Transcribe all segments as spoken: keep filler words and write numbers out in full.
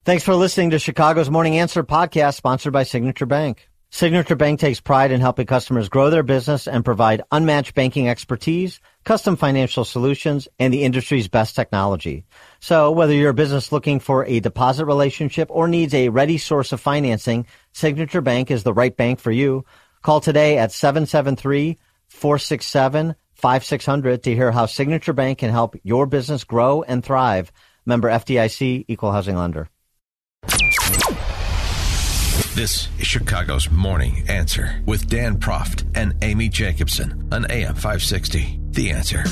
Thanks for listening to Chicago's Morning Answer podcast, sponsored by Signature Bank. Signature Bank takes pride in helping customers grow their business and provide unmatched banking expertise, custom financial solutions, and the industry's best technology. So whether you're a business looking for a deposit relationship or needs a ready source of financing, Signature Bank is the right bank for you. Call today at seven seven three, four six seven, five six zero zero to hear how Signature Bank can help your business grow and thrive. Member F D I C, Equal Housing Lender. This is Chicago's Morning Answer with Dan Proft and Amy Jacobson on A M five sixty. The Answer.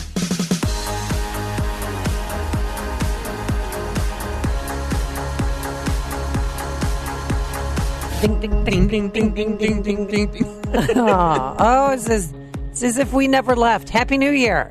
Ding, ding, ding, ding, ding, ding, ding, ding, ding, ding. Oh, oh, it's as, it's as if we never left. Happy New Year.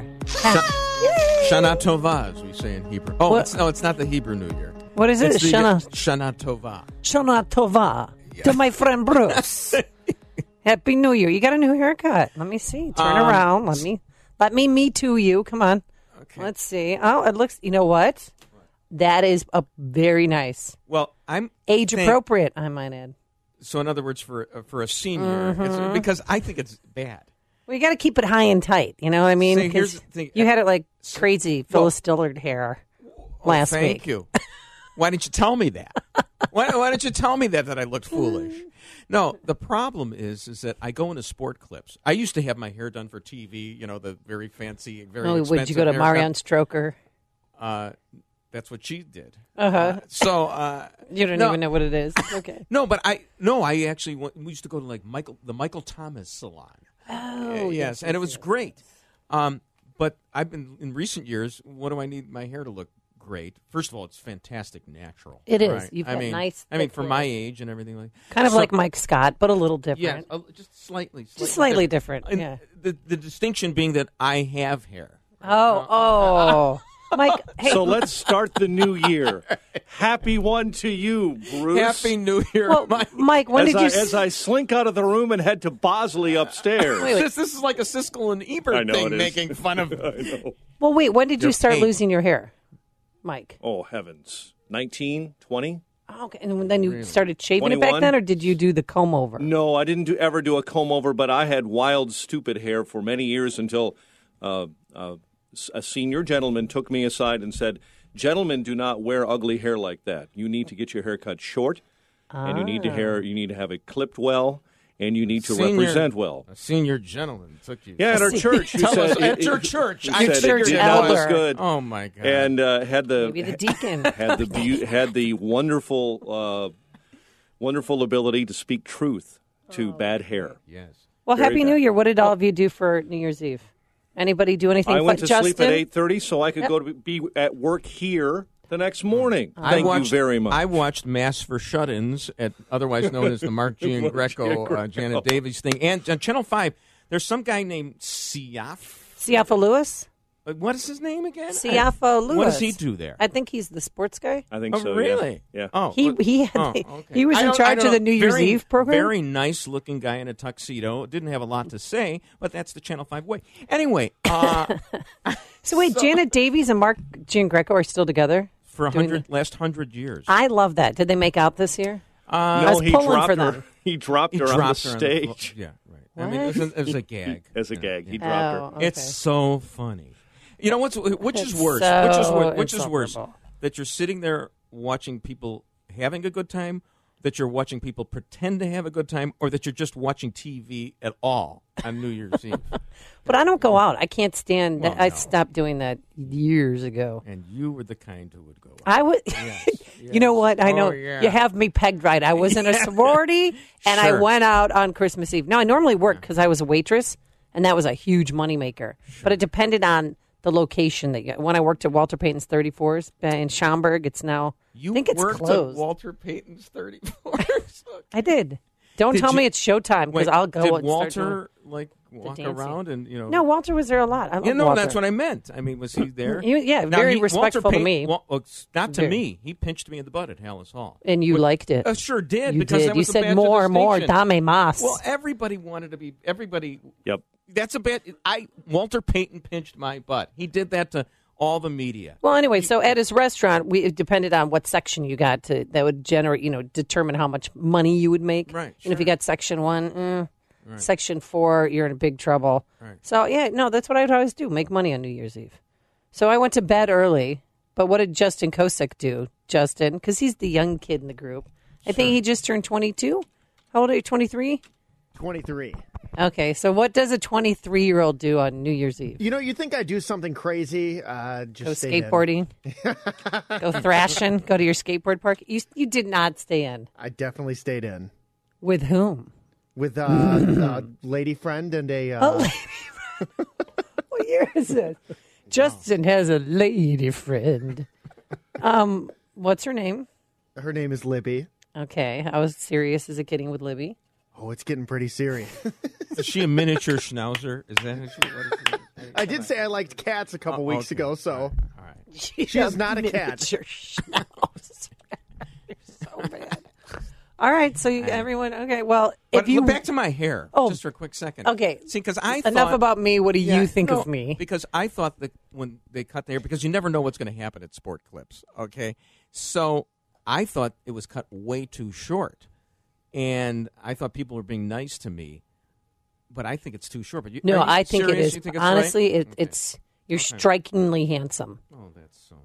Shana Tova, as we say in Hebrew. Oh, What? it's, no, it's not the Hebrew New Year. What is it? It's the- Shana, Shana Tova. Shana Tova to my friend Bruce. Happy New Year. You got a new haircut. Let me see. Turn Um, around. Let me let me me to you. Come on. Okay. Let's see. Oh, it looks, you know what? That is a very nice. Well, I'm Age think- appropriate, I might add. So, in other words, for uh, for a senior, Mm-hmm. it's, because I think it's bad. Well, you got to keep it high and tight. You know what I mean? See, here's 'Cause the thing. you had it like crazy Well- Phyllis Dillard hair Oh, last thank week. you. Why didn't you tell me that? why, why didn't you tell me that that I looked foolish? No, the problem is is that I go into sport clips. I used to have my hair done for T V. You know, the very fancy, very Oh, expensive would you go to haircut. Marion Stroker? Uh, that's what she did. Uh-huh. Uh, so uh, You don't no. even know what it is. Okay. No, but I no, I actually went, we used to go to like Michael the Michael Thomas salon. Oh, Uh, yes, and it was great. Um, but I've been in recent years. What do I need my hair to look great? First of all, it's fantastic natural. It is. right? You've I got mean, nice, I mean, thick for hair. my age and everything like. Kind of So- like Mike Scott, but a little different. Yeah, a- just slightly, slightly Just slightly different, And yeah. The the distinction being that I have hair. Oh, oh. Mike, hey. So let's start the new year. Happy one to you, Bruce. Happy New Year, well, Mike. Mike, when as did I, you... s- as I slink out of the room and head to Bosley upstairs. Wait, wait. This, this is like a Siskel and Ebert I know thing, it is. making fun of. I know. Well, wait, when did you Your start paint. losing your hair, Mike? Oh, heavens. nineteen, twenty? Oh, okay, and then you started shaving it back twenty-one? then, or did you do the comb over? No, I didn't do, ever do a comb over, but I had wild, stupid hair for many years until uh, uh, a senior gentleman took me aside and said, "Gentlemen do not wear ugly hair like that. You need to get your hair cut short, and you need to hair. You need to have it clipped well, and you need to Senior- represent well." A senior gentleman took you. Yeah, at our church. You Tell said us, it- at your it- church. you I said figured it did it not elder. look good. Oh my God! And uh, had the Maybe the deacon. had the beau- had the wonderful uh, wonderful ability to speak truth to bad hair. yes. Well, Very Happy bad. New Year. What did all of you do for New Year's Eve? Anybody do anything I fun? went to Justin? sleep at eight thirty so I could go to be at work here the next morning. I Thank watched, you very much. I watched Mass for Shut-ins, at otherwise known as the Mark Giangreco, uh, Janet Davies thing, and on Channel Five. There's some guy named Siaf. Siafa Lewis? Uh, What is his name again? Siafa Lewis. What does he do there? I think he's the sports guy. I think Oh, so. really? Yeah. yeah. Oh, He well- he had oh, the- okay. he was I in don't- I charge don't of the know. New Year's Very- Eve program. Very nice looking guy in a tuxedo. Didn't have a lot to say, but that's the Channel Five way. Anyway, uh, So wait, Janet Davies and Mark Giangreco are still together? for a Doing hundred last hundred years, I love that. Did they make out this year? uh, I was no, he pulling dropped for her. them. He dropped he her dropped on her the on the floor. stage Yeah, right. I mean, it was, a, it was a gag. as a Yeah, gag. yeah. He dropped her. Oh, okay. It's so funny. You know what's which is It's worse? which is so worse? Which is worse? insufferable. That you're sitting there watching people having a good time, that you're watching people pretend to have a good time, or that you're just watching T V at all on New Year's Eve. But I don't go out. I can't stand that. Well, I no. stopped doing that years ago. And you were the kind who would go out. I would. Yes, You know what? I Oh, know yeah. you have me pegged right. I was in a sorority, and I Sure. went out on Christmas Eve. Now I normally work because I was a waitress, and that was a huge moneymaker. But it depended on the location that you. When I worked at Walter Payton's thirty-fours in Schaumburg, it's now. You I think it's worked closed. at Walter Payton's thirty-four. I did. Don't Did tell you- me it's showtime because Wait, I'll go. Did and start doing- Walter like walk dancing. around and you know? No, Walter was there a lot. I love You know, Walter. that's what I meant. I mean, was he there? He- yeah, Now, very he- respectful Walter to me. Payton- Wa- well, not to Very. me. He pinched me in the butt at Hallis Hall. And you But- liked it. Uh, sure did. You because did. That You was a said badge of more, more. distinction. Dame mas. Well, everybody wanted to be. Everybody. Yep. That's a bad. I Walter Payton pinched my butt. He did that to all the media. Well, anyway, so at his restaurant, we it depended on what section you got to that would generate, you know, determine how much money you would make. Right, And if you sure. got section one, mm, Right. section four, you're in big trouble. Right. So yeah, no, that's what I'd always do: make money on New Year's Eve. So I went to bed early. But what did Justin Kosick do, Justin? Because he's the young kid in the group. I think he just turned twenty-two. How old are you? twenty-three? twenty-three. Okay, so what does a twenty-three-year-old do on New Year's Eve? You know, you think I do something crazy? Uh, just Go stay in. skateboarding? Go thrashing? Go to your skateboard park? You you did not stay in. I definitely stayed in With whom? with uh, a lady friend and a. Uh, Oh, lady friend. What year is it? Justin has a lady friend. Um, what's her name? Her name is Libby. Okay, I was serious as a kidding with Libby. Oh, it's getting pretty serious. Is she a miniature schnauzer? Is that who she, what is she? I did say I liked cats a couple Oh, weeks okay. ago, so All right. she is not a cat. Miniature schnauzer. You're so bad. All right, so you, everyone, okay, well, if But you back to my hair, Oh. just for a quick second. Okay. See, because I enough thought, about me, what do Yeah, you think no, of me? Because I thought that when they cut the hair, because you never know what's going to happen at sport clips. Okay, so I thought it was cut way too short, and I thought people were being nice to me, but I think it's too short. But you, No, are you I think it serious? is. You think it's Honestly, right? it, Okay. it's you're strikingly handsome. Oh, that's so nice.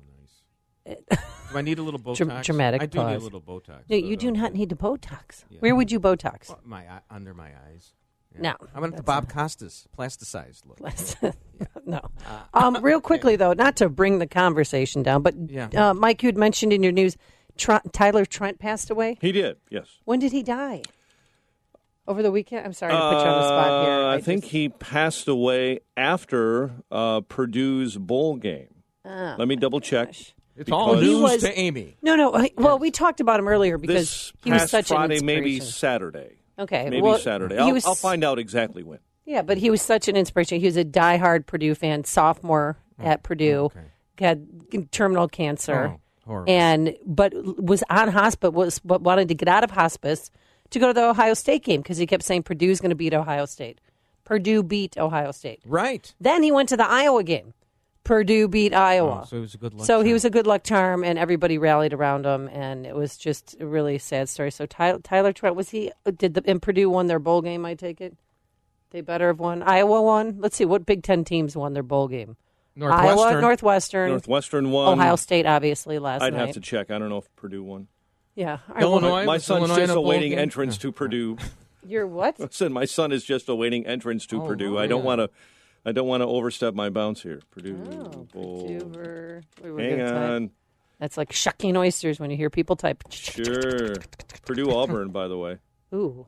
Do I need a little Botox? Dra- dramatic I do need pause. a little Botox. No, but, you do okay. not need to Botox. Where would you Botox? Well, my eye- under my eyes. No, I went to Bob Costas, plasticized look. no. Um, real quickly, though, not to bring the conversation down, but Yeah. uh, Mike, you had mentioned in your news Tr- Tyler Trent passed away. He did, yes. When did he die? Over the weekend? I'm sorry to put you on the spot here. Uh, I, think just- he passed away after uh, Purdue's bowl game. Let me double check. It's all Because- He news was- to Amy. No, no. I- Well, we talked about him earlier because This he was past such Friday, an maybe inspiration. Saturday. Okay, Maybe well, Saturday. he I'll, was- I'll find out exactly when. Yeah, but he was such an inspiration. He was a diehard Purdue fan, sophomore at Purdue, okay. had terminal cancer, Oh, horrible. and but was on hospice. Was but wanted to get out of hospice to go to the Ohio State game because he kept saying Purdue's going to beat Ohio State. Purdue beat Ohio State. Right. Then he went to the Iowa game. Purdue beat Iowa. Oh, so he was a good luck So he charm. was a good luck charm, and everybody rallied around him, and it was just a really sad story. So Tyler, Tyler Trent, was he? Did the and Purdue won their bowl game? I take it. They better have won. Iowa won. Let's see what Big Ten teams won their bowl game. Northwestern. Iowa, Northwestern, Northwestern won. Ohio State, obviously last I'd night. have to check. I don't know if Purdue won. Yeah, All right, well, Illinois. My was son's Illinois in just a bowl awaiting game? entrance to Purdue. you're what? I said my son is just awaiting entrance to Oh, Purdue. oh, I don't yeah. want to. I don't want to overstep my bounds here. Purdue. Oh, Bowl. Purdue were, we were Hang good time. on. That's like shucking oysters when you hear people type. Sure. Purdue Auburn, by the way. Ooh.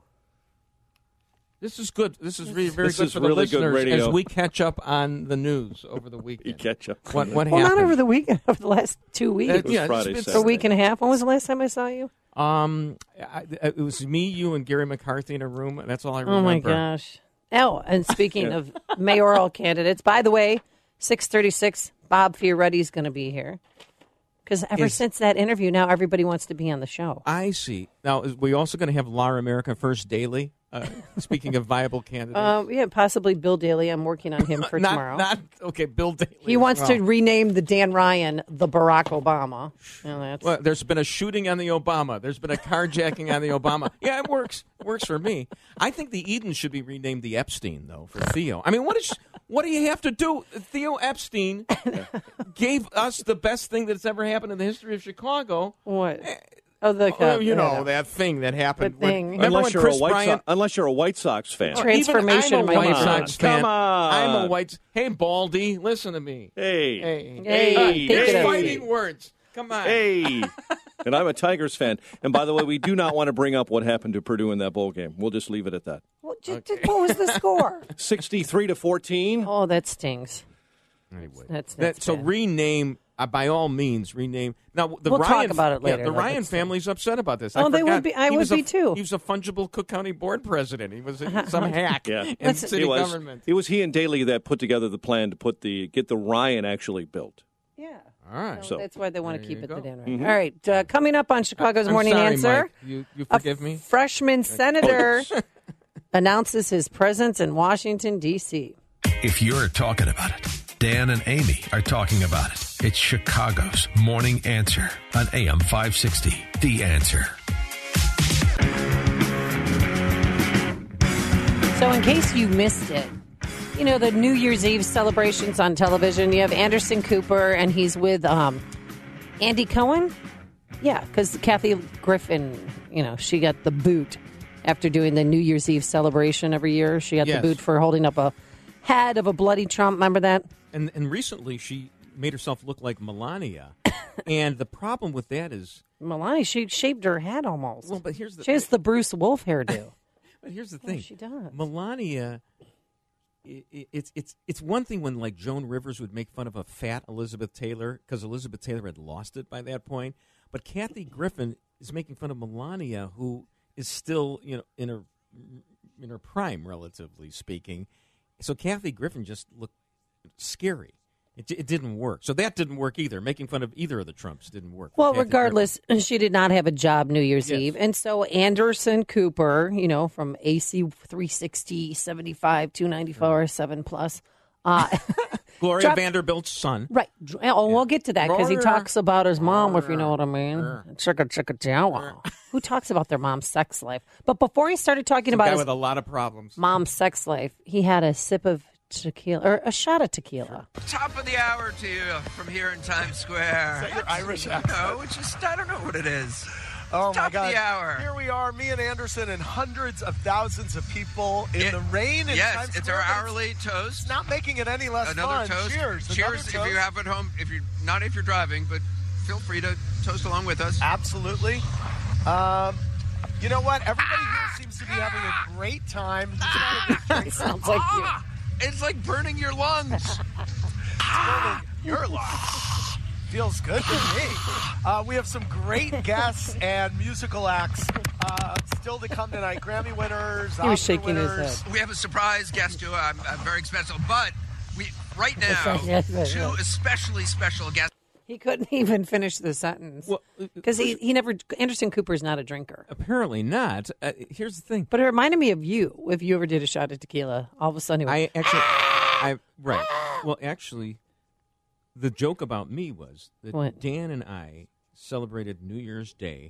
This is good. This is really very This good is for the really good listeners radio. as we catch up on the news over the You weekend. catch up. What what Well, happened? not over the weekend. Over the last two weeks. Uh, yeah, Friday, it's- Saturday. a week and a half. When was the last time I saw you? Um, I, it was me, you, and Gary McCarthy in a room. That's all I remember. Oh my gosh! Oh, and speaking of mayoral candidates, by the way, six thirty-six, Bob Fioretti is going to be here because ever Is- since that interview, now everybody wants to be on the show. I see. Now, is we also going to have Laura America First Daily? Uh, speaking of viable candidates, Um, yeah, possibly Bill Daly. I'm working on him for not, tomorrow. Not okay. Bill Daly. he as wants well. to rename the Dan Ryan the Barack Obama. Well, that's, Well, there's been a shooting on the Obama. There's been a carjacking on the Obama. Yeah, it works. It works for me. I think the Eden should be renamed the Epstein, though, for Theo. I mean, what is what do you have to do? Theo Epstein gave us the best thing that's ever happened in the history of Chicago. what? Oh, the Oh, you know that thing that happened. The thing. When, remember Unless when you're, Chris a White Bryant? Sox, unless you're a White Sox fan. Tra- Transformation Even in I'm a my White mind. Sox fan. Come on. I'm a White. Hey, Baldy, listen to me. Hey. Hey, Hey, Hey, take it There's easy. fighting words. Come on. Hey. And I'm a Tigers fan. And by the way, we do not want to bring up what happened to Purdue in that bowl game. We'll just leave it at that. What, just, what was the score? sixty-three to fourteen. Oh, that stings. Anyway, That's, that, that's so bad. rename uh, by all means rename. Now the We'll talk Ryan, about it later, Yeah, the like Ryan it's- family's upset about this. Oh, I they would forgot. be- I He would was a- be too. He was a fungible Cook County board president. He was a- some hack Yeah. in Let's- city It was, government. it was he and Daly that put together the plan to put the get the Ryan actually built. Yeah. All right. So So- that's why they want to There keep you it go. the Dan Ryan. All right. Uh, coming up on Chicago's I'm Morning sorry, Answer, Mike. You, you a forgive me? freshman senator announces his presence in Washington, D C If you're talking about it, Dan and Amy are talking about it. It's Chicago's Morning Answer on A M five sixty. The Answer. So in case you missed it, you know, the New Year's Eve celebrations on television, you have Anderson Cooper, and he's with um, Andy Cohen. Yeah, because Kathy Griffin, you know, she got the boot after doing the New Year's Eve celebration every year. She got Yes. the boot for holding up a head of a bloody Trump. Remember that? And and recently she made herself look like Melania. And the problem with that is... Melania, she shaved her head almost. Well, but here's the She has the Bruce Wolf hairdo. But here's the Yeah, thing. she does. Melania, i i it's it's it's one thing when like Joan Rivers would make fun of a fat Elizabeth Taylor because Elizabeth Taylor had lost it by that point. But Kathy Griffin is making fun of Melania, who is still, you know, in her in her prime, relatively speaking. So Kathy Griffin just looked scary. It, it didn't work. So that didn't work either. Making fun of either of the Trumps didn't work. for Well, Kathy regardless, she did not have a job New Year's Yes. Eve. And so Anderson Cooper, you know, from A C three sixty, seventy-five, two ninety-four, seven plus. Uh, Griffin. Gloria Drop- Vanderbilt's son. right. Oh, we'll get to that because he Roar. talks about his mom, if you know what I mean. Roar. Chicka, chicka, chow. Who talks about their mom's sex life? But before he started talking A about guy his with a lot of problems. mom's sex life, he had a sip of tequila, or a shot of tequila. Top of the hour to you from here in Times Square. Is that your Irish accent? No, it's just, I don't know what it is. Oh Top my of God! the hour. Here we are, me and Anderson, and hundreds of thousands of people in It- the rain. In yes, Times it's Square, our but hourly toast. It's not making it any less Another fun. toast. Cheers! Cheers Another if toast. you have at home. If you're not if you're driving, but feel free to toast along with us. Absolutely. Um, you know what? Everybody here seems to be having a great time. Who's got a big drink? Sounds like you. Ah, it's like burning your lungs. Burning your lungs. Feels good to me. Uh, we have some great guests and musical acts uh, still to come tonight. Grammy winners, He was Oscar shaking his winners. head. We have a surprise guest too. I'm, I'm very special, but we right now Yes, yes, two yes. especially special guests. He couldn't even finish the sentence Well, uh, because he, he never. Anderson Cooper's not a drinker. Apparently not. Uh, here's the thing. But it reminded me of you. If you ever did a shot of tequila, all of a sudden he went, I actually, I right. Well, actually, the joke about me was that What? Dan and I celebrated New Year's Day,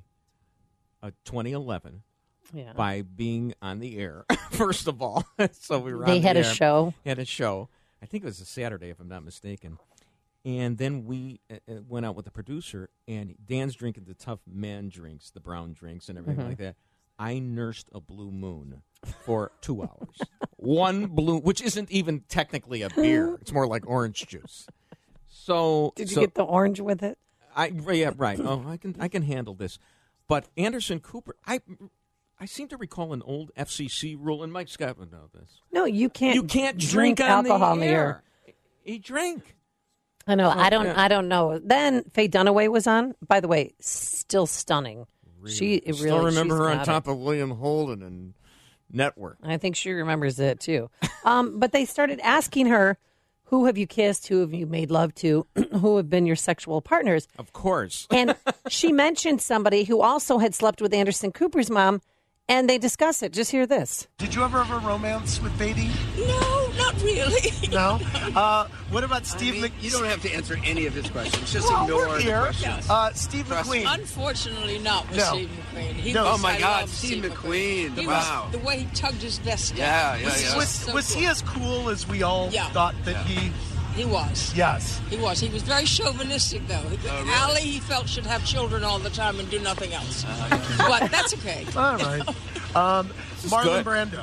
uh, twenty eleven, yeah. by being on the air. First of all, so we were. They on had the a air. show. Had a show. I think it was a Saturday, if I'm not mistaken. And then we uh, uh, went out with the producer, and Dan's drinking the tough man drinks, the brown drinks, and everything Mm-hmm. like that. I nursed a Blue Moon for two hours. One blue, which isn't even technically a beer; it's more like orange juice. So, Did you so get the orange with it? I yeah right. Oh, I can I can handle this. But Anderson Cooper, I I seem to recall an old F C C rule, and Mike Scott would know this. No, you can't. You can't drink, on alcohol the in the air. air. He drank. I know. I don't. yeah. I don't know. Then Faye Dunaway was on. By the way, still stunning. She it Still really remember she's her on got top it. of William Holden and Network. I think she remembers it too. Um, but they started asking her, "Who have you kissed? Who have you made love to? Who have been your sexual partners?" Of course. And she mentioned somebody who also had slept with Anderson Cooper's mom, and they discuss it. Just hear this. Did you ever have a romance with Beatty? No, not really. No. Uh, what about Steve? Mc- You don't have to answer any of his questions. Just well, ignore we're the here. questions. Uh, Steve Trust McQueen. Unfortunately, not with No. Steve McQueen. He No. was, Oh, my I God, love Steve Steve McQueen. He Wow. was, the way he tugged his vest down. Yeah, yeah, was yeah. just was so was cool. he as cool as we all Yeah. thought that he? He was. Yes. He was. He was very chauvinistic, though. Oh, really? Allie, he felt, should have children all the time and do nothing else. Uh-huh. But that's okay. All right. Um, Marlon good. Brando.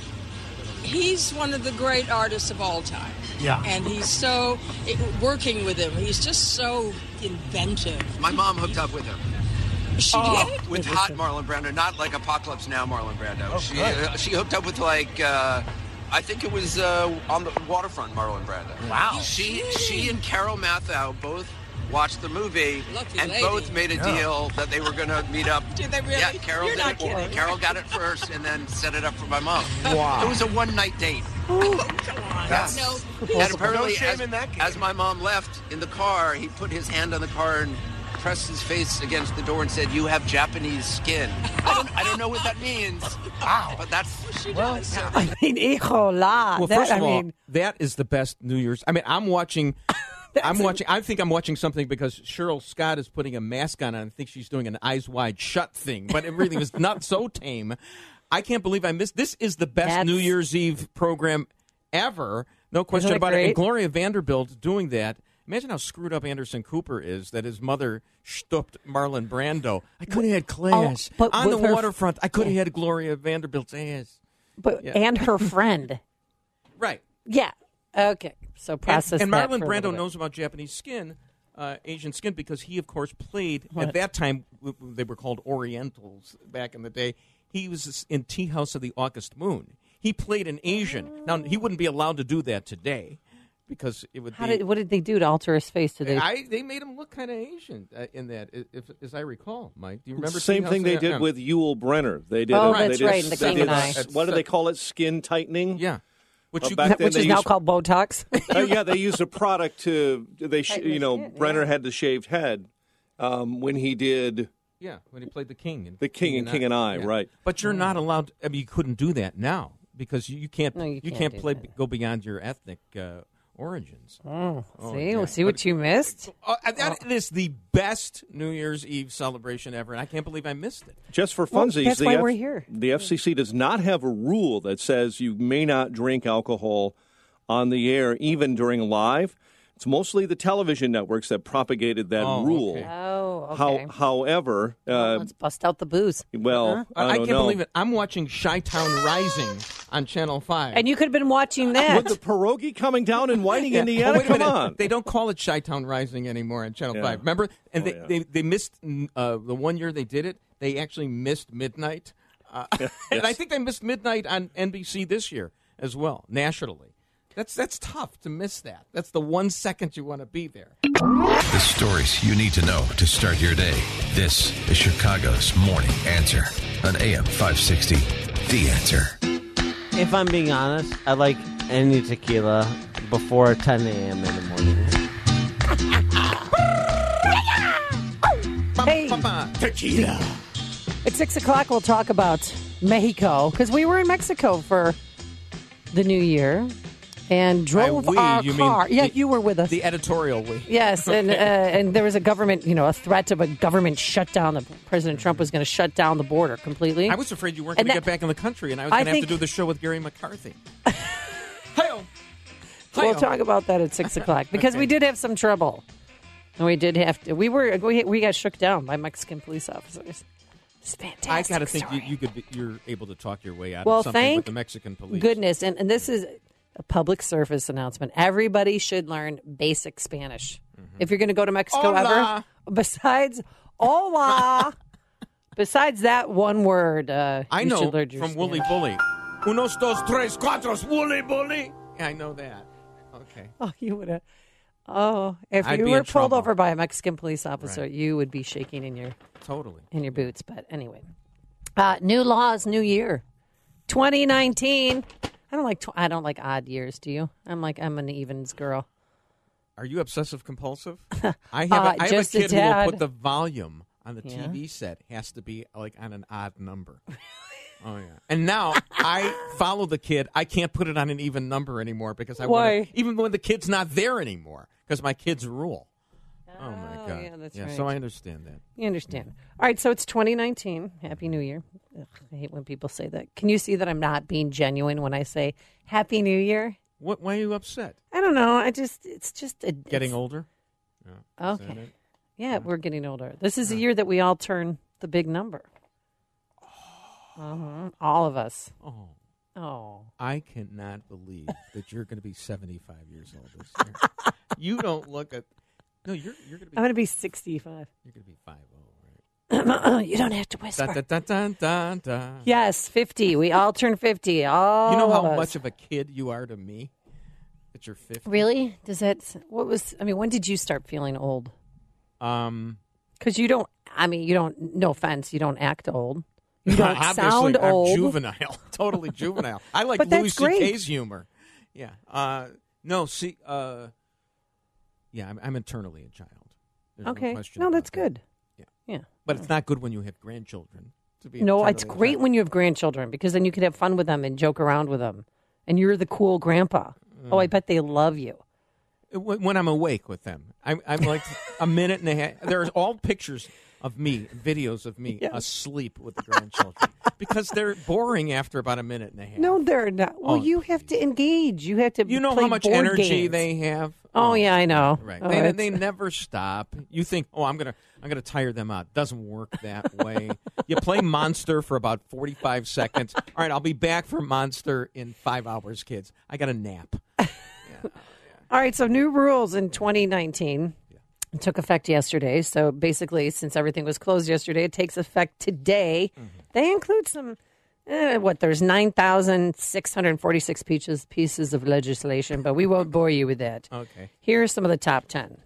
He's one of the great artists of all time. Yeah. And he's so, it, working with him, he's just so inventive. My mom hooked up with him. She Oh. did? With hot Marlon Brando, not like Apocalypse Now Marlon Brando. Oh, she good. uh, she hooked up with like uh, I think it was uh, on the waterfront Marlon Brando. Wow. She she and Carol Mathau both watched the movie Lucky and lady. both made a Yeah. deal that they were going to meet up. Did they really? Yeah, Carol You're did not it. kidding. Carol got it first and then set it up for my mom. Wow. It was a one night date. Oh, come on. That's- No, And apparently, No shame as, in that game. as my mom left in the car, he put his hand on the car and pressed his face against the door and said, "You have Japanese skin." I don't, I don't know what that means. Wow. But that's what she well, does. I mean, hijo la. Well, that, first of I all, mean, that is the best New Year's. I mean, I'm watching. I'm watching. I think I'm watching something because Cheryl Scott is putting a mask on, and I think she's doing an Eyes Wide Shut thing. But it really was not so tame. I can't believe I missed. This is the best That's... New Year's Eve program ever. No question Isn't it about great? it. And Gloria Vanderbilt doing that. Imagine how screwed up Anderson Cooper is that his mother stooped Marlon Brando. I could have had class. Oh, but on the with her- waterfront, I could have had Gloria Vanderbilt's ass. but Yeah. and her friend. Right. Yeah. Okay. So process And, and that Marlon for a Brando little bit. knows about Japanese skin, uh, Asian skin, because he, of course, played, What? at that time, w- w- they were called Orientals back in the day. He was in Tea House of the August Moon. He played an Asian. Now, he wouldn't be allowed to do that today because it would How be... did, what did they do to alter his face? Did they? I, they made him look kind of Asian uh, in that, if, if, as I recall, Mike. Do you remember? Same Tea House thing of they the- did yeah. with Yul Brenner. They did. Oh, a, that's they did, right, in The they King did and a- I. What do they call it? Skin tightening. Yeah. Which Uh, you, back then Which they is now used- called Botox. Uh, yeah, they used a product to they sh- Tighten you the know skin, Brenner yeah. had the shaved head um, when he did yeah, when he played the King. In The King and King and I, right. But you're not allowed, I mean, you couldn't do that now because you, you can't, No, you you can't can't do play, that. go beyond your ethnic uh, origins. Oh, Oh, see, yeah. see what But- you missed. Uh, that is the best New Year's Eve celebration ever, and I can't believe I missed it. just for Well, funsies. that's the why F- we're here. The F C C does not have a rule that says you may not drink alcohol on the air, even during live. It's mostly the television networks that propagated that Oh, rule. okay. Oh, okay. How, however, Well, uh, let's bust out the booze. well, I, I, I don't can't know. believe it. I'm watching Chi-Town Rising on Channel five. And you could have been watching that. With the pierogi coming down in Whiting, Yeah. Indiana, Oh, wait a come minute. on. They don't call it Chi-Town Rising anymore on Channel Yeah. five. Remember? And Oh, they, yeah. they, they missed uh, the one year they did it. They actually missed midnight. Uh, And I think they missed midnight on N B C this year as well, nationally. That's that's tough to miss that. That's the one second you want to be there. The stories you need to know to start your day. This is Chicago's Morning Answer on A M five sixty. The Answer. If I'm being honest, I like any tequila before ten a.m. in the morning. Hey. Tequila. At six o'clock, we'll talk about Mexico because we were in Mexico for the New Year and drove By we, our you mean car. yeah, the- you were with us. The editorial we. Yes, and uh, and there was a government, you know, a threat of a government shutdown. That President Trump was going to shut down the border completely. I was afraid you weren't going And to that- get back in the country, and I was I going to have to think- do the show with Gary McCarthy. Hi-yo. We'll Hi-yo. talk about that at six o'clock because Okay. we did have some trouble. And we did have to. We were we, we got shook down by Mexican police officers. It's fantastic. I got to think you, story. you could be, you're able to talk your way out Well, of something thank with the Mexican police. Goodness, and, and this is a public service announcement. Everybody should learn basic Spanish if you're going to go to Mexico Hola. ever. Besides, hola. Besides that one word, uh, I you know should learn your from Wooly Spanish. Bully. Unos, dos, tres, cuatro, Wooly Bully. Yeah, I know that. Okay. Oh, you would have. Oh, if I'd you be were in pulled trouble. over by a Mexican police officer, Right. you would be shaking in your Totally. in your boots. But anyway, uh, new laws, new year, twenty nineteen. I don't like tw- I don't like odd years. Do you? I'm like I'm an evens girl. Are you obsessive compulsive? I have, Uh, a, I have a just a kid who will tad. put the volume on the Yeah. T V set has to be like on an odd number. Oh yeah. And now I follow the kid. I can't put it on an even number anymore because I Why? want even when the kid's not there anymore because my kids rule. Oh my Oh, god. yeah, that's yeah, right. So I understand that. You understand? All right, so it's twenty nineteen. Happy New Year. Ugh, I hate when people say that. Can you see that I'm not being genuine when I say Happy New Year? What? Why are you upset? I don't know. I just it's just a, Getting it's- older? Yeah. Is that Okay. it? Yeah, we're getting older. This is the year that we all turn the big number. Uh-huh. All of us. Oh. Oh. I cannot believe that you're going to be seventy-five years old this year. You don't look at. No, you're you're going to be. I'm going to be sixty-five. You're going to be five oh, right? You don't have to whisper. Dun, dun, dun, dun, dun. Yes, fifty. We all turn fifty. All You know of how us. much of a kid you are to me? That you're fifty. Really? Does that? What was? I mean, when did you start feeling old? Um. Because you don't. I mean, you don't. No offense, you don't act old. You don't Obviously, sound I'm old. juvenile. Totally juvenile. I like But Louis that's great. C K's humor. Yeah. Uh, no, see, uh, yeah, I'm, I'm internally a child. There's Okay. No, question No, about that's that. good. Yeah. Yeah. But it's not good when you have grandchildren. To be No, entirely it's great honest. when you have grandchildren because then you can have fun with them and joke around with them. And you're the cool grandpa. Oh, I bet they love you. When when I'm awake with them. I'm, I'm like a minute and a half. There's all pictures of me, videos of me Yes. asleep with the grandchildren because they're boring after about a minute and a half. No, they're not. Well, Oh, you have to engage. You have to You know play how much board energy games. they have? Oh, yeah, I know. Right. Oh, they, it's- they never stop. You think, oh, I'm gonna I'm gonna tire them out. Doesn't work that way. You play Monster for about forty-five seconds. All right, I'll be back for Monster in five hours, kids. I got a nap. All right, so new rules in twenty nineteen took effect yesterday. So basically, since everything was closed yesterday, it takes effect today. Mm-hmm. They include some, eh, what, there's nine thousand six hundred forty-six pieces, pieces of legislation, but we won't bore you with that. Okay. Here are some of the top ten.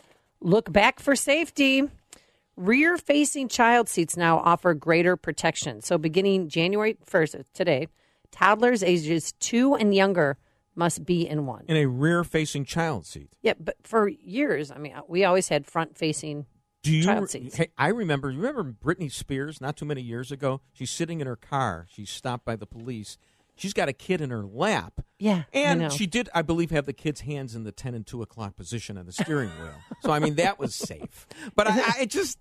Look back for safety. Rear-facing child seats now offer greater protection. So beginning January first, today, toddlers ages two and younger must be in one. In a rear-facing child seat. Yeah, but for years, I mean, we always had front-facing Do you? child seats. Hey, I remember. You remember Britney Spears? Not too many years ago, she's sitting in her car. She's stopped by the police. She's got a kid in her lap. Yeah, I and know. she did, I believe, have the kid's hands in the ten and two o'clock position on the steering wheel. So I mean, that was safe. But I, I just.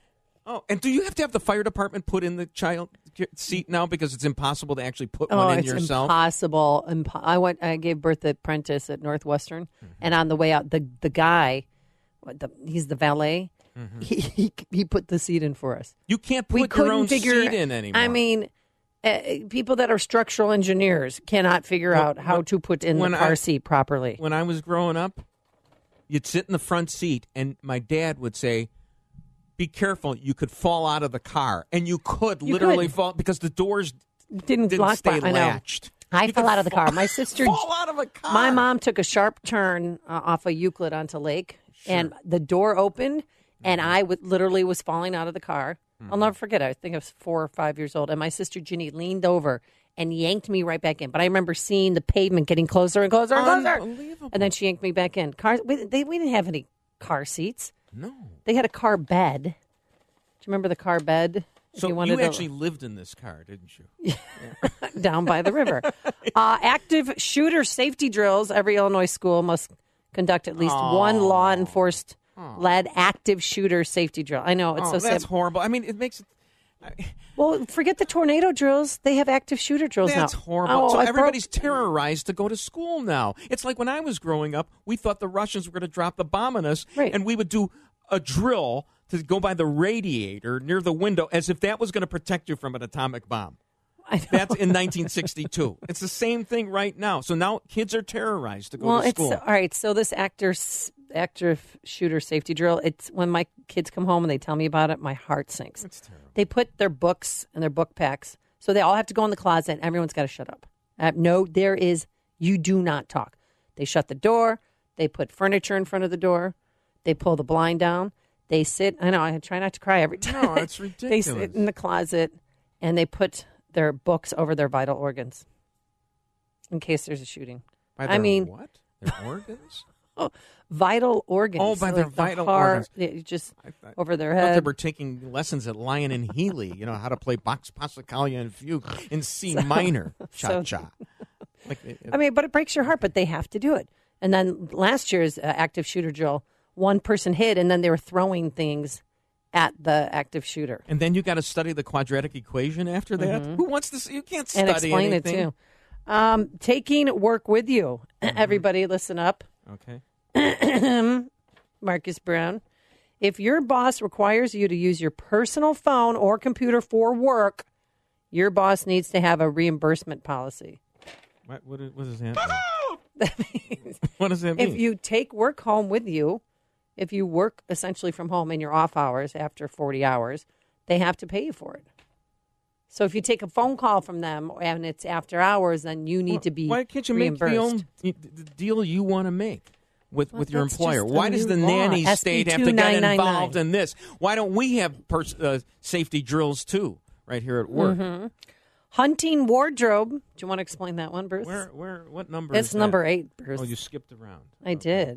Oh, and do you have to have the fire department put in the child seat now because it's impossible to actually put Oh, one in it's yourself? impossible. Impo- I went. I gave birth at Prentice at Northwestern, Mm-hmm. and on the way out, the the guy, what the, he's the valet. Mm-hmm. He, he he put the seat in for us. You can't We put your couldn't own figure. seat in anymore. I mean, uh, people that are structural engineers cannot figure Well, out how but to put in the when car I- seat properly. when I was growing up, you'd sit in the front seat, and my dad would say, "Be careful! You could fall out of the car, and you could You literally could. fall because the doors Didn't, didn't lock stay by- I know. latched." I You fell could out of the fall- car. My sister fall out of a car. My mom took a sharp turn uh, off of Euclid onto Lake, and the door opened, and I w- literally was falling out of the car. I'll never forget. I think I was four or five years old, and my sister Ginny leaned over and yanked me right back in. But I remember seeing the pavement getting closer and closer and closer, Unbelievable. and then she yanked me back in. Cars, we, they, we didn't have any car seats. No. They had a car bed. Do you remember the car bed? If So you you, wanted to- actually lived in this car, didn't you? down by the river. Uh, active shooter safety drills. Every Illinois school must conduct at least one law enforced led active shooter safety drill. I know it's Oh, so that's sad. horrible. I mean, it makes it. Well, forget the tornado drills. They have active shooter drills That's now. horrible. Oh, so I everybody's broke- terrorized to go to school now. It's like when I was growing up, we thought the Russians were going to drop the bomb on us, Right. and we would do a drill to go by the radiator near the window as if that was going to protect you from an atomic bomb. I know. That's in nineteen sixty-two. It's the same thing right now. So now kids are terrorized to go well, to it's school. all right. So this actor active shooter safety drill. It's when my kids come home and they tell me about it, my heart sinks. It's terrible. They put their books and their book packs, so they all have to go in the closet, and everyone's got to shut up. Uh, no, there is, you do not talk. They shut the door. They put furniture in front of the door. They pull the blind down. They sit, I know, I try not to cry every time. No, it's They ridiculous. sit in the closet, and they put their books over their vital organs in case there's a shooting. By I their mean- what? Their organs? Vital organs. Oh, by So their like the vital heart, organs. yeah, just I thought- over their I thought they head. were taking lessons at Lyon and Healy, you know, how to play Box Passacaglia and Fugue in C minor, so- cha-cha. Like, it- I mean, but it breaks your heart, but they have to do it. And then last year's uh, active shooter drill, one person hit, and then they were throwing things at the active shooter. and then you got to study the quadratic equation after that? Who wants to see? You can't study Mm-hmm. And explain anything. it, too. Um, taking work with you. Everybody listen up. Okay. Marcus Brown. If your boss requires you to use your personal phone or computer for work, your boss needs to have a reimbursement policy. What, what, what does that mean? What does that mean? If you take work home with you, if you work essentially from home in your off hours after forty hours, they have to pay you for it. So if you take a phone call from them and it's after hours, then you need to be Why can't you make reimbursed. the, own, the deal you want to make with, Well, with your that's employer? just a Why does new the law. nanny S B state have to get twenty-nine ninety-nine. involved in this? Why don't we have pers- uh, safety drills too right here at work? Mm-hmm. Hunting wardrobe. Do you want to explain that one, Bruce? Where, where, what number It's is that? number eight, Bruce. Oh, you skipped around. I did.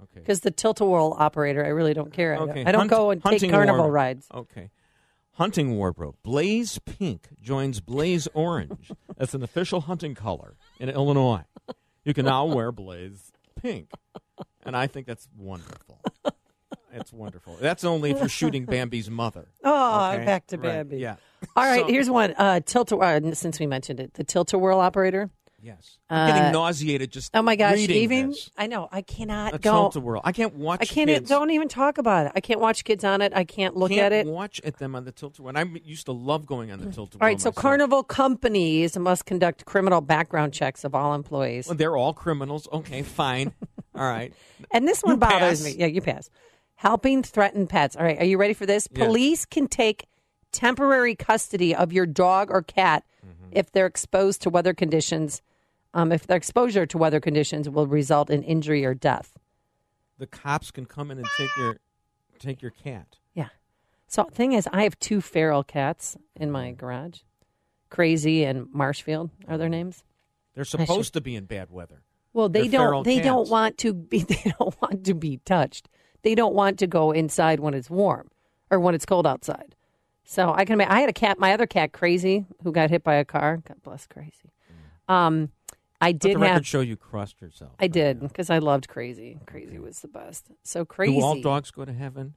Okay. Because the tilt-a-whirl operator, I really don't care. I don't, Okay. I don't Hunt- go and take hunting carnival war- rides. Okay. Hunting wardrobe. Blaze Pink joins Blaze Orange as an official hunting color in Illinois. You can now wear Blaze Pink. And I think that's wonderful. It's wonderful. That's only if you're shooting Bambi's mother. Oh, Okay? back to Right, Bambi. Yeah. All right, So- here's one. Uh, tilt uh, since we mentioned it, the tilt-a-whirl operator. Yes. I'm getting Uh, nauseated just Oh my gosh! reading Even this. I know I cannot A go. tilt-a-whirl. I can't watch I can't. e- kids. Don't even talk about it. I can't watch kids on it. I can't look can't at it. watch at them on the tilt-a-whirl. And I used to love going on the tilt-a-whirl All right, so myself. carnival companies must conduct criminal background checks of all employees. Well, they're all criminals. Okay, fine. All right. And this one You bothers pass. me. Yeah, you pass. Helping threaten pets. All right, are you ready for this? Yeah. Police can take temporary custody of your dog or cat Mm-hmm. if they're exposed to weather conditions. Um, if their exposure to weather conditions will result in injury or death. The cops can come in and take your take your cat. Yeah. So the thing is, I have two feral cats in my garage. Crazy and Marshfield are their names. They're supposed to be in bad weather. Well, they They're feral don't. They don't cats. want to be. They don't want to be touched. They don't want to go inside when it's warm or when it's cold outside. So I can. ima- I had a cat. My other cat, Crazy, who got hit by a car. God bless Crazy. Um, I Let did the record have. show you crossed yourself. I did because I loved Crazy. Crazy was the best. So Crazy. Do all dogs go to heaven?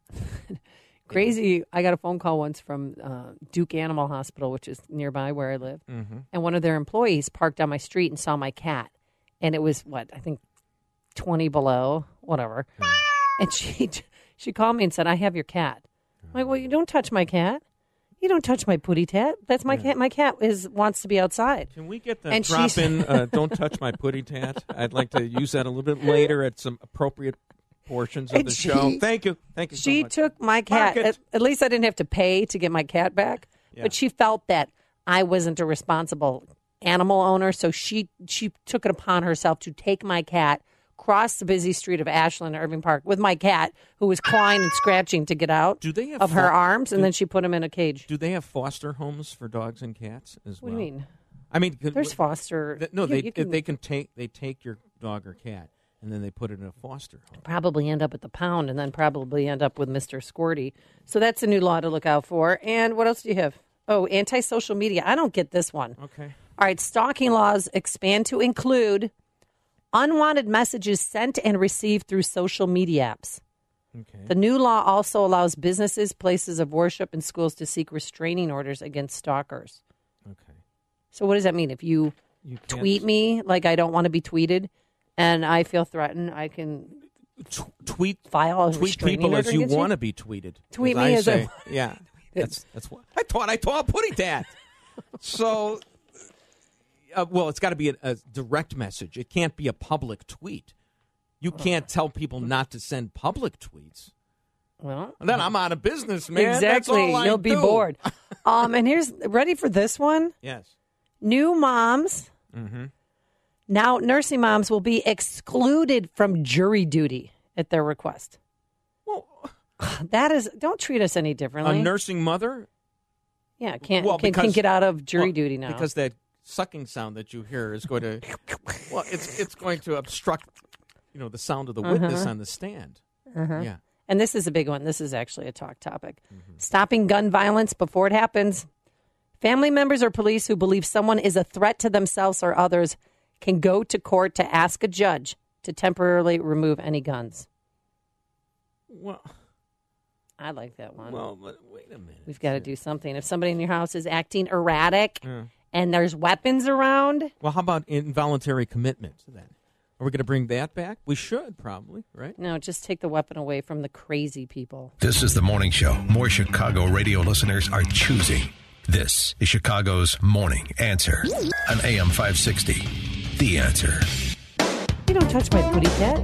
Crazy. I got a phone call once from uh, Duke Animal Hospital, which is nearby where I live, Mm-hmm. and one of their employees parked on my street and saw my cat, and it was what I think twenty below, whatever, and she she called me and said, "I have your cat." I'm like, "Well, you don't touch my cat. You don't touch my pooty tat. That's my cat. My cat is wants to be outside." Can we get the And drop she's- in, uh, don't touch my putty tat? I'd like to use that a little bit later at some appropriate portions of And the she- show. Thank you. Thank you so She much. took my cat. Mark it. At, at least I didn't have to pay to get my cat back. Yeah. But she felt that I wasn't a responsible animal owner, so she she took it upon herself to take my cat cross the busy street of Ashland Irving Park with my cat, who was clawing and scratching to get out Do they have of her fo- arms, and do- then she put him in a cage. Do they have foster homes for dogs and cats as What well? do you mean? I mean, could- There's foster. th- no, you- they you can they can take they take your dog or cat and then they put it in a foster home. probably end up at the pound, and then probably end up with Mister Squirty. So that's a new law to look out for. And what else do you have? Oh, anti-social media. I don't get this one. Okay. All right, stalking laws expand to include unwanted messages sent and received through social media apps. Okay. The new law also allows businesses, places of worship, and schools to seek restraining orders against stalkers. Okay. So what does that mean? If you You can't- tweet me like I don't want to be tweeted and I feel threatened, I can T- tweet file a tweet restraining people order as you against want to be tweeted. Tweet as me I as I say. Yeah. That's that's what I thought. I thought putty tat. So, uh, well, it's got to be a, a direct message. It can't be a public tweet. You can't tell people not to send public tweets. Well, And then I'm out of business, man. That's exactly. all I You'll be do. bored. Um, and here's ready for this one. Yes. New moms. Mm-hmm. Now, nursing moms will be excluded from jury duty at their request. Well, That is, don't treat us any a differently. nursing mother. yeah, can't Well, can, can because- get out of jury well, duty now. because that sucking sound that you hear is going to. Well, it's it's going to obstruct, you know, the sound of the witness Uh-huh. on the stand. Yeah. and this is a big one. This is actually a talk topic. Mm-hmm. Stopping gun violence before it happens. Family members or police who believe someone is a threat to themselves or others can go to court to ask a judge to temporarily remove any guns. Well, I like that one. well, but wait a minute. We've got to do something. If somebody in your house is acting erratic Yeah. and there's weapons around, Well, how about involuntary commitment then? Are we going to bring that back? We should probably, right? no, just take the weapon away from the crazy people. This is the morning show more Chicago radio listeners are choosing. This is Chicago's Morning Answer on A M five sixty. The Answer. You don't touch my booty cat.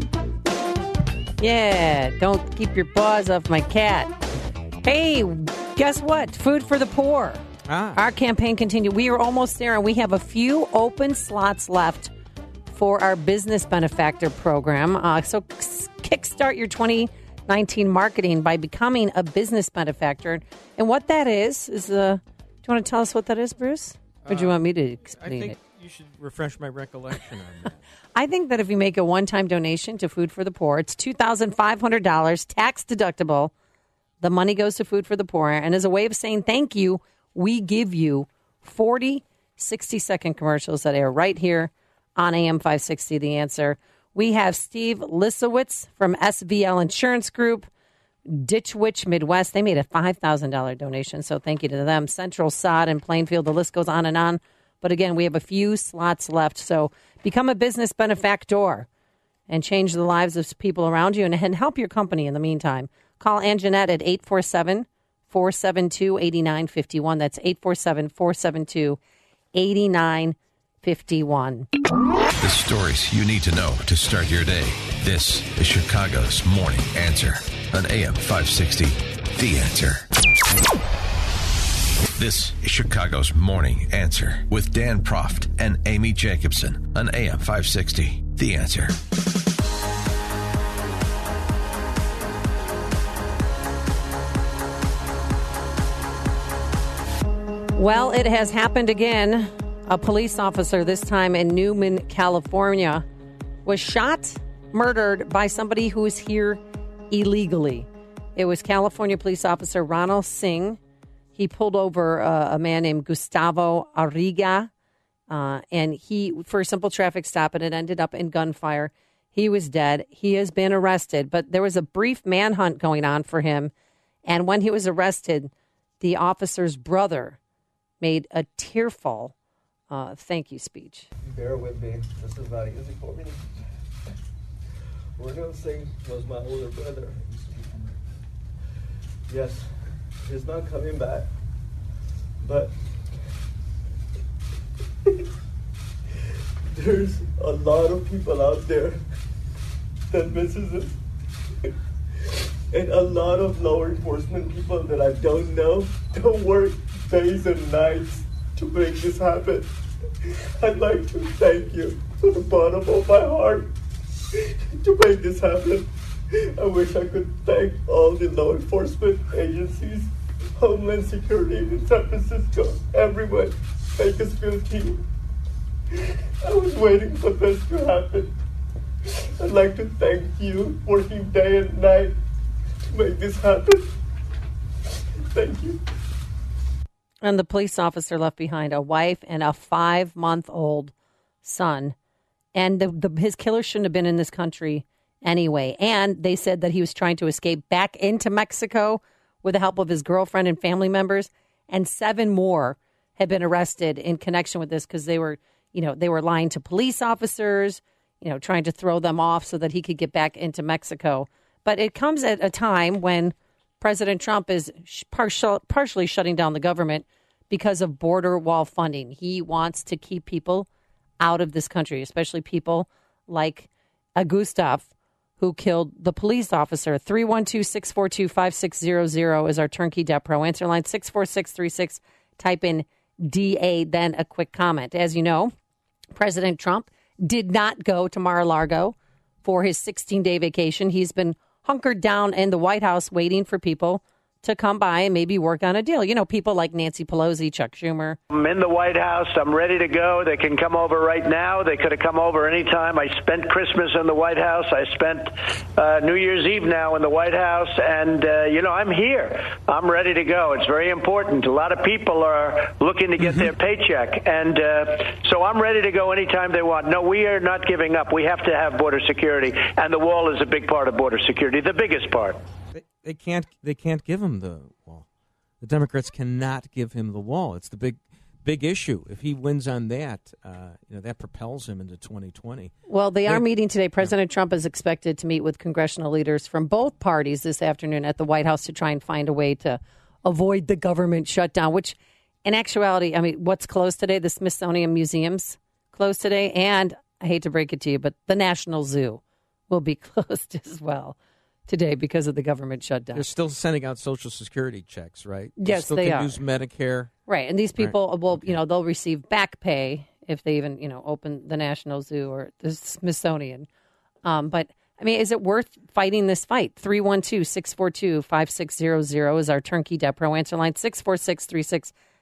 Yeah, don't keep your paws off my cat. Hey, guess what? Food for the poor. Ah. Our campaign continues. We are almost there, and we have a few open slots left for our business benefactor program. Uh, so kickstart your twenty nineteen marketing by becoming a business benefactor. And what that is, is, uh, do you want to tell us what that is, Bruce? Or do you want me to I explain think it? you should refresh my recollection on that. I think that if you make a one-time donation to Food for the Poor, it's two thousand five hundred dollars, tax deductible. The money goes to Food for the Poor. And as a way of saying thank you, we give you forty sixty-second commercials that air right here on A M five sixty, The Answer. We have Steve Lisowitz from S V L Insurance Group, Ditch Witch Midwest. They made a five thousand dollars donation, so thank you to them. Central Sod in Plainfield. The list goes on and on. But again, we have a few slots left, so become a business benefactor and change the lives of people around you and, and help your company in the meantime. Call Anjanette at eight four seven, four seven two, eight nine five one. That's eight four seven, four seven two, eight nine five one. The stories you need to know to start your day. This is Chicago's Morning Answer on A M five sixty, The Answer. This is Chicago's Morning Answer with Dan Proft and Amy Jacobson on A M five sixty, The Answer. Well, it has happened again. A police officer, this time in Newman, California, was shot, murdered by somebody who is here illegally. It was California police officer Ronald Singh. He pulled over uh, a man named Gustavo Arriga, uh, and he, for a simple traffic stop, and it ended up in gunfire. He was dead. He has been arrested, but there was a brief manhunt going on for him. And when he was arrested, the officer's brother made a tearful uh, thank you speech. Bear with me. This is not easy for me. Ronald Singh was my older brother. Yes, he's not coming back, but there's a lot of people out there that misses him. And a lot of law enforcement people that I don't know don't work days and nights to make this happen. I'd like to thank you from the bottom of my heart to make this happen. I wish I could thank all the law enforcement agencies, Homeland Security in San Francisco, everyone. Bakersfield team. I was waiting for this to happen. I'd like to thank you, working day and night to make this happen. Thank you. And the police officer left behind a wife and a five-month-old son. And the, the, his killer shouldn't have been in this country anyway. And they said that he was trying to escape back into Mexico with the help of his girlfriend and family members. And seven more had been arrested in connection with this because they were, you know, they were lying to police officers, you know, trying to throw them off so that he could get back into Mexico. But it comes at a time when President Trump is partial, partially shutting down the government because of border wall funding. He wants to keep people out of this country, especially people like Gustav, who killed the police officer. three one two, six four two, five six zero zero is our Turnkey Debt Pro answer line. six four six three six. Type in D A, then a quick comment. As you know, President Trump did not go to Mar-a-Lago for his sixteen-day vacation. He's been hunkered down in the White House waiting for people to come by and maybe work on a deal. You know, people like Nancy Pelosi, Chuck Schumer. I'm in the White House. I'm ready to go. They can come over right now. They could have come over anytime. I spent Christmas in the White House. I spent uh, New Year's Eve now in the White House. And, uh, you know, I'm here. I'm ready to go. It's very important. A lot of people are looking to get their paycheck. And uh, so I'm ready to go anytime they want. No, we are not giving up. We have to have border security. And the wall is a big part of border security, the biggest part. They, they can't. They can't give him the wall. The Democrats cannot give him the wall. It's the big, big issue. If he wins on that, uh, you know, that propels him into twenty twenty. Well, they are meeting today. President yeah. Trump is expected to meet with congressional leaders from both parties this afternoon at the White House to try and find a way to avoid the government shutdown. Which, in actuality, I mean, what's closed today? The Smithsonian Museum's closed today, and I hate to break it to you, but the National Zoo will be closed as well today because of the government shutdown. They're still sending out Social Security checks, right? Yes, still they can are. Use Medicare, right? And these people right. will, okay. you know, they'll receive back pay if they even, you know, open the National Zoo or the Smithsonian. Um, but I mean, is it worth fighting this fight? three one two, six four two, five six zero zero is our Turnkey Debt Pro answer line. six four six three six.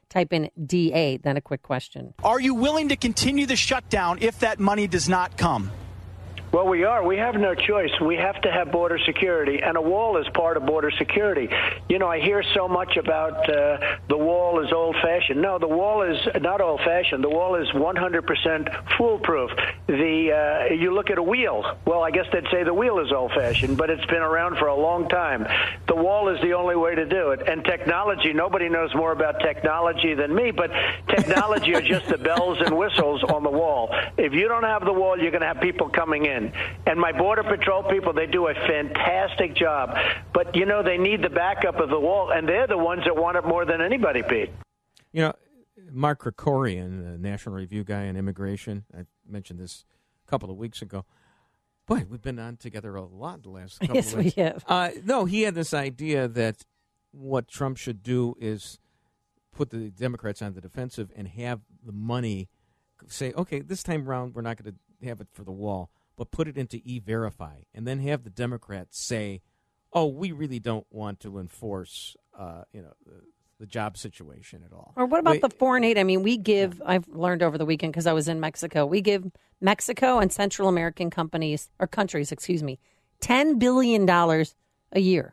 Type in D A, then a quick question. Are you willing to continue the shutdown if that money does not come? Well, we are. We have no choice. We have to have border security, and a wall is part of border security. You know, I hear so much about uh, the wall is old-fashioned. No, the wall is not old-fashioned. The wall is one hundred percent foolproof. The uh, you look at a wheel. Well, I guess they'd say the wheel is old-fashioned, but it's been around for a long time. The wall is the only way to do it. And technology, nobody knows more about technology than me, but technology are just the bells and whistles on the wall. If you don't have the wall, you're going to have people coming in. And my Border Patrol people, they do a fantastic job. But, you know, they need the backup of the wall, and they're the ones that want it more than anybody, Pete. You know, Mark Krikorian, the National Review guy on immigration, I mentioned this a couple of weeks ago. Boy, we've been on together a lot the last couple yes, of weeks. we have. Uh, no, he had this idea that what Trump should do is put the Democrats on the defensive and have the money say, okay, this time around we're not going to have it for the wall, but put it into E-Verify, and then have the Democrats say, oh, we really don't want to enforce, uh, you know, the, the job situation at all. Or what about Wait, the foreign aid? I mean, we give, I've learned over the weekend because I was in Mexico, we give Mexico and Central American companies, or countries, excuse me, ten billion dollars a year.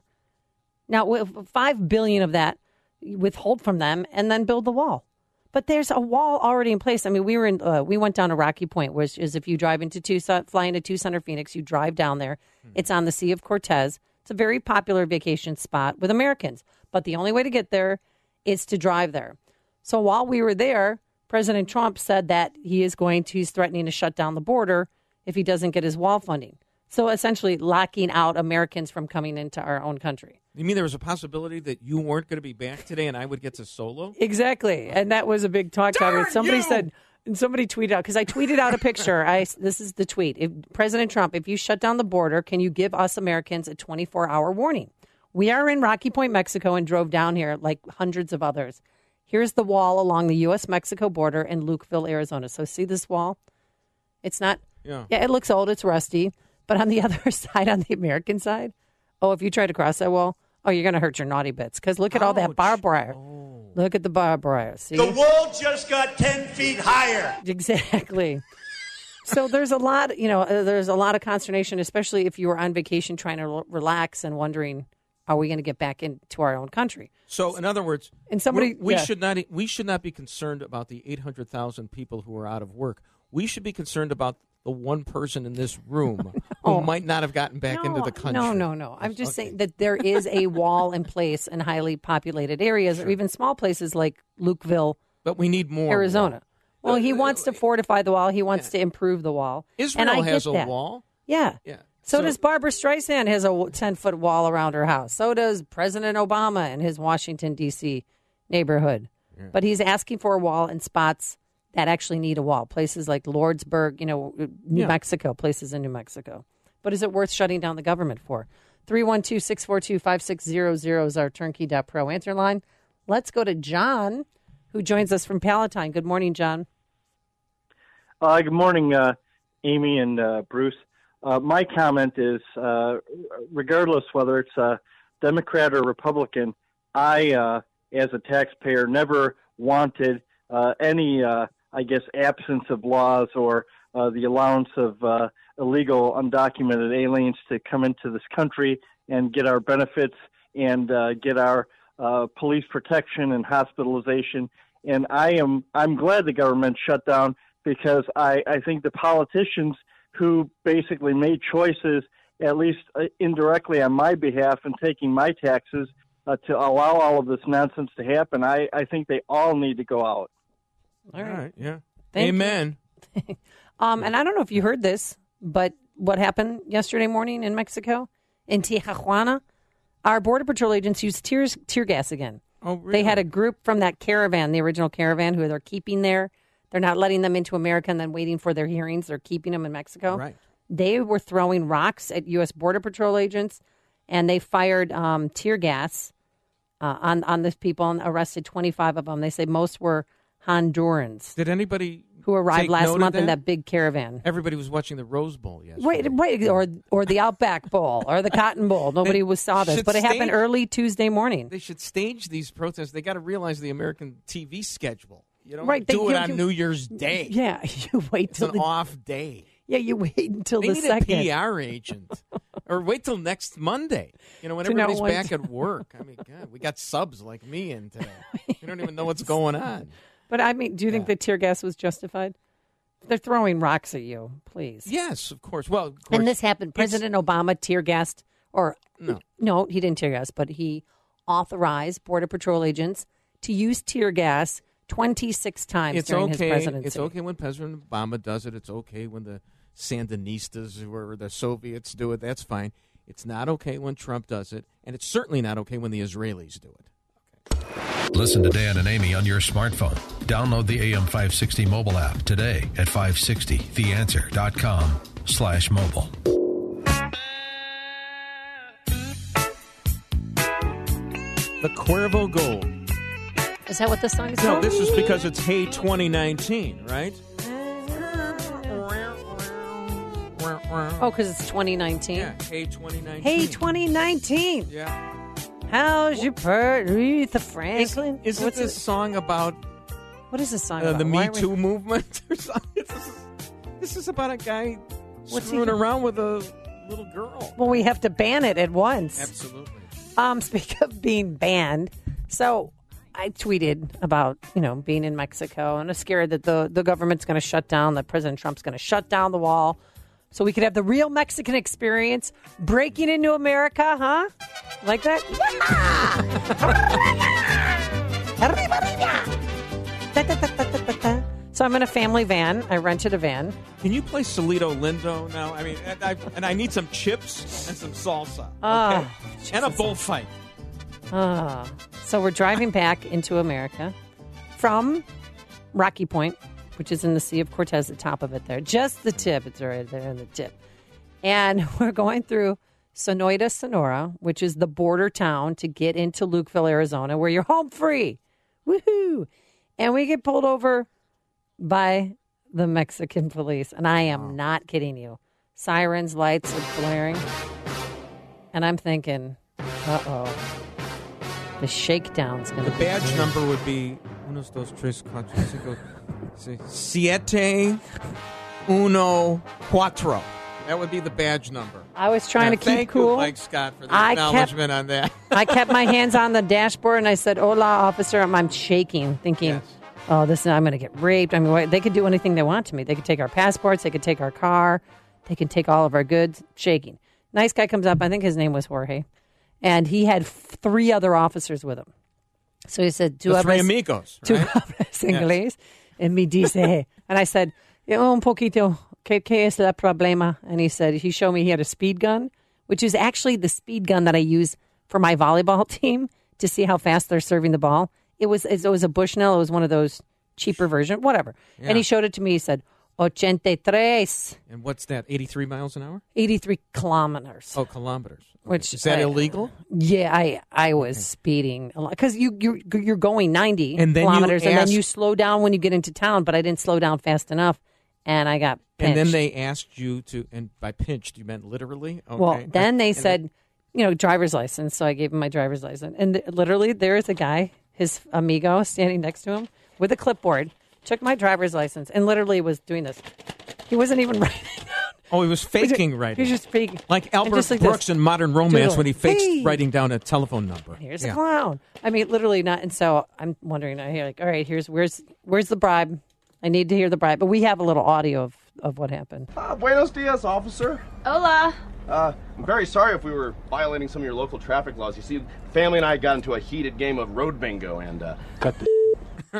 Now, five billion dollars of that withhold from them and then build the wall. But there's a wall already in place. I mean, we were in, uh, we went down to Rocky Point, which is if you drive into Tucson, fly into Tucson or Phoenix, you drive down there. Hmm. It's on the Sea of Cortez. It's a very popular vacation spot with Americans. But the only way to get there is to drive there. So while we were there, President Trump said that he is going to, he's threatening to shut down the border if he doesn't get his wall funding. So essentially locking out Americans from coming into our own country. You mean there was a possibility that you weren't going to be back today and I would get to solo? Exactly. And that was a big talk topic. Somebody you! said, and somebody tweeted out, because I tweeted out a picture. I This is the tweet. If, President Trump, if you shut down the border, can you give us Americans a twenty-four hour warning? We are in Rocky Point, Mexico, and drove down here like hundreds of others. Here's the wall along the U S Mexico border in Lukeville, Arizona. So see this wall? It's not, yeah, yeah it looks old. It's rusty. But on the other side, on the American side, oh, if you try to cross that wall, oh, you're going to hurt your naughty bits. Because look at Ouch. all that barbed wire. Oh. Look at the barbed wire. See? The wall just got ten feet higher. Exactly. So there's a lot, you know, uh, there's a lot of consternation, especially if you were on vacation trying to l- relax and wondering, are we going to get back into our own country? So, in other words, and somebody, we yeah. should not we should not be concerned about the eight hundred thousand people who are out of work. We should be concerned about the one person in this room oh. who might not have gotten back no, into the country. No, no, no. I'm just okay. saying that there is a wall in place in highly populated areas, sure. or even small places like Lukeville, but we need more Arizona. Wall. Well, he wants to fortify the wall. He wants yeah. to improve the wall. Israel and I has get a that. wall. Yeah. Yeah. So, so does Barbara Streisand has a ten-foot wall around her house. So does President Obama in his Washington, D C neighborhood. Yeah. But he's asking for a wall in spots that actually need a wall. Places like Lordsburg, you know, New yeah. Mexico, places in New Mexico. But is it worth shutting down the government for? three one two, six four two, five six zero zero is our turnkey dot pro answer line. Let's go to John, who joins us from Palatine. Good morning, John. Uh, good morning, uh, Amy and uh, Bruce. Uh, my comment is, uh, regardless whether it's a Democrat or Republican, I, uh, as a taxpayer, never wanted uh, any, uh, I guess, absence of laws or uh, the allowance of uh, illegal, undocumented aliens to come into this country and get our benefits and uh, get our uh, police protection and hospitalization. And I am I'm glad the government shut down because I, I think the politicians who basically made choices, at least indirectly on my behalf in taking my taxes uh, to allow all of this nonsense to happen, I, I think they all need to go out. All right. All right yeah. Thank Amen. um, and I don't know if you heard this, but what happened yesterday morning in Mexico, in Tijuana, our Border Patrol agents used tears, tear gas again. Oh, really? They had a group from that caravan, the original caravan, who they're keeping there. They're not letting them into America and then waiting for their hearings. They're keeping them in Mexico. Right. They were throwing rocks at U S Border Patrol agents, and they fired um, tear gas uh, on, on these people and arrested twenty-five of them. They say most were Hondurans. Did anybody who arrived Take last note of month in that? that big caravan. Everybody was watching the Rose Bowl yesterday. Wait, wait, or or the Outback Bowl or the Cotton Bowl. Nobody was saw this, should but it happened stage- early Tuesday morning. They should stage these protests. They got to realize the American T V schedule. You don't Right, they- do it you- on you- New Year's Day. Yeah, you wait It's till an the, off day. Yeah, you wait until They the need second. a P R agent. Or wait till next Monday. You know, when To know everybody's when back to- at work. I mean, God, we got subs like me in today. We don't even know what's going on. But I mean, do you think the tear gas was justified? They're throwing rocks at you, please. Yes, of course. Well, of course, And this happened. President Obama tear gassed, or No. no, he didn't tear gas, but he authorized Border Patrol agents to use tear gas twenty-six times it's during okay. his presidency. It's okay when President Obama does it. It's okay when the Sandinistas or the Soviets do it. That's fine. It's not okay when Trump does it, and it's certainly not okay when the Israelis do it. Listen to Dan and Amy on your smartphone. Download the A M five sixty mobile app today at five sixty the answer dot com slash mobile. The Cuervo Gold. Is that what the song is No, called? this is because it's Hey twenty nineteen, right? Oh, because it's twenty nineteen. Yeah, Hey twenty nineteen. Hey, twenty nineteen. Yeah. How's your bird, Aretha Franklin? Isn't What's this it? song about What is this song uh, about? the Why Me are we- Too movement or something? This is, this is about a guy What's he screwing doing? around with a little girl. Well, we have to ban it at once. Absolutely. Um, speaking of being banned, so I tweeted about, you know, being in Mexico and I'm scared that the, the government's going to shut down, that President Trump's going to shut down the wall so we could have the real Mexican experience breaking into America, huh? Like that? So I'm in a family van. I rented a van. Can you play Solito Lindo now? I mean, and I, and I need some chips and some salsa. Ah, Okay? And a bullfight. Ah. So we're driving back into America from Rocky Point, which is in the Sea of Cortez, the top of it there. Just the tip. It's right there in the tip. And we're going through Sonoita, Sonora, which is the border town to get into Lukeville, Arizona, where you're home free. Woohoo! And we get pulled over by the Mexican police. And I am not kidding you. Sirens, lights are blaring. And I'm thinking, uh-oh. The shakedown's going to The be badge good. number would be unos, dos, tres, cuatro, cinco, seis, siete, uno, cuatro. That would be the badge number. I was trying Yeah, to keep thank cool. you, Mike Scott, for the I kept- acknowledgement on that. I kept my hands on the dashboard and I said, "Hola, officer." I'm, I'm shaking, thinking, "Oh, this I'm going to get raped." I mean, what- they could do anything they want to me. They could take our passports. They could take our car. They can take all of our goods. Shaking. Nice guy comes up. I think his name was Jorge, and he had f- three other officers with him. So he said, "Tu The three hablas- amigos, tu right? hablas inglés?" And me dice, and I said, "Yo, un poquito. ¿Qué, qué es el problema?" And he said, he showed me he had a speed gun, which is actually the speed gun that I use for my volleyball team to see how fast they're serving the ball. It was it was a Bushnell. It was one of those cheaper version, whatever. Yeah. And he showed it to me. He said, eighty-tres, And what's that, eighty-three miles an hour? eighty-three kilometers. Oh, kilometers. Okay. Which Is that I- illegal? Yeah, I I was speeding a lot because you you're, you're going ninety And then you kilometers, and then asked- you slow down when you get into town. But I didn't slow down fast enough, and I got pinched. And then they asked you to, and by pinched, you meant literally? Okay. Well, then they And said, you know, driver's license. So I gave him my driver's license. And th- literally, there is a guy, his amigo, standing next to him with a clipboard, took my driver's license, and literally was doing this. He wasn't even writing. Oh, he was faking writing. He was just faking. Like And Albert just like Brooks this. in Modern Romance Doodle. when he fakes Hey! writing down a telephone number. Here's Yeah. a clown. I mean, literally not. And so I'm wondering, I hear like, all right, here's where's where's the bribe? I need to hear the bribe. But we have a little audio of, of what happened. Uh, buenos dias, officer. Hola. Uh, I'm very sorry if we were violating some of your local traffic laws. You see, family and I got into a heated game of road bingo and uh, cut the.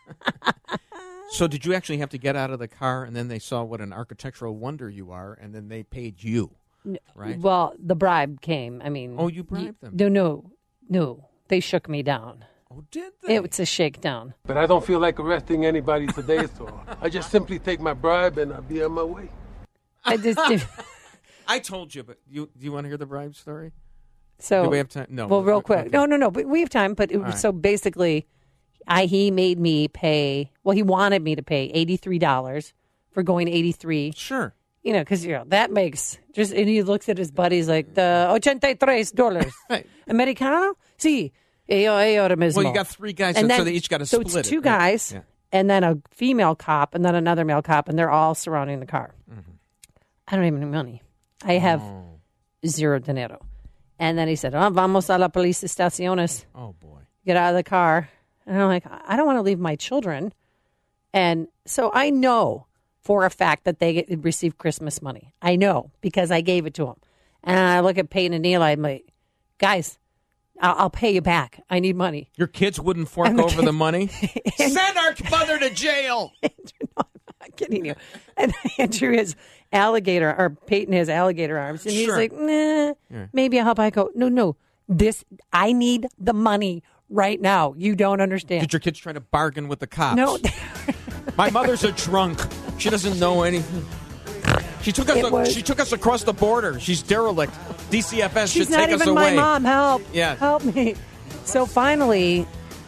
So did you actually have to get out of the car and then they saw what an architectural wonder you are and then they paid you, right? Well, the bribe came. I mean, Oh, you bribed them. No, no, no. They shook me down. Oh, did they? It's a shakedown. But I don't feel like arresting anybody today, so I just simply take my bribe and I'll be on my way. I just did. I told you, but you do you want to hear the bribe story? So Do we have time? No. Well, real Okay. quick. No, no, no. But we have time. But it, All right. so basically, I he made me pay. Well, he wanted me to pay eighty-three dollars for going eighty-three. Sure. You know, because you know that makes just. And he looks at his buddies like the ochenta-tres dollars. Right. Americano? Sí. Yo, yo, ahora mismo. Well, you got three guys, And so, then- so they each got to so split it's it. two right? guys, Yeah. and then a female cop, and then another male cop, and they're all surrounding the car. Mm-hmm. I don't even have money. I have Oh. zero dinero. And then he said, oh, vamos a la police estaciones. Oh, boy. Get out of the car. And I'm like, I don't want to leave my children. And so I know for a fact that they get, receive Christmas money. I know because I gave it to them. And I look at Peyton and Eli, I'm like, guys, I'll, I'll pay you back. I need money. Your kids wouldn't fork And the over kid- the money? Send our mother to jail. I'm kidding you. And Andrew has alligator, or Peyton has alligator arms. And he's Sure. like, nah, Yeah. maybe I'll help. I go, no, no, this, I need the money right now. You don't understand. Did your kids try to bargain with the cops? No. My mother's a drunk. She doesn't know anything. She took us. It a- was- she took us across the border. She's derelict. D C F S She's should not take us even away. my mom. Help. Yeah. Help me. So finally,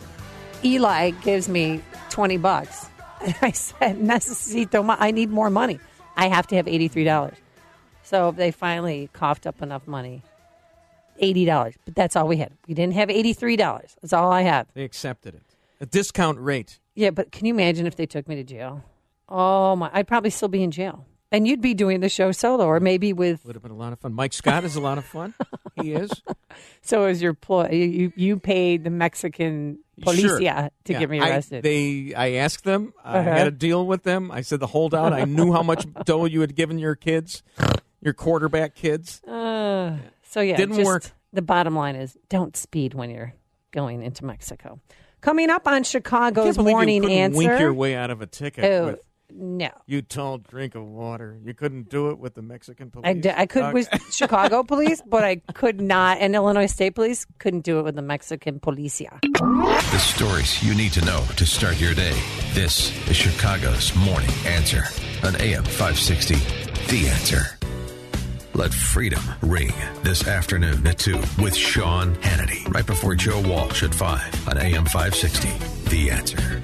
Eli gives me twenty bucks. And I said, necesito ma- I need more money. I have to have eighty-three dollars. So they finally coughed up enough money. eighty dollars. But that's all we had. We didn't have eighty-three dollars. That's all I had. They accepted it. A discount rate. Yeah, but can you imagine if they took me to jail? Oh, my. I'd probably still be in jail. And you'd be doing the show solo or maybe with... Would have been a lot of fun. Mike Scott is a lot of fun. He is. So as your ploy, you, you paid the Mexican policia Sure. to Yeah. get me I- arrested. they, I asked them. I Uh-huh. had a deal with them. I said the holdout. I knew how much dough you had given your kids, your quarterback kids. Uh, so yeah, Didn't just work. The bottom line is don't speed when you're going into Mexico. Coming up on I can't Chicago's believe Morning you couldn't Answer. wink your way out of a ticket Oh, with no. you told drink of water. You couldn't do it with the Mexican police. I, d- I could Okay. with Chicago police, but I could not, and Illinois State Police couldn't do it with the Mexican policia. The stories you need to know to start your day. This is Chicago's Morning Answer on A M five sixty. The Answer. Let freedom ring this afternoon at two with Sean Hannity. Right before Joe Walsh at five on A M five sixty. The Answer.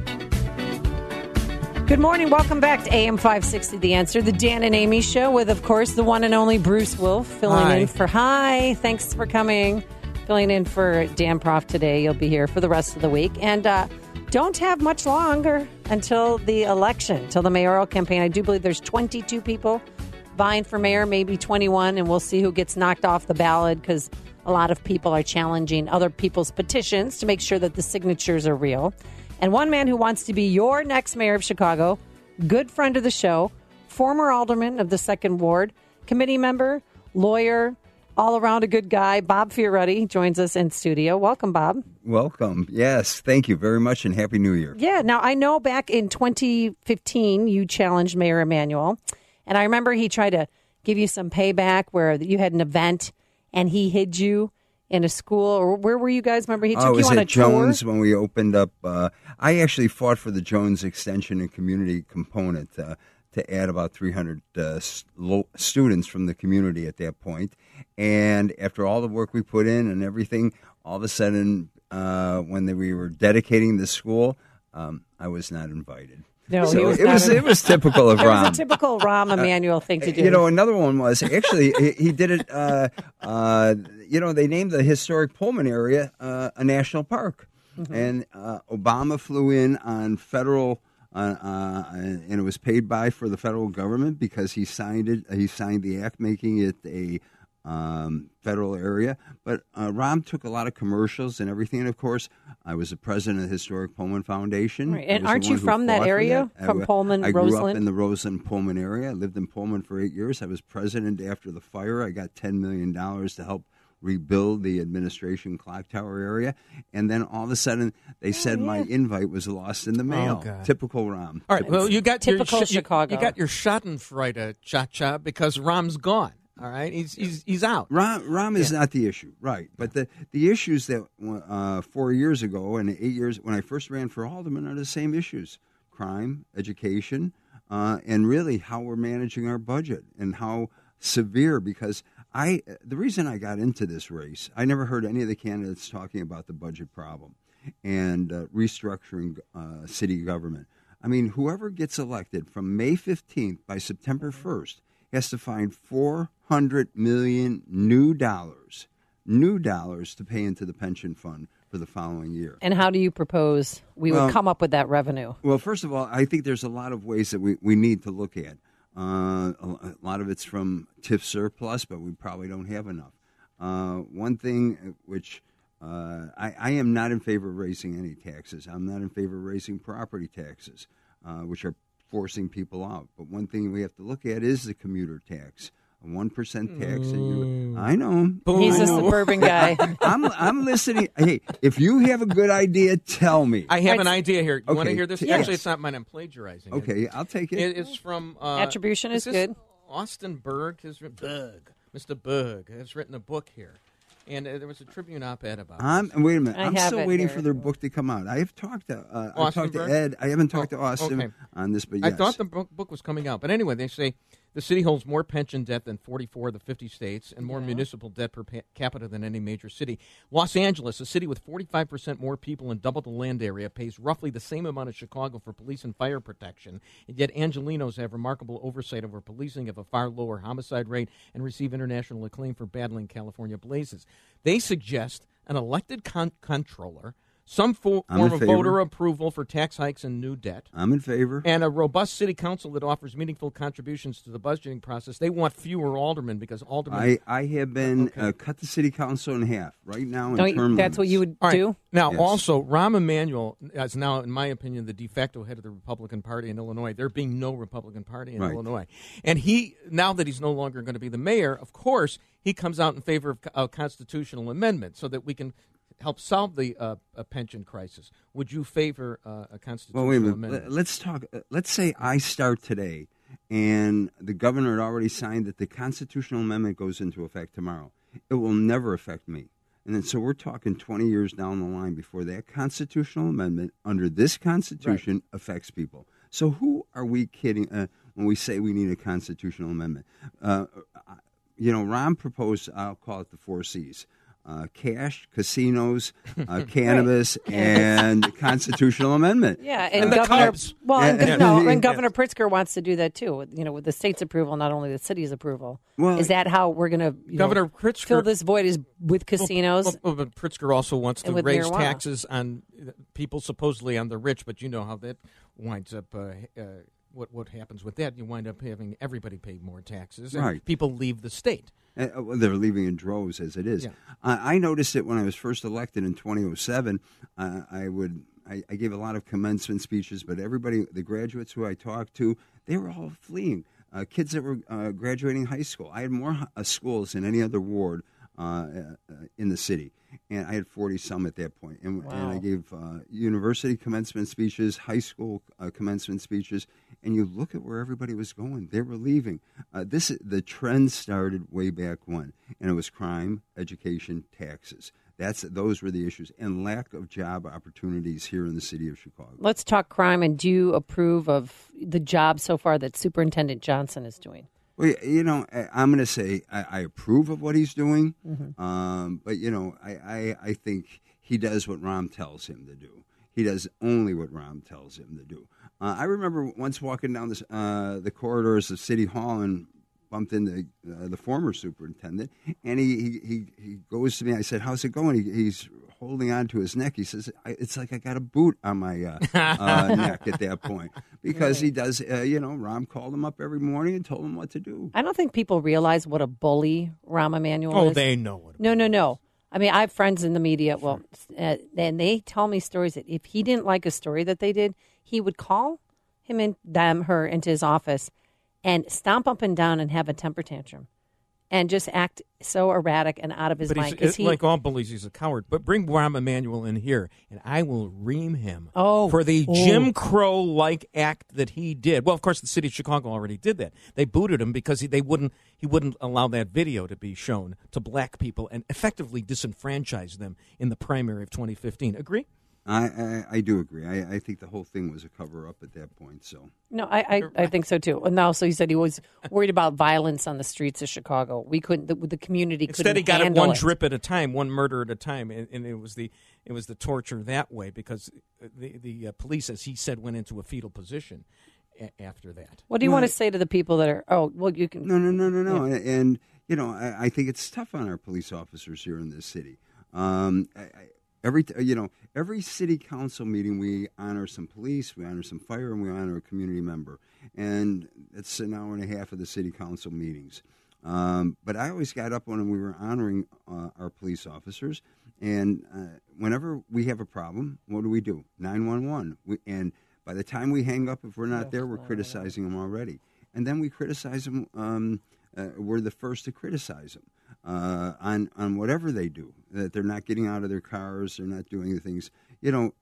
Good morning. Welcome back to A M five sixty, The Answer, the Dan and Amy show with, of course, the one and only Bruce Wolf filling Hi. in for, hi, thanks for coming, filling in for Dan Proft today. You'll be here for the rest of the week. And uh, don't have much longer until the election, until the mayoral campaign. I do believe there's twenty-two people vying for mayor, maybe twenty-one, and we'll see who gets knocked off the ballot because a lot of people are challenging other people's petitions to make sure that the signatures are real. And one man who wants to be your next mayor of Chicago, good friend of the show, former alderman of the Second Ward, committee member, lawyer, all around a good guy, Bob Fioretti joins us in studio. Welcome, Bob. Welcome. Yes, thank you very much, and Happy New Year. Yeah, now I know back in twenty fifteen you challenged Mayor Emanuel, and I remember he tried to give you some payback where you had an event and he hid you in a school, or where were you guys? Remember he took I was you on at a tour? Jones when we opened up. Uh, I actually fought for the Jones Extension and Community component uh, to add about three hundred uh, s- lo- students from the community at that point. And after all the work we put in and everything, all of a sudden, uh, when they, we were dedicating the school, um, I was not invited. No, so he was it not was in- it was typical of It Rom. was a typical Rahm Emanuel thing to do. You know, another one was actually he, he did it. Uh, uh, you know, they named the historic Pullman area uh, a national park, Mm-hmm. and uh, Obama flew in on federal, uh, uh, and it was paid by for the federal government because he signed it. He signed the act making it a um, federal area. But uh, Rahm took a lot of commercials and everything. And of course, I was the president of the Historic Pullman Foundation. Right. I And was the aren't you one who from that fought for area? that. From I, Pullman, I grew up Roseland? in the Roseland Pullman area. I lived in Pullman for eight years. I was president after the fire. I got ten million dollars to help rebuild the administration clock tower area. And then all of a sudden, they said my invite was lost in the mail. God. Typical Rahm. All right. Well, you got Typical your, sh- you- Chicago. You, got your Schadenfreude, cha-cha, because Rom's gone. All right, he's he's he's out. Rom, Rom is Yeah. not the issue, right? But the, the issues that uh, four years ago and eight years when I first ran for alderman are the same issues: crime, education, uh, and really how we're managing our budget and how severe. Because I, the reason I got into this race, I never heard any of the candidates talking about the budget problem. and uh, restructuring uh, city government. I mean, whoever gets elected from May fifteenth by September first has to find four hundred million new dollars, new dollars to pay into the pension fund for the following year. And how do you propose we Well, would come up with that revenue? Well, first of all, I think there's a lot of ways that we, we need to look at. Uh, a, a lot of it's from T I F surplus, but we probably don't have enough. Uh, one thing which uh, I, I am not in favor of raising any taxes. I'm not in favor of raising property taxes, uh, which are forcing people out. But one thing we have to look at is the commuter tax. A one percent tax. And you, I know. He's I a know. suburban guy. I'm I'm listening. Hey, if you have a good idea, tell me. I have an idea here. You Okay, want to hear this? t- Actually, yes. it's not mine. I'm plagiarizing. Okay, it. I'll take it. It- It's from uh, Attribution is this good. Austin Berg has written Berg. Mister Berg has written a book here, and uh, there was a Tribune op-ed about. I'm, this. wait a minute. I I'm have still it waiting here. for their book to come out. I have talked to uh, I Austin talked to Berg? Ed. I haven't talked Oh, to Austin okay. on this, but yes. I thought the book, book was coming out. But anyway, they say the city holds more pension debt than forty-four of the fifty states and more Yeah. municipal debt per pa- capita than any major city. Los Angeles, a city with forty-five percent more people and double the land area, pays roughly the same amount as Chicago for police and fire protection. And yet Angelinos have remarkable oversight over policing, have a far lower homicide rate, and receive international acclaim for battling California blazes. They suggest an elected con- comptroller, some fo- I'm form in of favor. voter approval for tax hikes and new debt, I'm in favor. and a robust city council that offers meaningful contributions to the budgeting process. They want fewer aldermen because aldermen. I, I have been Okay. uh, cut the city council in half right now in Don't you- term that's what limits. you would All right. do? Now, Yes. also, Rahm Emanuel is now, in my opinion, the de facto head of the Republican Party in Illinois. There being no Republican Party in Right. Illinois. And he, now that he's no longer going to be the mayor, of course, he comes out in favor of a constitutional amendment so that we can help solve the uh, uh, pension crisis. Would you favor uh, a constitutional Well, wait a minute. amendment? Let- Let's talk. uh, Let's say I start today, and the governor had already signed that the constitutional amendment goes into effect tomorrow. It will never affect me. And then, so we're talking twenty years down the line before that constitutional amendment under this Constitution affects people. So who are we kidding uh, when we say we need a constitutional amendment? Uh, you know, Ron proposed, I'll call it the four C's. Uh, cash, casinos, uh, cannabis, and constitutional amendment. Yeah, and, And the Governor Cubs. well, and, Yeah. no, Yeah. and Governor Pritzker wants to do that too. with, You know, with the state's approval, not only the city's approval. Well, is that how we're going to Governor Pritzker fill this void? Is with casinos? Well, well, but Pritzker also wants to And with raise marijuana. taxes on uh, people supposedly on the rich, but you know how that winds up. Uh, uh, what what happens with that? You wind up having everybody pay more taxes, and Right. people leave the state. Uh, well, they're leaving in droves as it is. Yeah. Uh, I noticed it when I was first elected in twenty oh seven. Uh, I would I, I gave a lot of commencement speeches, but everybody, the graduates who I talked to, they were all fleeing. Uh, kids that were uh, graduating high school. I had more uh, schools than any other ward uh, uh, in the city, and I had forty some at that point. And, and I Wow. gave uh, university commencement speeches, high school uh, commencement speeches, and you look at where everybody was going. They were leaving. Uh, this the trend started way back when, and it was crime, education, taxes. That's those were the issues, and lack of job opportunities here in the city of Chicago. Let's talk crime. And do you approve of the job so far that Superintendent Johnson is doing? Well, you know, I, I'm going to say I, I approve of what he's doing, Mm-hmm. um, but you know, I, I, I think he does what Rahm tells him to do. He does only what Rahm tells him to do. Uh, I remember once walking down this, uh, the corridors of City Hall and bumped into uh, the former superintendent, and he, he, he, he goes to me. I said, "How's it going?" He, he's holding on to his neck. He says, I, "It's like I got a boot on my uh, uh, neck at that point," because he does. Uh, you know, Rahm called him up every morning and told him what to do. I don't think people realize what a bully Rahm Emanuel Oh, is. they know what. No, no, no. I mean, I have friends in the media. Well, uh, and they tell me stories that if he didn't like a story that they did, he would call him and them, her, into his office and stomp up and down and have a temper tantrum and just act so erratic and out of his But mind. he's, 'cause he, like all bullies, he's a coward. But bring Rahm Emanuel in here, and I will ream him Oh, for the oh. Jim Crow-like act that he did. Well, of course, the city of Chicago already did that. They booted him because he, they wouldn't he wouldn't allow that video to be shown to black people and effectively disenfranchise them in the primary of twenty fifteen. Agree? I, I, I do agree. I, I think the whole thing was a cover-up at that point. So No, I, I, I think so too. And also, he said he was worried about violence on the streets of Chicago. We couldn't, the, the community couldn't Instead, he got it handle one it. drip at a time, one murder at a time, and, and it was the it was the torture that way because the the uh, police, as he said, went into a fetal position a- after that. What do you Well, want to say to the people that are? Oh, well, you can. No, no, no, no, no. Yeah. And, and, you know, I, I think it's tough on our police officers here in this city. Um, I, I, every, you know, every city council meeting, we honor some police, we honor some fire, and we honor a community member. And it's an hour and a half of the city council meetings. Um, but I always got up when we were honoring uh, our police officers. And uh, whenever we have a problem, what do we do? nine one one. We, and by the time we hang up, if we're not there, we're criticizing them already. And then we criticize them. Um, uh, we're the first to criticize them uh, on on whatever they do. That they're not getting out of their cars, they're not doing the things. You know,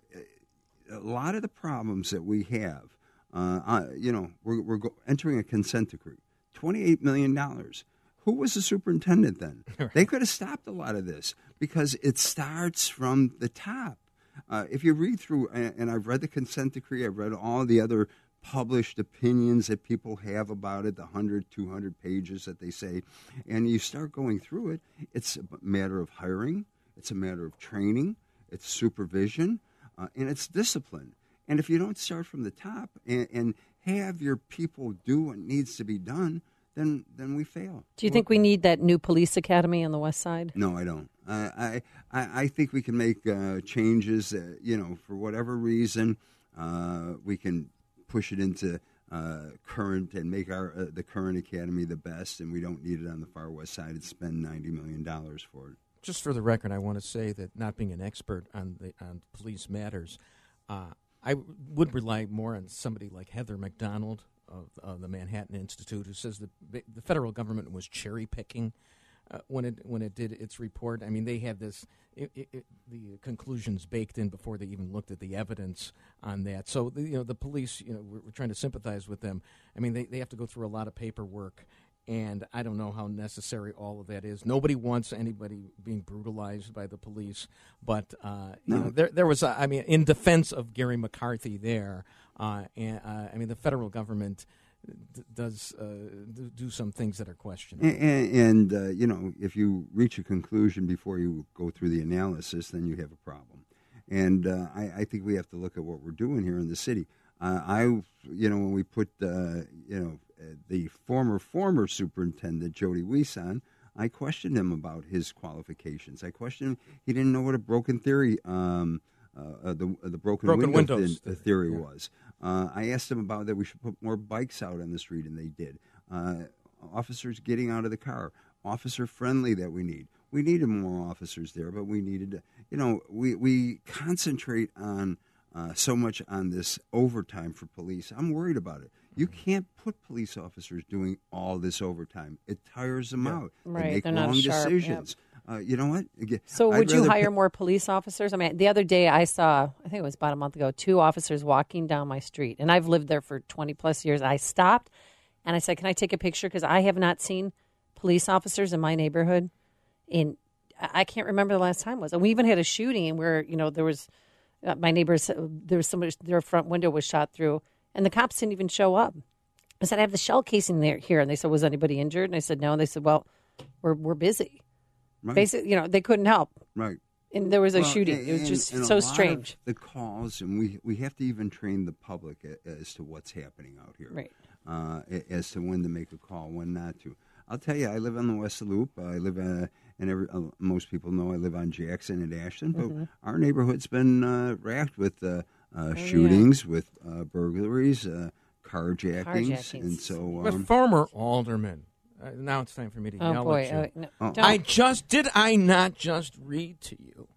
a lot of the problems that we have. Uh, uh, you know, we're we're go- entering a consent decree. twenty-eight million dollars. Who was the superintendent then? They could have stopped a lot of this because it starts from the top. Uh, if you read through, and, and I've read the consent decree, I've read all the other published opinions that people have about it, the one hundred, two hundred pages that they say, and you start going through it, it's a matter of hiring, it's a matter of training, it's supervision, uh, and it's discipline. And if you don't start from the top and, and have your people do what needs to be done, then then we fail. Do you think we need that new police academy on the west side? No, I don't. I I, I think we can make uh, changes. Uh, you know, for whatever reason, uh, we can push it into uh, current and make our uh, the current academy the best. And we don't need it on the far west side and spend ninety million dollars for it. Just for the record, I want to say that not being an expert on the on police matters, uh, I w- would rely more on somebody like Heather McDonald of uh, the Manhattan Institute, who says that the federal government was cherry picking uh, when it when it did its report. I mean, they had this it, it, it, the conclusions baked in before they even looked at the evidence on that. So the, you know, the police, you know, we're, we're trying to sympathize with them. I mean, they they have to go through a lot of paperwork. And I don't know how necessary all of that is. Nobody wants anybody being brutalized by the police. But, uh, you No. know, there there was, a, I mean, in defense of Gary McCarthy there, uh, and, uh, I mean, the federal government d- does uh, do, do some things that are questionable. And, and, and uh, you know, if you reach a conclusion before you go through the analysis, then you have a problem. And uh, I, I think we have to look at what we're doing here in the city. Uh, I, you know, when we put, uh, you know, uh, the former, former superintendent, Jody Weiss, on, I questioned him about his qualifications. I questioned him. He didn't know what a broken theory, um, uh, uh, the uh, the broken, Broken window windows thi- theory was. Uh, I asked him about that we should put more bikes out on the street, and they did. Uh, officers getting out of the car, officer friendly that we need. We needed more officers there, but we needed, you know, we, we concentrate on uh, so much on this overtime for police. I'm worried about it. You can't put police officers doing all this overtime. It tires them out. Right, They make they're not wrong sharp, decisions. Uh, you know what? Again, So I'd would you rather hire put- more police officers? I mean, the other day I saw, I think it was about a month ago, two officers walking down my street. And I've lived there for twenty plus years. I stopped and I said, can I take a picture? Because I have not seen police officers in my neighborhood in, I I can't remember the last time it was. And we even had a shooting where, you know, there was, uh, my neighbors, there was somebody, their front window was shot through and the cops didn't even show up. I said, I have the shell casing there here. And they said, was anybody injured? And I said, no. And they said, well, we're we're busy. Right. Basically, you know, they couldn't help. Right. And there was a Well, shooting. It was and- just and a so lot strange. of the calls, and we, we have to even train the public a- as to what's happening out here. Right. Uh, a- as to when to make a call, when not to. I'll tell you, I live on the West Loop. I live, uh, and every, uh, most people know I live on Jackson and Ashton. But Mhm. our neighborhood's been uh, racked with uh, uh, Oh, yeah. shootings, with uh, burglaries, uh, carjackings, Carjackings. and so. With Um, former aldermen. Uh, now it's time for me to Oh, yell boy. at you. Uh, no, Oh. don't. I just did I not just read to you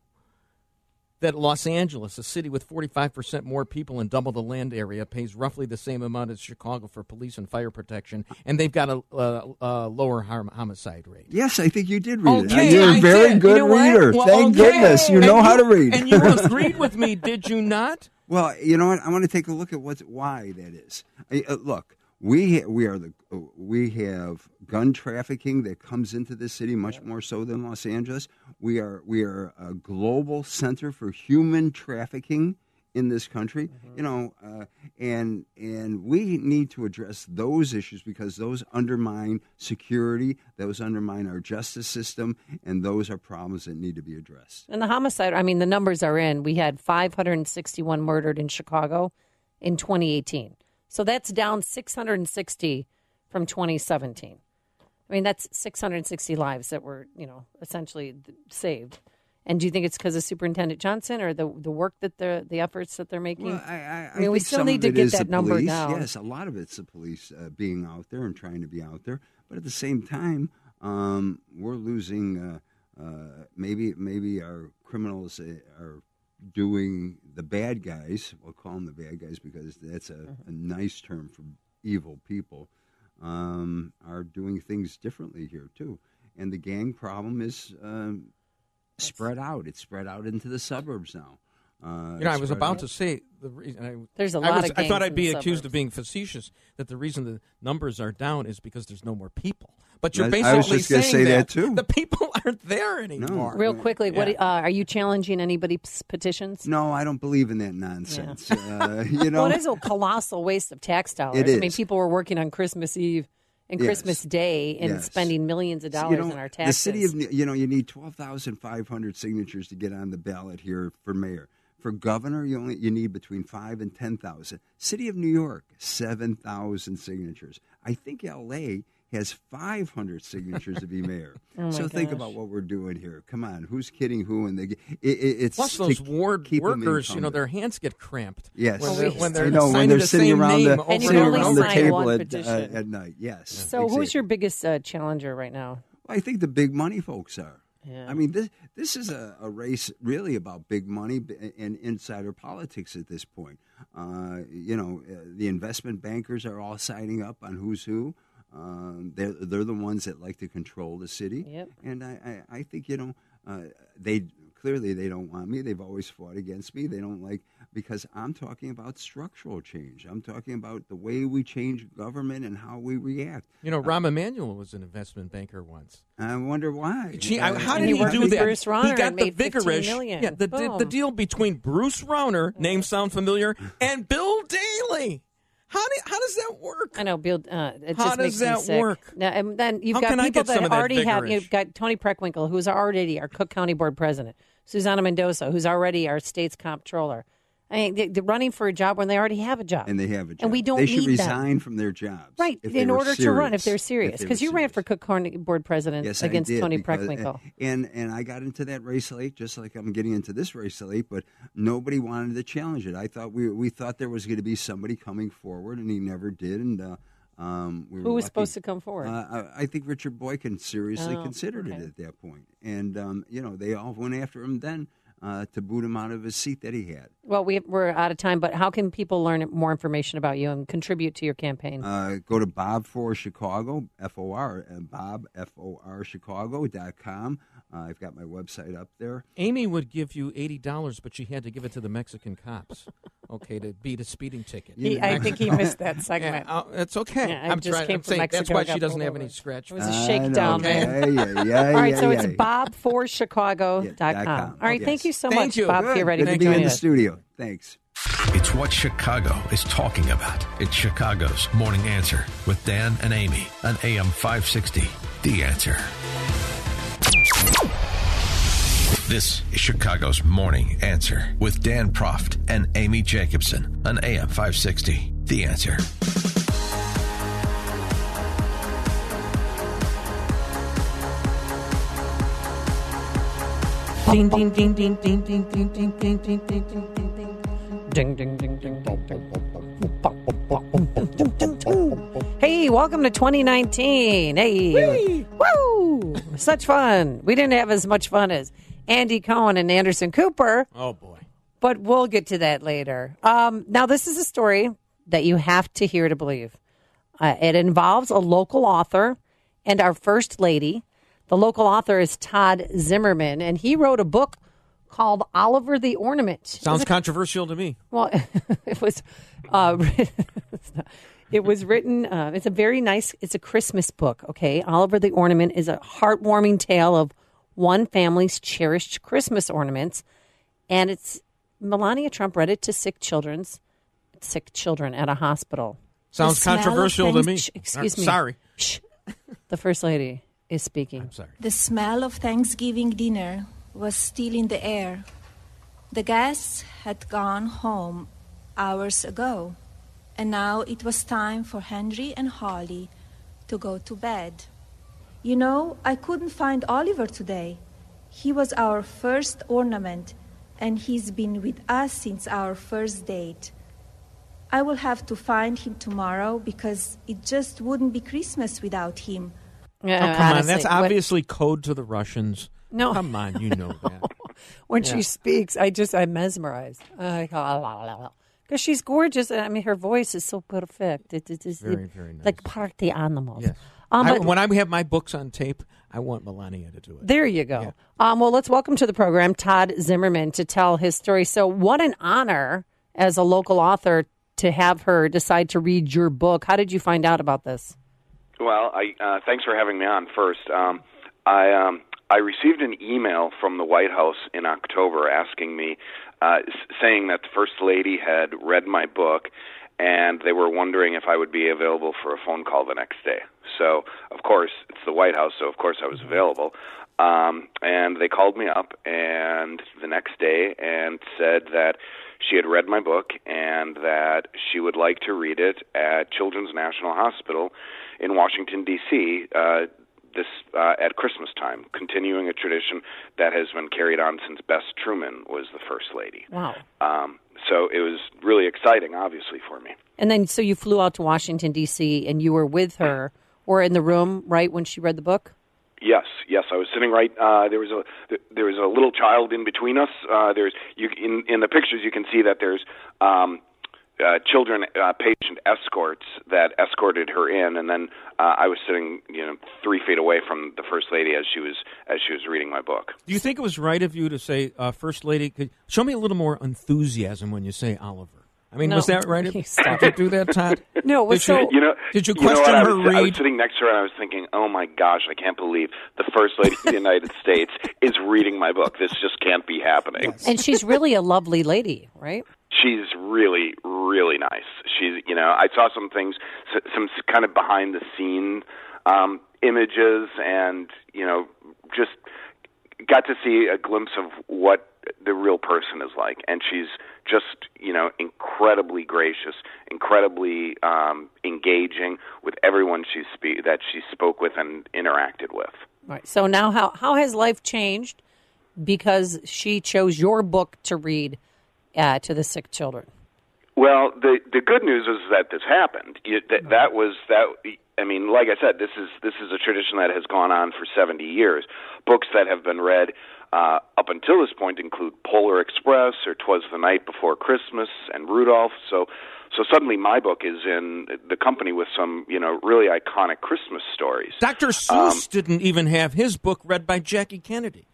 that Los Angeles, a city with forty-five percent more people and double the land area, pays roughly the same amount as Chicago for police and fire protection, and they've got a, a, a lower harm, homicide rate. Yes, I think you did read Okay, it. You're a I very did. good You know what? reader. Well, Thank okay. goodness. You And know how you- to read. And you agreed with me, did you not? Well, you know what? I want to take a look at what's why that is. I, uh, look, we we are the we have gun trafficking that comes into this city much more so than Los Angeles. We are we are a global center for human trafficking in this country, mm-hmm. you know, uh, and and we need to address those issues because those undermine security, those undermine our justice system, and those are problems that need to be addressed. And the homicide, I mean, the numbers are in. We had five hundred sixty-one murdered in Chicago in twenty eighteen. So that's down six hundred sixty from twenty seventeen. I mean, that's six hundred sixty lives that were, you know, essentially saved. And do you think it's because of Superintendent Johnson or the the work that they're, the efforts that they're making? Well, I, I, I mean, I we think still some need of to it get is that the number police. down. Yes, a lot of it's the police uh, being out there and trying to be out there. But at the same time, um, we're losing. Uh, uh, maybe maybe our criminals are doing the bad guys. We'll call them the bad guys because that's a, mm-hmm. a nice term for evil people. Um, are doing things differently here too, and the gang problem is. Um, Spread out. It's spread out into the suburbs now. Uh, you know, I was about out. to say the reason. I, there's a I lot was, of gangs I thought I'd be in the accused suburbs. of being facetious. That the reason the numbers are down is because there's no more people. But you're I, basically I was just saying gonna say that, that too. The people aren't there anymore. Real quickly, Yeah. what uh, are you challenging anybody's petitions? No, I don't believe in that nonsense. Uh, you know, Well, it is a colossal waste of tax dollars. It I mean, is. people were working on Christmas Eve and Yes. Christmas Day and Yes. spending millions of So, dollars you know, in our taxes. The city of, New- you know, you need twelve thousand five hundred signatures to get on the ballot here for mayor. For governor, you only you need between five and ten thousand. City of New York, seven thousand signatures. I think L A has five hundred signatures to be mayor. Oh my so think gosh. about what we're doing here. Come on, who's kidding who? And they, it, it, it's Plus, those to ward keep 'em workers, you know, incumbent. their hands get cramped. Yes, when they're, when they're I know when signing they're the sitting same around name the over And you sitting can only around the sign table one at, uh, petition. at night. Yes. So, exactly. who's your biggest uh, challenger right now? I think the big money folks are. Yeah. I mean, this this is a, a race really about big money and insider politics at this point. Uh, you know, uh, the investment bankers are all signing up on who's who. Um, they're they're the ones that like to control the city. Yep. And I, I, I think you know uh, they clearly they don't want me. They've always fought against me. They don't like because I'm talking about structural change. I'm talking about the way we change government and how we react. You know, Rahm Emanuel was an investment banker once. I wonder why. Gee, Uh, I- how And did he he, worked do with that? Bruce Rauner he got and the made fifteen vigorish. million. Yeah, the, the, Boom. the deal between Bruce Rauner, name sound familiar, and Bill Daley. How do, how does that work? I know, Bill. Uh, it How just does makes me that sick. work? Now, and then you've How got can I people get some that of that already have. vigorish? You've got Tony Preckwinkle, who's already our Cook County Board President. Susanna Mendoza, who's already our state's comptroller. I mean, they- they're running for a job when they already have a job. And they have a job. And we don't They should need them. resign from their jobs. Right, if they in were order to run, if serious. they're serious. If they Because were you ran serious. for Cook County Board President Yes, against I did, Tony because- Preckwinkle. And and I got into that race late, just like I'm getting into this race late. But nobody wanted to challenge it. I thought we we thought there was going to be somebody coming forward, and he never did. And uh, um, we were Who was lucky. supposed to come forward? Uh, I, I think Richard Boykin seriously Oh, considered okay. it at that point, and um, you know they all went after him then uh, to boot him out of his seat that he had. Well, we, we're out of time, but how can people learn more information about you and contribute to your campaign? Uh, go to Bob for Chicago, F O R, uh, Bob, F O R, Chicago dot com. Uh, I've got my website up there. Amy would give you eighty dollars, but she had to give it to the Mexican cops, okay, to beat a speeding ticket. He- I think he missed that segment. Yeah, uh, it's okay. Yeah, I I'm just trying. came I'm from saying Mexico, that's why got she doesn't pulled have over. any scratch. It was a I shakedown, know. man. Yeah, yeah, yeah, All right, yeah, so yeah. it's bob for chicago dot com. Dot com. All right, Yes. thank you so Thank much, you. Bob, Good. for your ready Good to to be join in the us. studio. Thanks. It's what Chicago is talking about. It's Chicago's Morning Answer with Dan and Amy on A M five sixty. The Answer. This is Chicago's Morning Answer with Dan Proft and Amy Jacobson on A M five sixty. The Answer. Ding ding ding ding ding ding ding ding ding ding ding ding ding ding ding ding ding ding ding. Hey, welcome to twenty nineteen. Hey, woo! Such fun. We didn't have as much fun as Andy Cohen and Anderson Cooper, Oh boy. but we'll get to that later. Um, now, this is a story that you have to hear to believe. Uh, it involves a local author and our first lady. The local author is Todd Zimmerman, and he wrote a book called Oliver the Ornament. Sounds controversial to me. Well, it was uh, It was written, uh, it's a very nice, it's a Christmas book, okay? Oliver the Ornament is a heartwarming tale of one family's cherished Christmas ornaments. And it's, Melania Trump read it to sick children's, sick children at a hospital. Sounds controversial to me. Shh, excuse me. Sorry. Shh. The First Lady is speaking. I'm sorry. The smell of Thanksgiving dinner was still in the air. The guests had gone home hours ago, and now it was time for Henry and Holly to go to bed. You know, I couldn't find Oliver today. He was our first ornament, and he's been with us since our first date. I will have to find him tomorrow because it just wouldn't be Christmas without him. Yeah, oh, come honestly, on. That's what- obviously code to the Russians. No. Come on, you know that. When Yeah. she speaks, I just, I'm mesmerized. Because she's gorgeous. I mean, her voice is so perfect. It, it is Very, very nice. like party animals. Yes. Um, I, but- when I have my books on tape, I want Melania to do it. There you go. Um, well, let's welcome to the program Todd Zimmerman to tell his story. So what an honor as a local author to have her decide to read your book. How did you find out about this? Well, I uh, thanks for having me on first. Um, I um, I received an email from the White House in October asking me, uh, s- saying that the First Lady had read my book, and they were wondering if I would be available for a phone call the next day. So, of course, it's the White House, so of course I was available. Um, and they called me up and the next day and said that she had read my book and that she would like to read it at Children's National Hospital in Washington, D C, uh, this uh, at Christmas time, continuing a tradition that has been carried on since Bess Truman was the First Lady. Wow. Um, so it was really exciting, obviously, for me. And then, so you flew out to Washington, D C, and you were with her or in the room, right, when she read the book? Yes, yes, I was sitting right. Uh, there was a there was a little child in between us. Uh, there's you in in the pictures you can see that there's um, uh, children uh, patient escorts that escorted her in, and then uh, I was sitting you know three feet away from the First Lady as she was as she was reading my book. Do you think it was right of you to say, uh, First Lady, could, show me a little more enthusiasm when you say Oliver? I mean, No. was that right? Did you do that, Todd? No, it was did so- you, You know, did you you know question what? I her was, I was read? sitting next to her and I was thinking, oh my gosh, I can't believe the First Lady of the United States is reading my book. This just can't be happening. And she's really a lovely lady, right? She's really, really nice. She's, you know, I saw some things, s- some s- kind of behind the scene um, images, and you know, just got to see a glimpse of what the real person is like. And she's just, you know, incredibly gracious, incredibly um, engaging with everyone she spe- that she spoke with and interacted with. Right. So now, how how has life changed because she chose your book to read uh, to the sick children? Well, the the good news is that this happened. You, that, that was that. I mean, like I said, this is this is a tradition that has gone on for seventy years. Books that have been read uh, up until this point include Polar Express or 'Twas the Night Before Christmas and Rudolph. So, so suddenly my book is in the company with some, you know, really iconic Christmas stories. Doctor Seuss didn't even have his book read by Jackie Kennedy.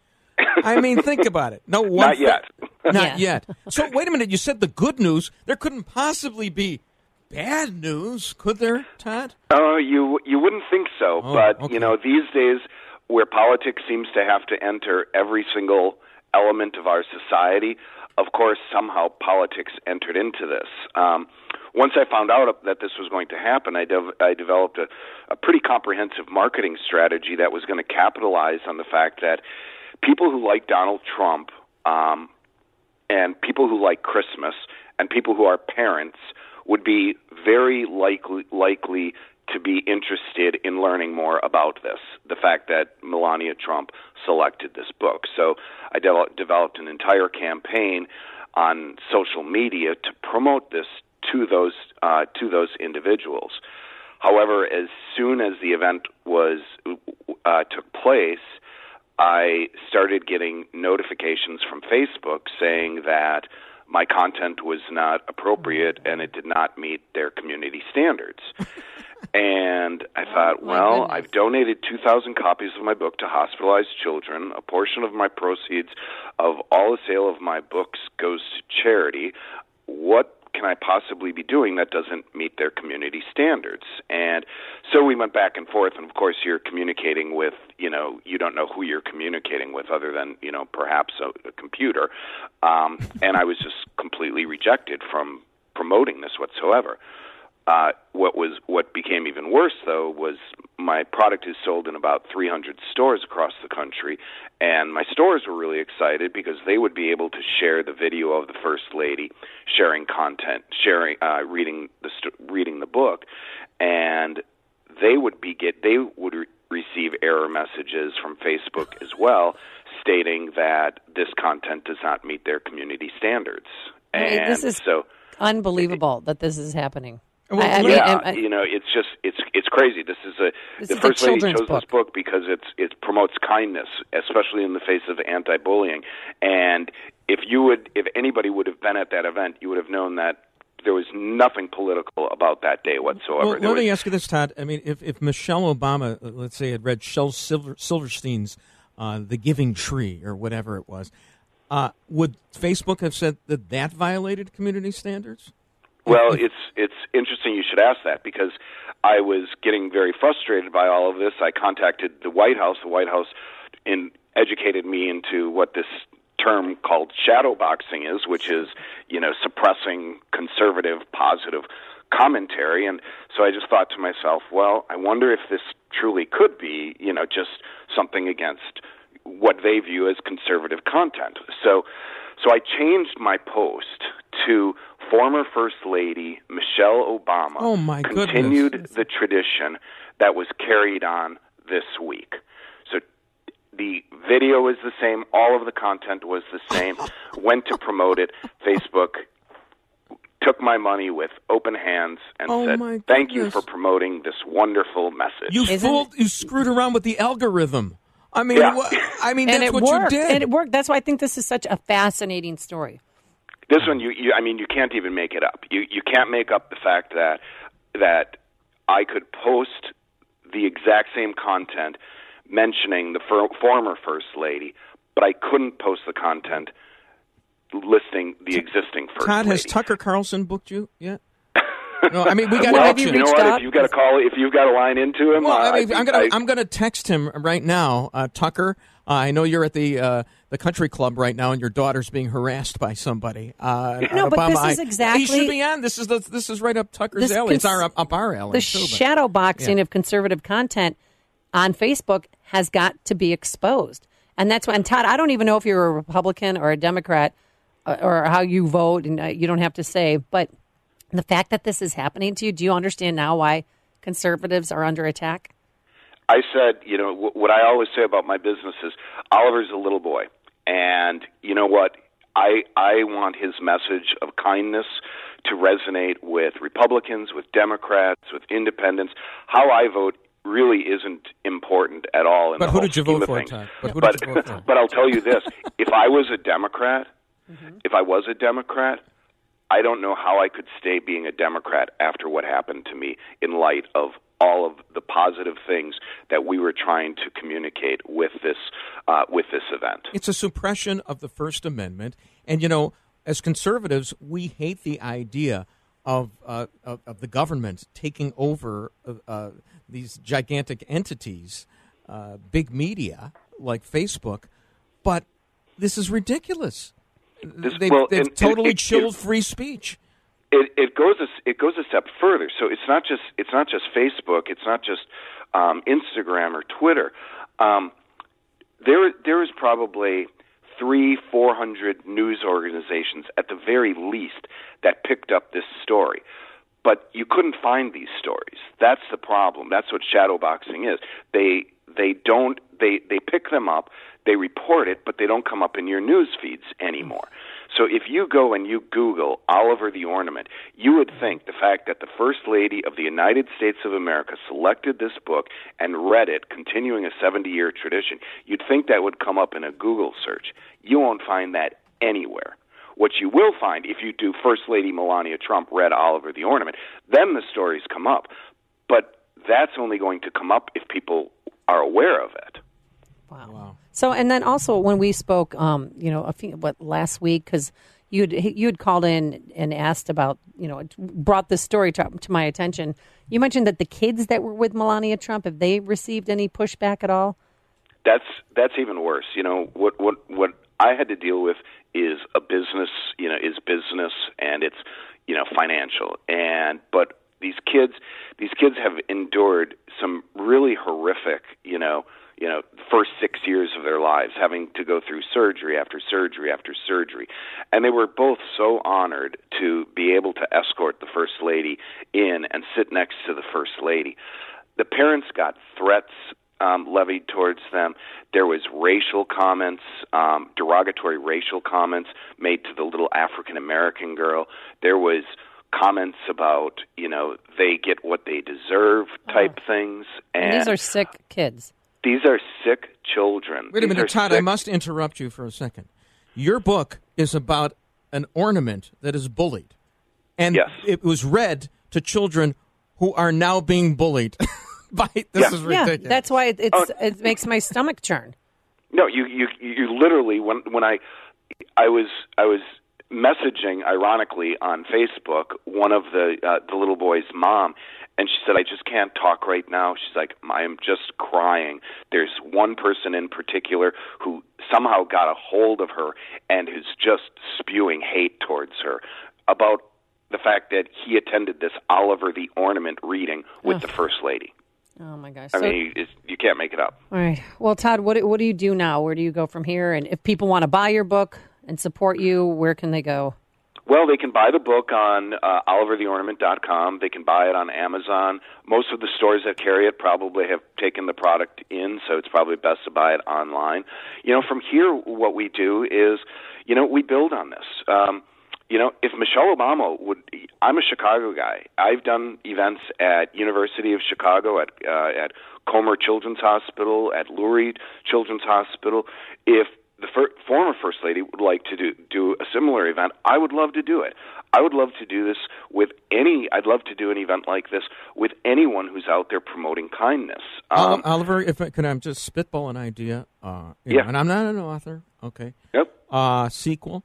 I mean, think about it. No, one Not yet. Not yet. So, wait a minute. You said the good news. There couldn't possibly be bad news, could there, Todd? Oh, you you wouldn't think so, Oh, but okay. you know, these days where politics seems to have to enter every single element of our society, of course, somehow politics entered into this. Um, once I found out that this was going to happen, I, dev- I developed a, a pretty comprehensive marketing strategy that was going to capitalize on the fact that people who like Donald Trump um, and people who like Christmas and people who are parents would be very likely likely to be interested in learning more about this, the fact that Melania Trump selected this book. So I de- developed an entire campaign on social media to promote this to those uh, to those individuals. However, as soon as the event was uh, took place, I started getting notifications from Facebook saying that my content was not appropriate and it did not meet their community standards. And I thought, well, I've donated two thousand copies of my book to hospitalized children. A portion of my proceeds of all the sale of my books goes to charity. What can I possibly be doing that doesn't meet their community standards? And so we went back and forth, and of course you're communicating with, you know, you don't know who you're communicating with other than, you know, perhaps a, a computer. Um, and I was just completely rejected from promoting this whatsoever. Uh, what was what became even worse, though, was my product is sold in about three hundred stores across the country, and my stores were really excited because they would be able to share the video of the First Lady, sharing content, sharing, uh, reading the st- reading the book, and they would be get they would re- receive error messages from Facebook as well, stating that this content does not meet their community standards. Hey, And this is so, unbelievable that this is happening. Well, I, I mean, yeah, I, I, you know, it's just it's it's crazy. This is a This the is a First Lady children's chose book. this book because it's it promotes kindness, especially in the face of anti-bullying. And if you would, if anybody would have been at that event, you would have known that there was nothing political about that day whatsoever. Well, There let was, me ask you this, Todd. I mean, if, if Michelle Obama, uh, let's say, had read Shel Silver, Silverstein's uh, The Giving Tree or whatever it was, uh, would Facebook have said that that violated community standards? Well, it's it's interesting you should ask that because I was getting very frustrated by all of this. I contacted the White House. The White House in, educated me into what this term called shadowboxing is, which is, you know, suppressing conservative, positive commentary. And so I just thought to myself, well, I wonder if this truly could be, you know, just something against what they view as conservative content. So, so I changed my post to former First Lady Michelle Obama Oh, my continued goodness. the tradition that was carried on this week. So the video is the same. All of the content was the same. Went to promote it. Facebook took my money with open hands and Oh, said, my thank you goodness. for promoting this wonderful message. You fooled, you screwed around with the algorithm. I mean, Yeah. wha- I mean, and that's it what worked. you did. And it worked. That's why I think this is such a fascinating story. This one, you, you, I mean, you can't even make it up. You, you can't make up the fact that that I could post the exact same content mentioning the for, former First Lady, but I couldn't post the content listing the existing First Todd, Lady. has Tucker Carlson booked you yet? No, I mean, we got well, an option. you know what? If you've got a call, if you've got a line into him, Well, uh, I mean, I I'm think gonna I- I'm gonna text him right now, uh, Tucker. Uh, I know you're at the uh, the country club right now, and your daughter's being harassed by somebody. Uh, No, but Obama, this is I- exactly- he should be on. This is the, this is right up Tucker's This alley. It's cons- our up, up our alley. The too, but- shadow boxing yeah. of conservative content on Facebook has got to be exposed. And that's why, and Todd, I don't even know if you're a Republican or a Democrat uh, or how you vote, and uh, you don't have to say, but the fact that this is happening to you, do you understand now why conservatives are under attack? I said, you know, w- what I always say about my business is Oliver's a little boy. And you know what? I I want his message of kindness to resonate with Republicans, with Democrats, with independents. How I vote really isn't important at all in But the who whole did you scheme vote of for, things. Todd? But who but, did you vote for? but I'll tell you this. If I was a Democrat, if I was a Democrat, I don't know how I could stay being a Democrat after what happened to me in light of all of the positive things that we were trying to communicate with this uh, with this event. It's a suppression of the First Amendment, and you know, as conservatives, we hate the idea of uh, of, of the government taking over uh, uh, these gigantic entities, uh, big media like Facebook. But this is ridiculous. This- They've, well, they've and- and totally it- chilled it- free speech. It, it goes a, it goes a step further. So it's not just it's not just Facebook. It's not just um, Instagram or Twitter. Um, there there is probably three, four hundred news organizations at the very least that picked up this story. But you couldn't find these stories. That's the problem. That's what shadowboxing is. They they don't they they pick them up, they report it, but they don't come up in your news feeds anymore. So if you go and you Google Oliver the Ornament, you would think the fact that the First Lady of the United States of America selected this book and read it, continuing a seventy-year tradition, you'd think that would come up in a Google search. You won't find that anywhere. What you will find, if you do First Lady Melania Trump read Oliver the Ornament, then the stories come up. But that's only going to come up if people are aware of it. Wow. So, and then also when we spoke, um, you know, I think what last week, because you'd you had called in and asked about, you know, brought this story to, to my attention. You mentioned that the kids that were with Melania Trump, have they received any pushback at all? That's that's even worse. You know, what what what I had to deal with is a business, you know, is business and it's, you know, financial. And but these kids these kids have endured some really horrific, you know, you know, first six years of their lives, having to go through surgery after surgery after surgery. And they were both so honored to be able to escort the First Lady in and sit next to the First Lady. The parents got threats um, levied towards them. There was racial comments, um, derogatory racial comments made to the little African-American girl. There was comments about, you know, they get what they deserve type oh. things. And, and these are sick kids. These are sick children. Wait a These minute, Todd, sick... I must interrupt you for a second. Your book is about an ornament that is bullied. And yes. it was read to children who are now being bullied. by This yeah. is ridiculous. Yeah, that's why it, it's, oh. it makes my stomach churn. No, you, you, you literally, when, when I, I was, I was messaging, ironically, on Facebook, one of the, uh, the little boy's mom, and she said, I just can't talk right now. She's like, I am just crying. There's one person in particular who somehow got a hold of her and is just spewing hate towards her about the fact that he attended this Oliver the Ornament reading with Ugh. the First Lady. Oh, my gosh. I so, mean, it's, you can't make it up. All right. Well, Todd, what, what do you do now? Where do you go from here? And if people want to buy your book and support you, where can they go? Well, they can buy the book on uh, oliver the ornament dot com. They can buy it on Amazon. Most of the stores that carry it probably have taken the product in, so it's probably best to buy it online. You know, from here, what we do is, you know, we build on this. Um, you know, if Michelle Obama would, I'm a Chicago guy. I've done events at University of Chicago, at uh, at Comer Children's Hospital, at Lurie Children's Hospital. If the fir- former First Lady would like to do, do a similar event, I would love to do it. I would love to do this with any, I'd love to do an event like this with anyone who's out there promoting kindness. Um, Oliver, if I could, I'm just spitball an idea. Uh, you yeah. know, and I'm not an author. Okay. Yep. Uh, sequel.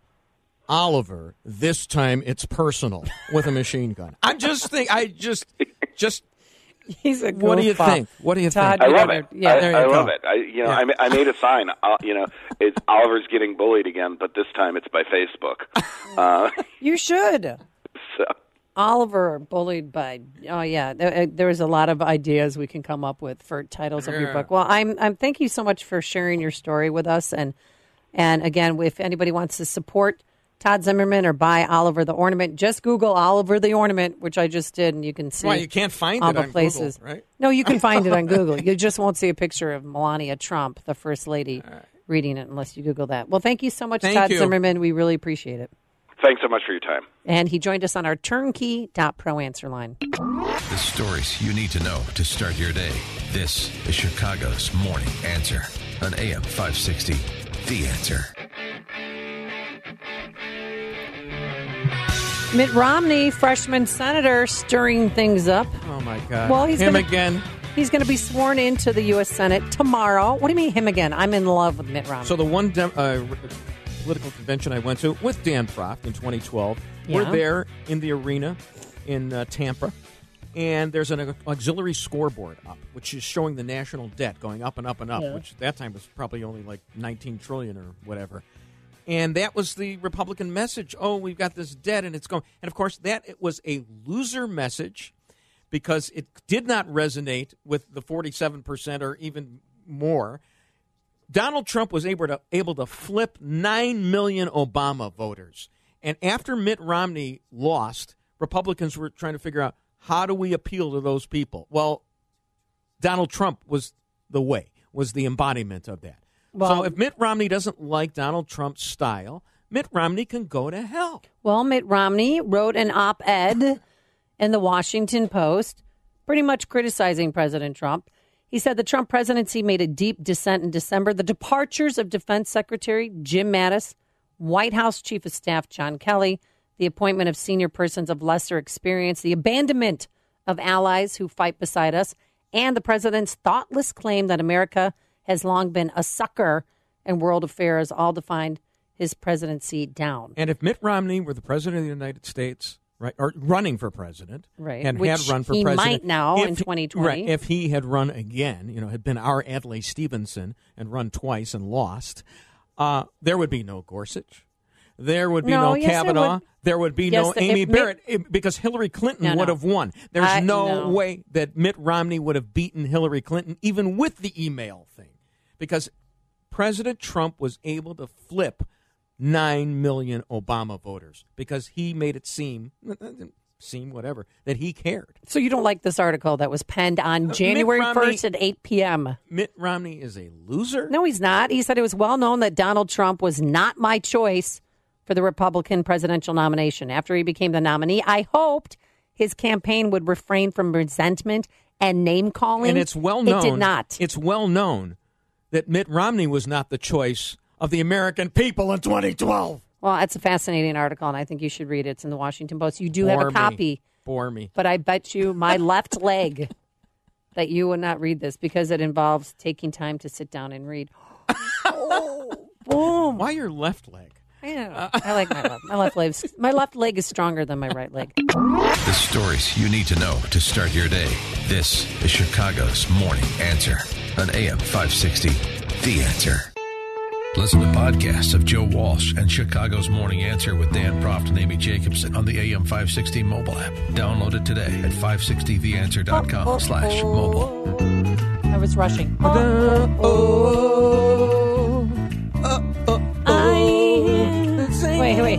Oliver, this time it's personal with a machine gun. I'm just think, I just, just, He's a what do you goofball. think? What do you Todd, think? I love it. Yeah, I, there you I go. love it. I, you know, Yeah. I, I made a sign. Uh, you know, it's Oliver's getting bullied again, but this time it's by Facebook. Uh, You should. so. Oliver bullied by. Oh yeah, there, there was a lot of ideas we can come up with for titles of your Yeah. book. Well, I'm I'm thank you so much for sharing your story with us, and and again, if anybody wants to support Todd Zimmerman or buy Oliver the Ornament, just Google Oliver the Ornament, which I just did, and you can see. Well, you can't find all it the on places. Google, right? No, you can find it on Google. You just won't see a picture of Melania Trump, the First Lady, right. reading it unless you Google that. Well, thank you so much, Thank Todd you. Zimmerman. We really appreciate it. Thanks so much for your time. And he joined us on our turnkey dot pro answer line. The stories you need to know to start your day. This is Chicago's Morning Answer on A M five sixty. The Answer. Mitt Romney, freshman senator, stirring things up. Oh, my God. Well, he's Him gonna, again. He's going to be sworn into the U S Senate tomorrow. What do you mean, him again? I'm in love with Mitt Romney. So the one dem- uh, political convention I went to with Dan Proft in twenty twelve, Yeah. we're there in the arena in uh, Tampa, and there's an auxiliary scoreboard up, which is showing the national debt going up and up and up, Yeah. which at that time was probably only like nineteen trillion or whatever. And that was the Republican message. Oh, we've got this debt, and it's going. And, of course, that it was a loser message because it did not resonate with the forty-seven percent or even more. Donald Trump was able to, able to flip nine million Obama voters. And after Mitt Romney lost, Republicans were trying to figure out, how do we appeal to those people? Well, Donald Trump was the way, was the embodiment of that. Well, so if Mitt Romney doesn't like Donald Trump's style, Mitt Romney can go to hell. Well, Mitt Romney wrote an op-ed in the Washington Post pretty much criticizing President Trump. He said the Trump presidency made a deep descent in December. The departures of Defense Secretary Jim Mattis, White House Chief of Staff John Kelly, the appointment of senior persons of lesser experience, the abandonment of allies who fight beside us, and the president's thoughtless claim that America has long been a sucker in world affairs, all defined his presidency down. And if Mitt Romney were the president of the United States, right, or running for president, Right, and which had run for he president, might now if in he- twenty twenty. right, if he had run again, you know, had been our Adlai Stevenson and run twice and lost, uh, there would be no Gorsuch. There would be No, no, yes, there Kavanaugh. would. There would be Yes, no the- Amy if Mitt- Barrett eh, because Hillary Clinton No, would no. have won. There's I- no, no. way that Mitt Romney would have beaten Hillary Clinton, even with the email thing, because President Trump was able to flip nine million Obama voters because he made it seem, seem whatever, that he cared. So you don't like this article that was penned on Mitt January Romney- first at eight p.m.? Mitt Romney is a loser? No, he's not. He said it was well known that Donald Trump was not my choice for the Republican presidential nomination. After he became the nominee, I hoped his campaign would refrain from resentment and name calling. And it's well known. It did not. It's well known that Mitt Romney was not the choice of the American people in twenty twelve. Well, it's a fascinating article, and I think you should read it. It's in the Washington Post. You do have Bore a me. copy. Bore me. But I bet you my left leg that you would not read this because it involves taking time to sit down and read. Oh, boom. Why your left leg? I don't know. I like my left. My left leg. My left leg is stronger than my right leg. The stories you need to know to start your day. This is Chicago's Morning Answer on A M five sixty. The Answer. Listen to podcasts of Joe Walsh and Chicago's Morning Answer with Dan Proft and Amy Jacobson on the A M five sixty mobile app. Download it today at five sixty the answer dot com slash mobile. I was rushing. Oh, oh, oh, oh, I wait, wait.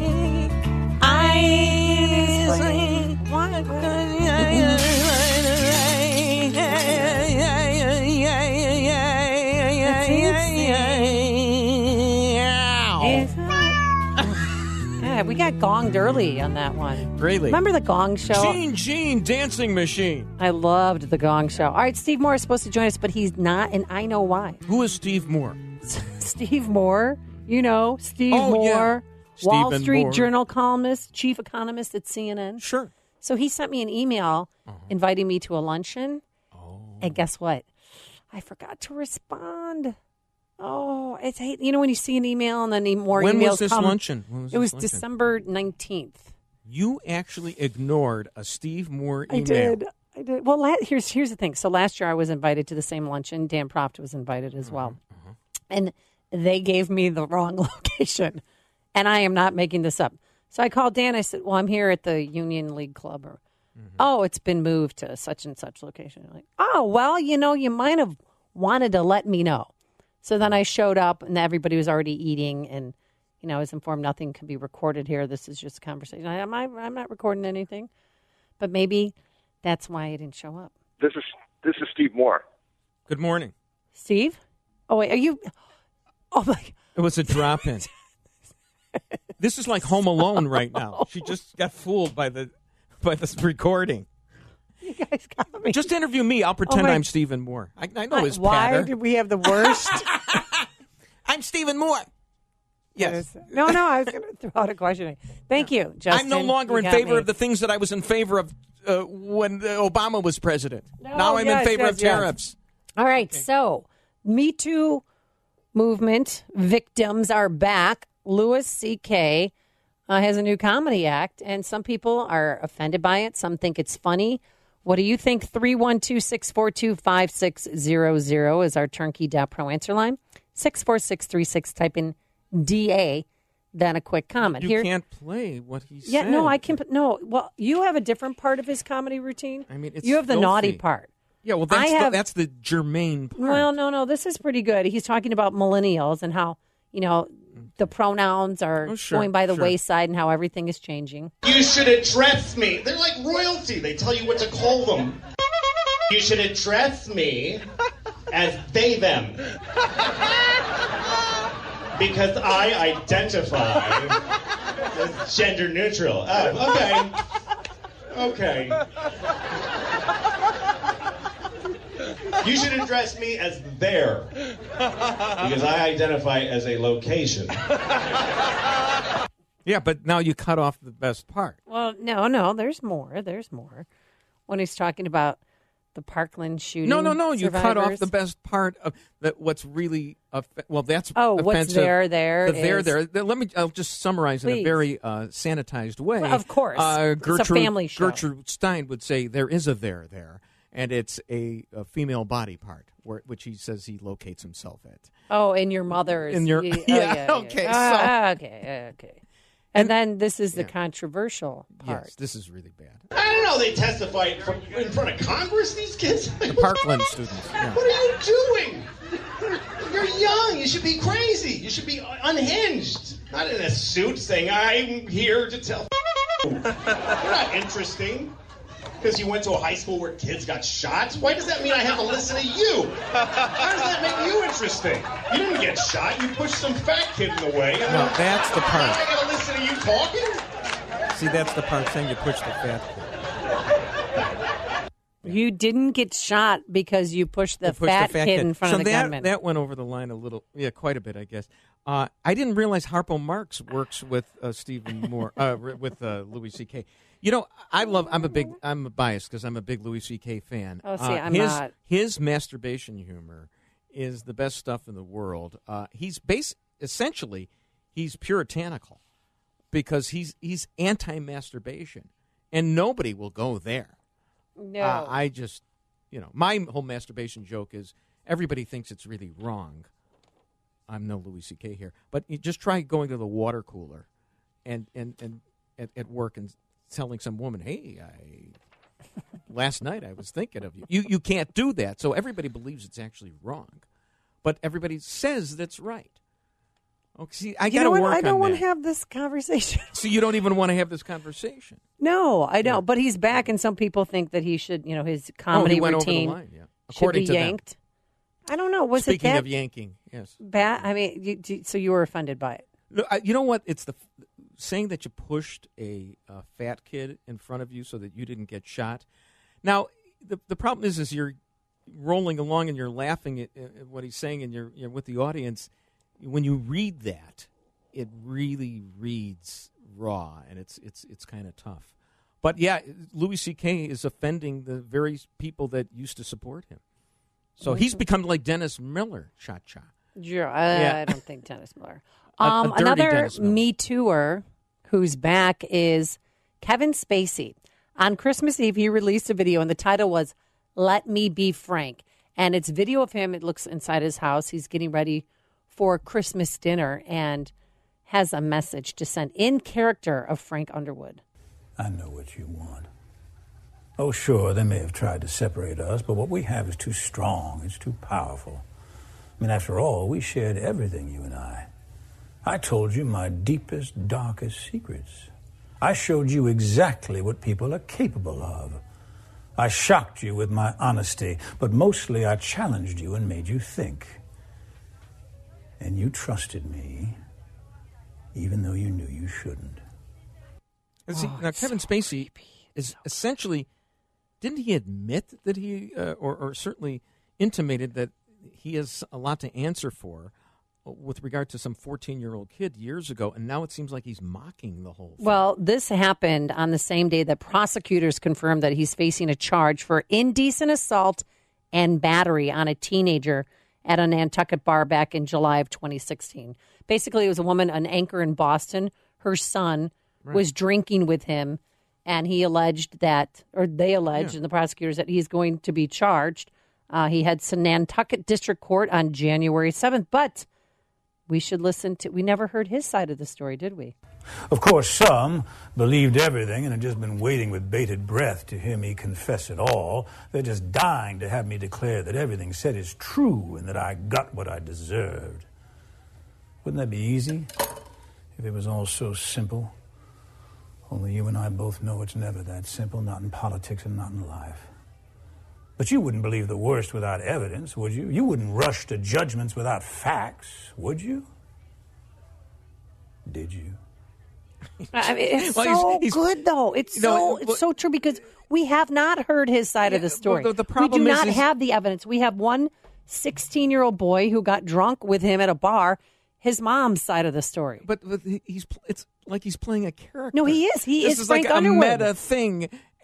Yeah, we got gonged early on that one. Really? Remember the Gong Show? Gene Gene Dancing Machine. I loved the Gong Show. All right, Steve Moore is supposed to join us, but he's not, and I know why. Who is Steve Moore? Steve Moore, you know, Steve Oh, Moore, yeah. Wall Stephen Street Moore. Journal columnist, chief economist at C N N. Sure. So he sent me an email Uh-huh. inviting me to a luncheon. Oh. And guess what? I forgot to respond. Oh, it's hate. You know when you see an email and then more When emails was this come? luncheon? When was it was this luncheon? December nineteenth. You actually ignored a Steve Moore email. I did. I did. Well, la- here's here's the thing. So last year I was invited to the same luncheon. Dan Proft was invited as well. Uh-huh. And they gave me the wrong location. And I am not making this up. So I called Dan. I said, well, I'm here at the Union League Club. Or, Mm-hmm. oh, it's been moved to such and such location. I'm like, oh, well, you know, you might have wanted to let me know. So then I showed up and everybody was already eating. And, you know, I was informed nothing can be recorded here. This is just a conversation. I, I'm, I'm not recording anything. But maybe that's why I didn't show up. This is this is Steve Moore. Good morning. Steve? Oh, wait, are you? Oh, my. It was a drop in. This is like Home Alone right now. She just got fooled by the by this recording. You guys got me. Just interview me. I'll pretend Oh, my- I'm Stephen Moore. I, I know his Why patter. did we have the worst? I'm Stephen Moore. Yes. No, no, I was going to throw out a question. Thank you, Justin. I'm no longer You in got favor me. of the things that I was in favor of uh, when uh, Obama was president. No, now I'm yes, in favor yes, of yes. tariffs. All right, so Me Too movement victims are back. Louis C K uh, has a new comedy act, and some people are offended by it. Some think it's funny. What do you think? three one two, six four two, five six zero zero is our turnkey dot pro answer line. six four six three six, type in D A, then a quick comment. You Here, can't play what he yeah, said. no, I can. No, well, you have a different part of his comedy routine. I mean, it's you have the filthy. naughty part. Yeah, well, that's, I have- the, that's the germane part. Well, no, no, this is pretty good. He's talking about millennials and how, you know, the pronouns are Oh, sure, going by the sure. wayside and how everything is changing. You should address me. They're like royalty. They tell you what to call them. You should address me as they, them. Because I identify as gender neutral. Oh, okay. Okay. You should address me as there. Because I identify as a location. Yeah, but now you cut off the best part. Well, no, no, there's more. There's more. When he's talking about The Parkland shooting. No, no, no. You cut off survivors? the best part of that. What's really off- well, that's Oh, offensive. what's there, there The there, is- there. The- Let me. I'll just summarize in a Please. very uh, sanitized way. Well, of course. uh, It's a Gertrude, family show. Gertrude Stein would say there is a there, there, and it's a, a female body part, where, which he says he locates himself at. Oh, in your mother's. In your- oh, yeah, okay, Ah, so- okay, okay. And, then this is the controversial part. Yes, this is really bad. I don't know. They testify from, in front of Congress. These kids. The Parkland students. Yeah. What are you doing? You're young. You should be crazy. You should be unhinged. Not in a suit saying, I'm here to tell. You're not interesting. Because you went to a high school where kids got shot? Why does that mean I have to listen to you? How does that make you interesting? You didn't get shot. You pushed some fat kid in the way. And No, that's the part. Now I got to listen to you talking? See, that's the part saying you push the fat kid. You didn't get shot because you pushed the, You pushed fat, the fat kid, in front so of the that, gunman. that went over the line a little, yeah, quite a bit, I guess. Uh, I didn't realize Harpo Marx works with uh, Stephen Moore, uh, with uh, Louis C K. You know, I love. I'm a big. I'm biased because I'm a big Louis C K fan. Oh, see, uh, I'm his, not. His masturbation humor is the best stuff in the world. Uh, he's base essentially he's puritanical because he's he's anti-masturbation, and nobody will go there. No, Uh, I just, you know, my whole masturbation joke is everybody thinks it's really wrong. I'm no Louis C K here, but you just try going to the water cooler, and and and at, at work and telling some woman, "Hey, I last night I was thinking of you." You you can't do that, so everybody believes it's actually wrong, but everybody says that's right. Oh, see, I you got to know what? work I don't on want that. to have this conversation. So you don't even want to have this conversation. No, I don't. But he's back, and some people think that he should, you know, his comedy oh, he went routine over the line, yeah. should According be to them. yanked. I don't know. Was Speaking it that of yanking, yes. bad? I mean, you, do- so you were offended by it? No, I- you know what? It's the saying that you pushed a, uh fat kid in front of you so that you didn't get shot. Now, the the problem is, is you're rolling along and you're laughing at, at what he's saying, and you're, you're with the audience. When you read that, it really reads raw, and it's it's it's kind of tough. But yeah, Louis C K is offending the very people that used to support him. So he's become like Dennis Miller, cha-cha. Sure, I, Yeah. I don't think Dennis Miller. A- a Um, dirty another Dennis Miller. Me Tooer who's back is Kevin Spacey. On Christmas Eve, he released a video, and the title was "Let Me Be Frank." And it's video of him. It looks inside his house. He's getting ready for Christmas dinner and has a message to send in character of Frank Underwood. I know what you want. Oh, sure, they may have tried to separate us, but what we have is too strong. It's too powerful. I mean, after all, we shared everything, you and I. I told you my deepest, darkest secrets. I showed you exactly what people are capable of. I shocked you with my honesty, but mostly I challenged you and made you think. And you trusted me, even though you knew you shouldn't. And see, now Kevin Spacey is essentially, didn't he admit that he, uh, or, or certainly intimated that he has a lot to answer for with regard to some fourteen-year-old kid years ago, and now it seems like he's mocking the whole thing. Well, this happened on the same day that prosecutors confirmed that he's facing a charge for indecent assault and battery on a teenager at a Nantucket bar back in July of twenty sixteen. Basically, it was a woman, an anchor in Boston. Her son Right. was drinking with him, and he alleged that, or they alleged, Yeah. and the prosecutors, that he's going to be charged. Uh, he heads to Nantucket District Court on January seventh, but we should listen to, we never heard his side of the story, did we? Of course, some believed everything and had just been waiting with bated breath to hear me confess it all. They're just dying to have me declare that everything said is true and that I got what I deserved. Wouldn't that be easy if it was all so simple? Only you and I both know it's never that simple, not in politics and not in life. But you wouldn't believe the worst without evidence, would you? You wouldn't rush to judgments without facts, would you? Did you? I mean, it's Well, he's- so he's- good, though. It's No, so but- it's so true because we have not heard his side of the story. well, the- the problem we do is- not is- have the evidence. We have one sixteen-year-old boy who got drunk with him at a bar. His mom's side of the story. But, but he- he's pl- it's like he's playing a character. No, he is. He this is is Frank like a Underwood. meta thing,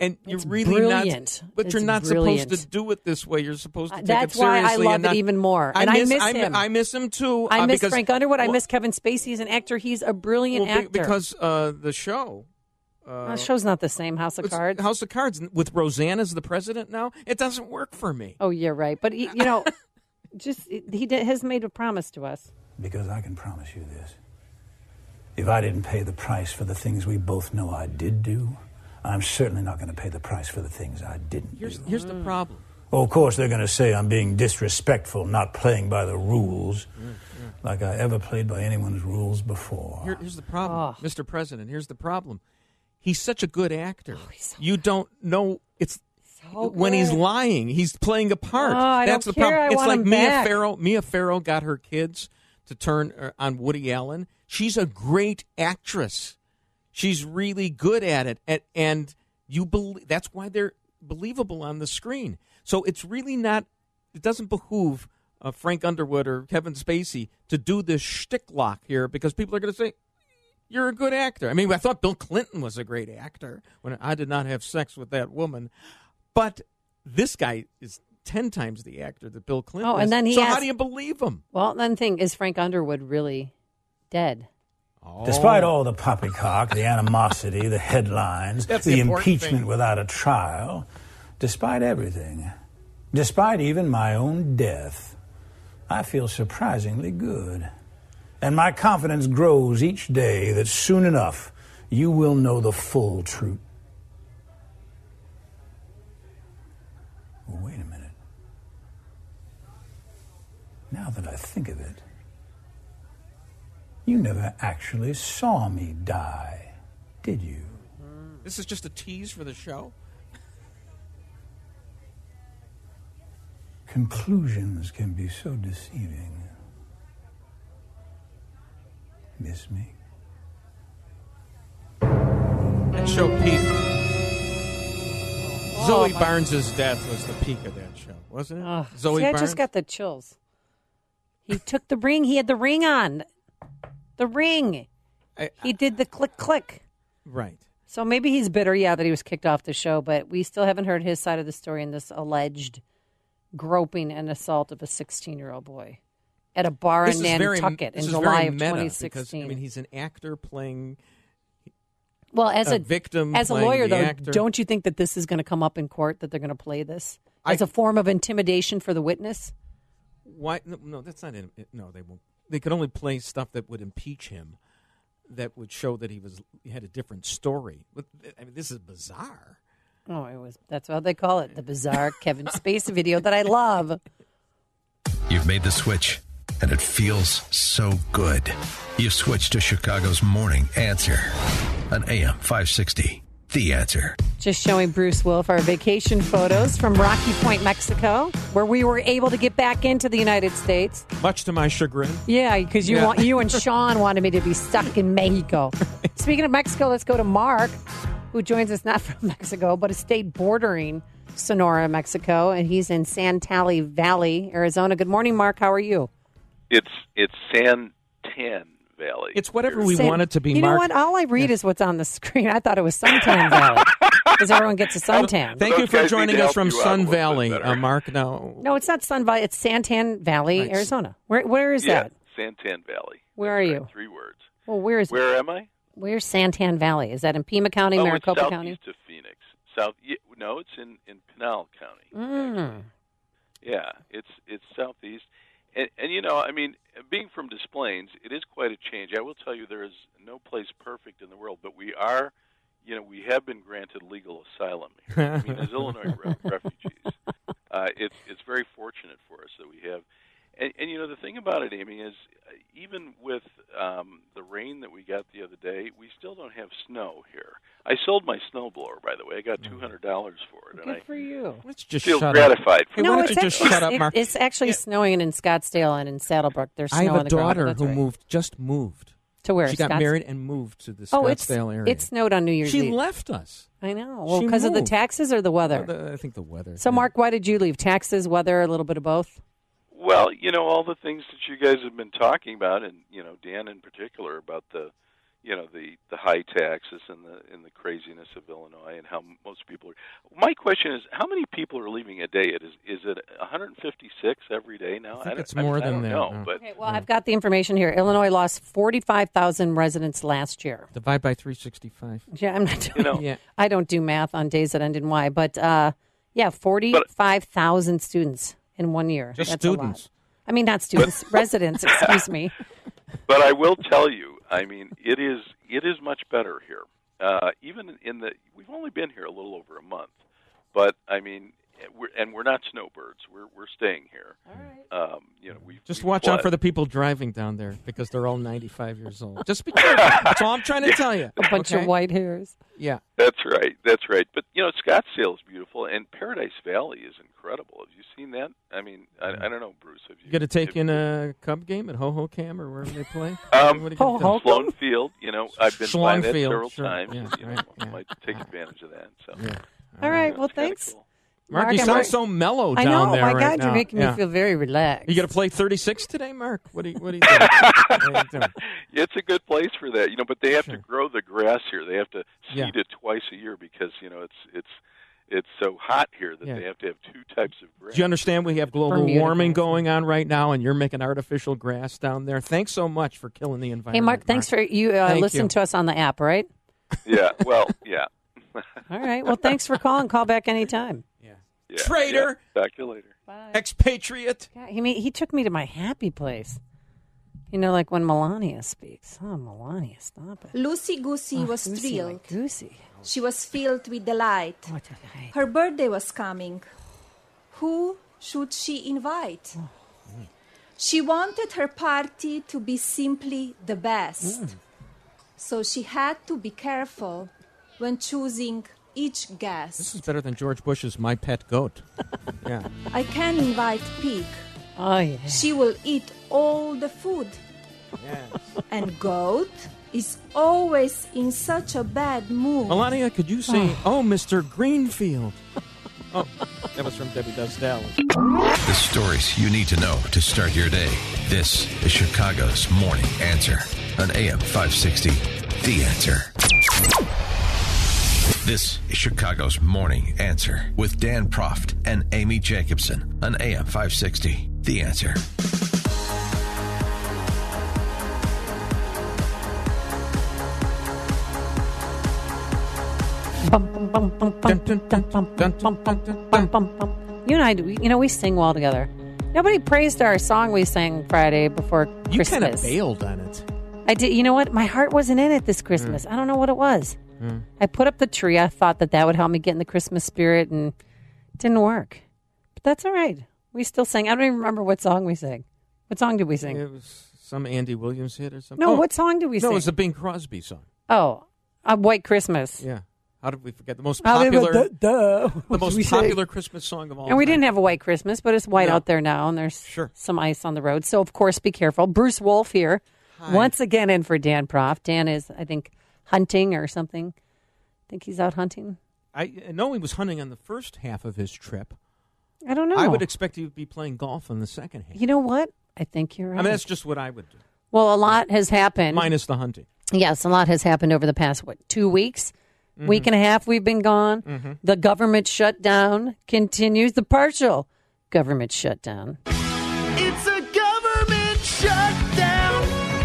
And you're It's really brilliant. not, but It's you're not brilliant. supposed to do it this way. You're supposed to take That's it why I seriously. love and it not- even more. And I miss I, him. I miss him too. I uh, miss because, Frank Underwood. I well, miss Kevin Spacey as an actor. He's a brilliant well, be- actor. because uh, the show. Uh, Well, the show's not the same. House of it's Cards. House of Cards with Roseanne as the president now. It doesn't work for me. Oh, you're right. But he, you know, just he did, has made a promise to us. Because I can promise you this. If I didn't pay the price for the things we both know I did do, I'm certainly not going to pay the price for the things I didn't Here's, do. here's the problem. Well, of course, they're going to say I'm being disrespectful, not playing by the rules, like I ever played by anyone's rules before. Here, here's the problem, Oh. Mister President. Here's the problem. He's such a good actor. you don't know it's So when he's good. lying. He's playing a part. Oh, I That's don't the care. problem. I it's want like him Mia back. Farrow. Mia Farrow got her kids to turn uh, on Woody Allen. She's a great actress. She's really good at it, and, and you believe that's why they're believable on the screen. So it's really not. It doesn't behoove uh, Frank Underwood or Kevin Spacey to do this shtick lock here because people are going to say, "You're a good actor." I mean, I thought Bill Clinton was a great actor when I did not have sex with that woman, but this guy is ten times the actor that Bill Clinton Oh, is. and then he so has- how do you believe him? Well, then thing is Frank Underwood really dead? Despite all the poppycock, the animosity, the headlines, That's the the important impeachment thing. without a trial, despite everything, despite even my own death, I feel surprisingly good. And my confidence grows each day that soon enough you will know the full truth. Well, wait a minute. Now that I think of it, you never actually saw me die, did you? This is just a tease for the show. Conclusions can be so deceiving. Miss me? That show peaked. Oh, Zoe my- Barnes' death was the peak of that show, wasn't it? Oh, Zoe see, I Barnes. just got the chills. He took the ring. He had the ring on. The ring. I- he did the click click. Right. So maybe he's bitter, yeah, that he was kicked off the show, but we still haven't heard his side of the story in this alleged groping and assault of a sixteen-year-old boy at a bar This in is very- Nantucket this in is July very of meta twenty because, sixteen. I mean, he's an actor playing. Well, as a a, victim, as a playing lawyer, the though, actor. don't you think that this is going to come up in court, that they're going to play this I- as a form of intimidation for the witness? Why? No, no, that's not. In, no, they won't. They could only play stuff that would impeach him, that would show that he was he had a different story. But I mean, this is bizarre. Oh, it was. That's what they call it, the bizarre Kevin Spacey video that I love. You've made the switch, and it feels so good. You've switched to Chicago's Morning Answer on A M five sixty. The Answer. Just showing Bruce Wolf our vacation photos from Rocky Point, Mexico, where we were able to get back into the United States. Much to my chagrin. Yeah, because you Yeah. want you and Sean wanted me to be stuck in Mexico. Speaking of Mexico, let's go to Mark, who joins us not from Mexico, but a state bordering Sonora, Mexico, and he's in Santali Valley, Arizona. Good morning, Mark. How are you? It's it's Santan Valley. It's whatever we San- want it to be, You Mark. know what? All I read is what's on the screen. I thought it was Suntan Valley because everyone gets a suntan. Thank you Those for guys joining need to us from help you out a Sun little bit Valley, better. uh, Mark. No, No, it's not Sun Valley. It's Santan Valley, Right. Arizona. Where Where is yeah, that? Santan Valley. Where are you? Three words. Well, where is Where am I? Where's Santan Valley? Is that in Pima County, oh, Maricopa it's County? southeast of Phoenix. South. Yeah, no, it's in, in Pinal County. Mm. Yeah, it's it's southeast, and, and you know, I mean, being from Des Plaines, it is quite a change. I will tell you, there is no place perfect in the world, but we are, you know, we have been granted legal asylum here. I mean, as Illinois re- refugees, uh, it's it's very fortunate for us that we have. And, and you know, the thing about it, Amy, is uh, even with um, the rain that we got the other day, we still don't have snow here. I sold my snowblower, by the way. I got two hundred dollars for it, and Good I for you. Let's just feel shut gratified. Up. Hey, No, why don't it's you just actually, shut up, it- Mark? it's actually snowing in Scottsdale and in Saddlebrook. There's I snow have on a the ground. daughter That's who right. moved, just moved. To where? She got Scotts- married and moved to the Oh, it's, Scottsdale area. it snowed on New Year's She Eve. left us. I know. Well, She because of the moved. taxes or the weather? Well, the- I think the weather. So, yeah. Mark, why did you leave? Taxes, weather, a little bit of both? Well, you know, all the things that you guys have been talking about, and, you know, Dan in particular, about the, you know, the, the high taxes and the and the craziness of Illinois and how most people are. My question is, how many people are leaving a day? It is is it one hundred fifty-six every day now? I think don't, it's more I mean, than I don't that. know, No. but Okay, well, I've got the information here. Illinois lost forty-five thousand residents last year. Divide by three sixty-five. Yeah, I'm not doing. You know, yeah. I don't do math on days that end in Y, but uh, yeah, forty-five thousand students in one year. Just That's a lot. students. I mean, not students, residents. Excuse me. But I will tell you, I mean, it is it is much better here. Uh, even in the, we've only been here a little over a month, but I mean, we're, and we're not snowbirds. We're we're staying here. All right. Um, you know, we Just we watch fled. out for the people driving down there because they're all ninety-five years old. Just be careful. That's all I'm trying to tell you. A bunch okay? of white hairs. Yeah. That's right. That's right. But you know, Scottsdale is beautiful, and Paradise Valley is incredible. Have you seen that? I mean, I, I don't know, Bruce. Have you? You got to take have in you- a Cub game at Ho Ho Cam or wherever they play. Um, What are you gonna do? Ho-Ho? Sloan Field. You know, I've been by Sloan that Field, several sure. times. Yeah, you know, right, I yeah. might take advantage of that. So. Yeah. All right. Well, It's kinda thanks. cool. Mark, Mark, you I'm sound very- so mellow I down know. there My right God, now. you're making Yeah. me feel very relaxed. You going to play thirty-six today, Mark? What are you, what are you doing? What are you doing? It's a good place for that, you know. But they have Sure. to grow the grass here. They have to seed Yeah. it twice a year because you know it's it's it's so hot here that Yeah. they have to have two types of grass. Do you understand we have global Bermuda warming grass. going on right now, and you're making artificial grass down there? Thanks so much for killing the environment. Hey, Mark, thanks for you uh, Thank listening you. to us on the app, right? Yeah. Well, yeah. All right. Well, thanks for calling. Call back anytime. yeah. Traitor. Yeah. Back to you later. Expatriate. God, he made, he took me to my happy place. You know, like when Melania speaks. Oh, Melania, stop it. Lucy Goosey Oh, was Goosey, thrilled. like Goosey. She was filled with delight. What a delight. Her birthday was coming. Who should she invite? She wanted her party to be simply the best. So she had to be careful when choosing each guest. This is better than George Bush's My Pet Goat. Yeah. I can invite Pig. Oh, yeah. She will eat all the food. Yes. And Goat is always in such a bad mood. Melania, could you sing, Oh, Mister Greenfield? Oh, that was from Debbie Does Dallas. The stories you need to know to start your day. This is Chicago's Morning Answer on A M five sixty. The Answer. This is Chicago's Morning Answer with Dan Proft and Amy Jacobson on A M five sixty. The Answer. You and I, do- you know, we sing well together. Nobody praised our song we sang Friday before You Christmas. kind of bailed on it. I did. You know what? My heart wasn't in it this Christmas. I don't know what it was. Mm. I put up the tree. I thought that that would help me get in the Christmas spirit, and it didn't work. But that's all right. We still sang. I don't even remember what song we sang. What song did we sing? It was some Andy Williams hit or something. No, Oh, what song did we No, sing? it was a Bing Crosby song. Oh, uh, White Christmas. Yeah. How did we forget the most How did we- popular, duh, duh. the What did most we say? popular Christmas song of all And we time? didn't have a white Christmas, but it's white No. out there now, and there's Sure. some ice on the road. So, of course, be careful. Bruce Wolf here, Hi. once again in for Dan Proft. Dan is, I think, hunting or something. I think he's out hunting. I I know he was hunting on the first half of his trip. I don't know. I would expect he would be playing golf on the second half. You know what? I think you're right. I mean, that's just what I would do. Well, a lot has happened. Minus the hunting. Yes, a lot has happened over the past, what, two weeks? Mhm. Week and a half we've been gone. Mhm. The government shutdown continues. The partial government shutdown. It's a government shutdown.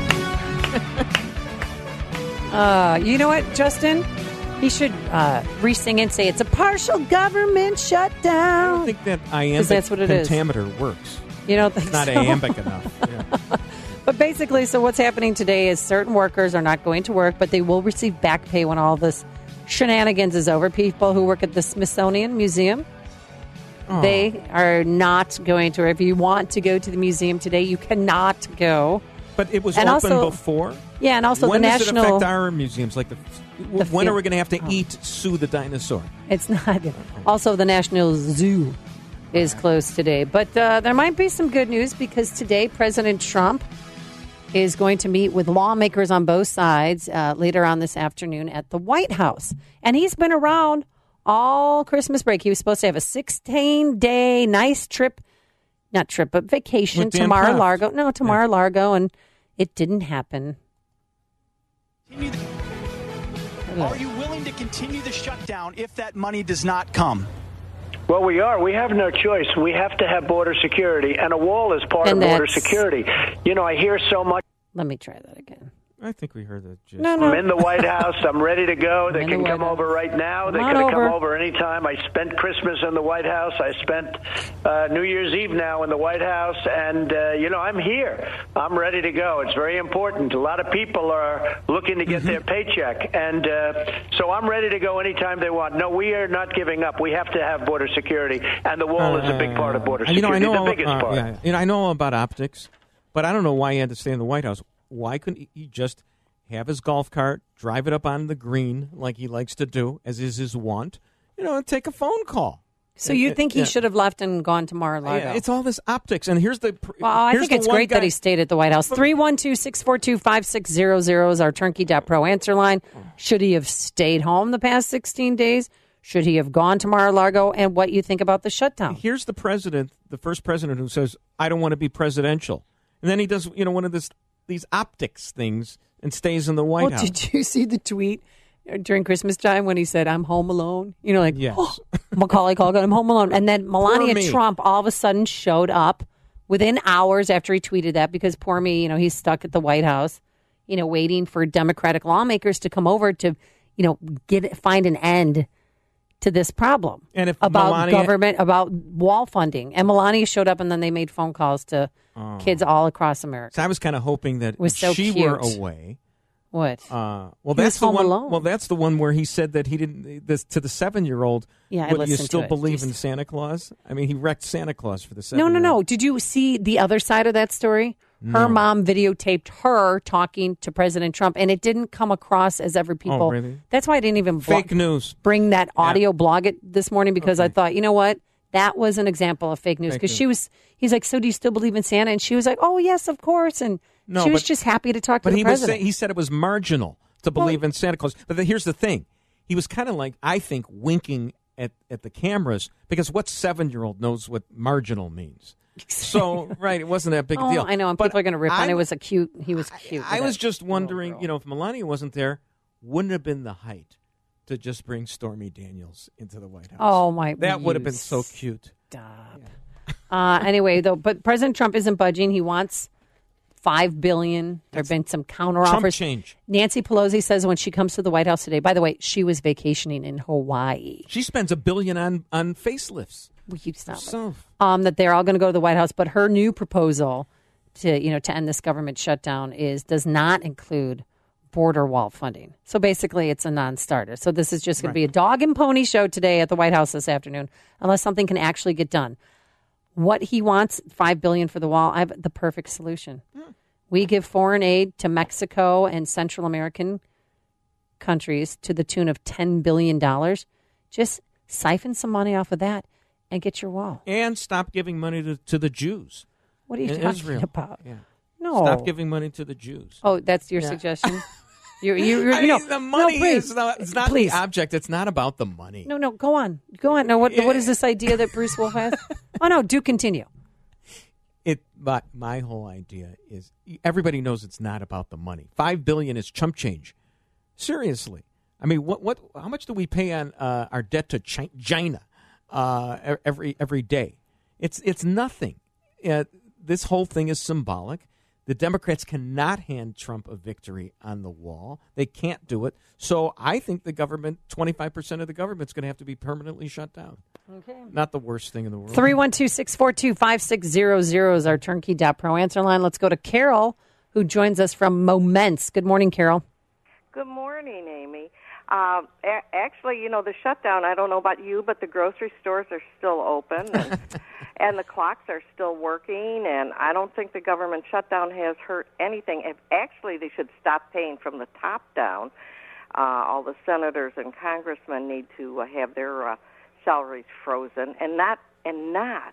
Uh, you know what, Justin? He should uh, re-sing and say it's a partial government shutdown. I don't think that iambic that's what it is. pentameter works. You don't think It's not so? iambic enough. Yeah. But basically, so what's happening today is certain workers are not going to work, but they will receive back pay when all this shenanigans is over. People who work at the Smithsonian Museum, Oh. they are not going to. If you want to go to the museum today, you cannot go. But it was And open also- before. Yeah, and also when the does national. it affect our museums? Like the, The when fi- are we going to have to eat Sue the dinosaur? It's not. Also, the National Zoo is closed today. But uh, there might be some good news because today President Trump is going to meet with lawmakers on both sides uh, later on this afternoon at the White House. And he's been around all Christmas break. He was supposed to have a sixteen-day nice trip, not trip, but vacation With to Dan Proft. Mar-a-Lago. No, to Mar-a-Lago, and it didn't happen. Are you willing to continue the shutdown if that money does not come? Well, we are. We have no choice. We have to have border security, and a wall is part And of border that's- security. You know, I hear so much. Let me try that again. I think we heard that. Just. No, no. I'm in the White House. I'm ready to go. They I'm in can the come White over right now. They Come on could have come over. over anytime. I spent Christmas in the White House. I spent uh, New Year's Eve now in the White House. And, uh, you know, I'm here. I'm ready to go. It's very important. A lot of people are looking to get their paycheck. And uh, so I'm ready to go anytime they want. No, we are not giving up. We have to have border security. And the wall is a big part of border Uh, you know, I security, know, the biggest uh, part. yeah, you know, I know about optics, but I don't know why he had to stay in the White House. Why couldn't he just have his golf cart, drive it up on the green like he likes to do, as is his wont, you know, and take a phone call? So you And- think he yeah. should have left and gone to Mar-a-Lago? Yeah, it's all this optics, and here's the. pr- Well, I here's think the it's one great guy- that he stayed at the White House. three one two, six four two, five six zero zero is our turnkey dot pro answer line. Should he have stayed home the past sixteen days? Should he have gone to Mar-a-Lago? And what you think about the shutdown? Here's the president, the first president who says, "I don't want to be presidential," and then he does, you know, one of this these optics things and stays in the White Oh, House. did you see the tweet during Christmas time when he said, "I'm home alone"? You know, like Yes. oh, Macaulay Culkin, "I'm home alone," and then Melania me. Trump all of a sudden showed up within hours after he tweeted that because poor me, you know, he's stuck at the White House, you know, waiting for Democratic lawmakers to come over to, you know, get find an end to this problem And if about Melania- government, about wall funding. And Melania showed up, and then they made phone calls to Oh. kids all across America. So I was kind of hoping that It was if so she were cute. away. What? Uh, well, He that's was the home one. alone. Well, that's the one where he said that he didn't. This to the seven-year-old. Yeah, I would you listened to still it. believe in Jeez. Santa Claus? I mean, he wrecked Santa Claus for the No, seven. no, no. Did you see the other side of that story? Her No. mom videotaped her talking to President Trump, and it didn't come across as every people. Oh, really? That's why I didn't even blo- Fake news. bring that audio blog it this morning because I thought, you know what? That was an example of fake news Fake because news. she was. He's like, so do you still believe in Santa? And she was like, oh yes, of course. And No, she was but- just happy to talk to But the he was president. saying, he said it was marginal to believe in Santa Claus. But then here's the thing: he was kind of like, I think, winking at at the cameras because what seven-year-old knows what marginal means? So right, it wasn't that big a oh, deal. I know, and But people are going to rip on I- it. Was a cute. He was cute. I with was it. just wondering, you know, if Melania wasn't there, wouldn't it have been the height to just bring Stormy Daniels into the White House? Oh my! That would have been you so cute. Stop. Uh, anyway, though, but President Trump isn't budging. He wants five billion. There have been some counter Trump offers. change. Nancy Pelosi says when she comes to the White House today. By the way, she was vacationing in Hawaii. She spends a billion on on facelifts. Will you stop it? Herself. Um, that they're all going to go to the White House, but her new proposal to you know to end this government shutdown is does not include border wall funding. So basically, it's a non-starter. So this is just going Right. to be a dog and pony show today at the White House this afternoon, unless something can actually get done. What he wants, five billion dollars for the wall. I have the perfect solution. We give foreign aid to Mexico and Central American countries to the tune of ten billion dollars. Just siphon some money off of that and get your wall. And stop giving money to, to the Jews. What are you in talking Israel. about? Yeah. No. Stop giving money to the Jews. Oh, that's your Yeah. suggestion? You, you, you, I you know, mean, the money no, please, is not, it's not please. the object. It's not about the money. No, no, go on. Go on. Now, what, what is this idea that Bruce Wolf has? Oh, no, do continue. It, but my whole idea is everybody knows it's not about the money. Five billion is chump change. Seriously, I mean, what, what, how much do we pay on uh, our debt to Chi- China uh, every every day? It's it's nothing. Uh, this whole thing is symbolic. The Democrats cannot hand Trump a victory on the wall. They can't do it. So I think the government, twenty-five percent of the government's going to have to be permanently shut down. Okay. Not the worst thing in the world. three one two, six four two, five six zero zero is our turnkey dot pro answer line. Let's go to Carol, who joins us from Moments. Good morning, Carol. Good morning, Amy. Uh, a- actually, you know, the shutdown, I don't know about you, but the grocery stores are still open, and, and the clocks are still working, and I don't think the government shutdown has hurt anything. If actually, they should stop paying from the top down. Uh, all the senators and congressmen need to uh, have their uh, salaries frozen and not and not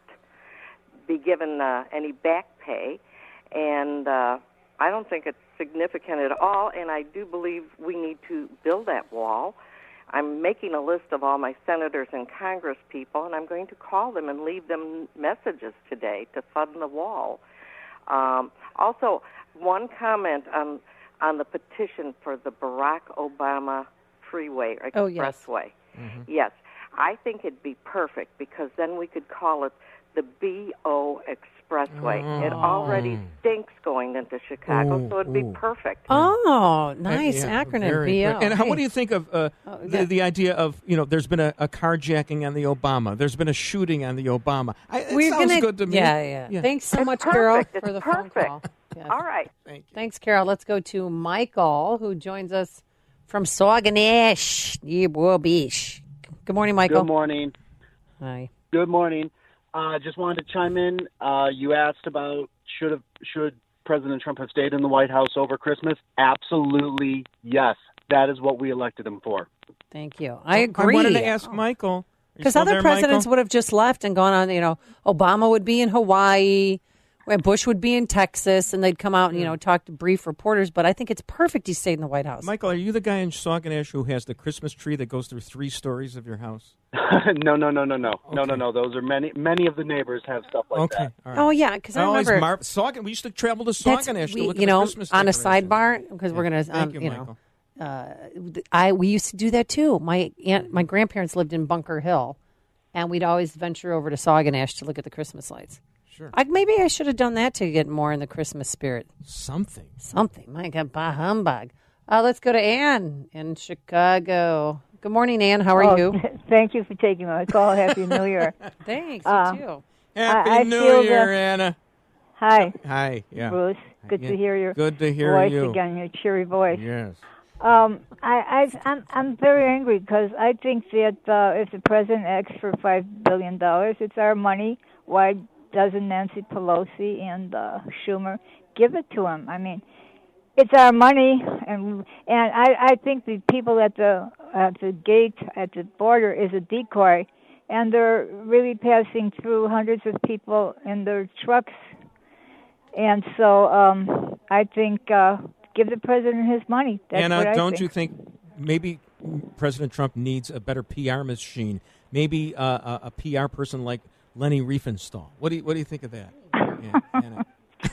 be given uh, any back pay. And uh, I don't think it's significant at all, and I do believe we need to build that wall. I'm making a list of all my senators and Congress people, and I'm going to call them and leave them messages today to fund the wall. Um, also, one comment on on the petition for the Barack Obama Freeway Oh, yes. Expressway. Mm-hmm. Yes, I think it'd be perfect because then we could call it the B O Expressway. Oh. It already stinks going into Chicago, Ooh, so it'd be ooh. perfect. Oh, nice Yeah, acronym, very B O. good. And how, Hey. what do you think of uh, Oh, the, yeah. the idea of, you know, there's been a, a carjacking on the Obama. There's been a shooting on the Obama. I, it We're sounds gonna, good to me. Yeah, yeah. Thanks so It's much, perfect. Carol, It's for the perfect. phone call. Yes. All right. Thank you. Thanks, Carol. Let's go to Michael, who joins us from Sauganash, near Wabash. Good morning, Michael. Good morning. Hi. Good morning. Uh, just wanted to chime in. Uh, you asked about should have should President Trump have stayed in the White House over Christmas? Absolutely, yes. That is what we elected him for. Thank you. I agree. I wanted to ask Michael. Because other there, presidents Michael? would have just left and gone on, you know, Obama would be in Hawaii, and Bush would be in Texas, and they'd come out and, you know, talk to brief reporters. But I think it's perfect he stayed in the White House. Michael, are you the guy in Sauganash who has the Christmas tree that goes through three stories of your house? no, no, no, no, no, no, no, no. Those are many. Many of the neighbors have stuff like Okay. that. All right. Oh, yeah, because I I always remember... mar- Saugan, we used to travel to That's- Sauganash we- to look you at know, the Christmas on a decorations. sidebar, because we're going to, Thank um, you, you Michael. know, uh, I we used to do that too. My aunt, my grandparents lived in Bunker Hill, and we'd always venture over to Sauganash to look at the Christmas lights. Sure. I, maybe I should have done that to get more in the Christmas spirit. Something. Something. My God, bah humbug. Uh, let's go to Ann in Chicago. Good morning, Ann. How are Oh, you? Thank you for taking my call. Happy New Year. Thanks, Uh, you too. Happy I- I New feel Year, the- Anna. Hi, Hi. Yeah. Bruce. Good Yeah. to hear your Good to hear voice you. again, your cheery voice. Yes. Um, I, I, I'm, I'm very angry because I think that uh, if the president asks for five billion dollars, it's our money. Why doesn't Nancy Pelosi and uh, Schumer give it to him? I mean, it's our money, and and I, I think the people at the at the gate at the border is a decoy, and they're really passing through hundreds of people in their trucks, and so um, I think. Uh, Give the president his money. That's Anna, what I don't think. you think maybe President Trump needs a better P R machine? Maybe uh, a, a P R person like Lenny Riefenstahl. What do you What do you think of that? Yeah, Anna.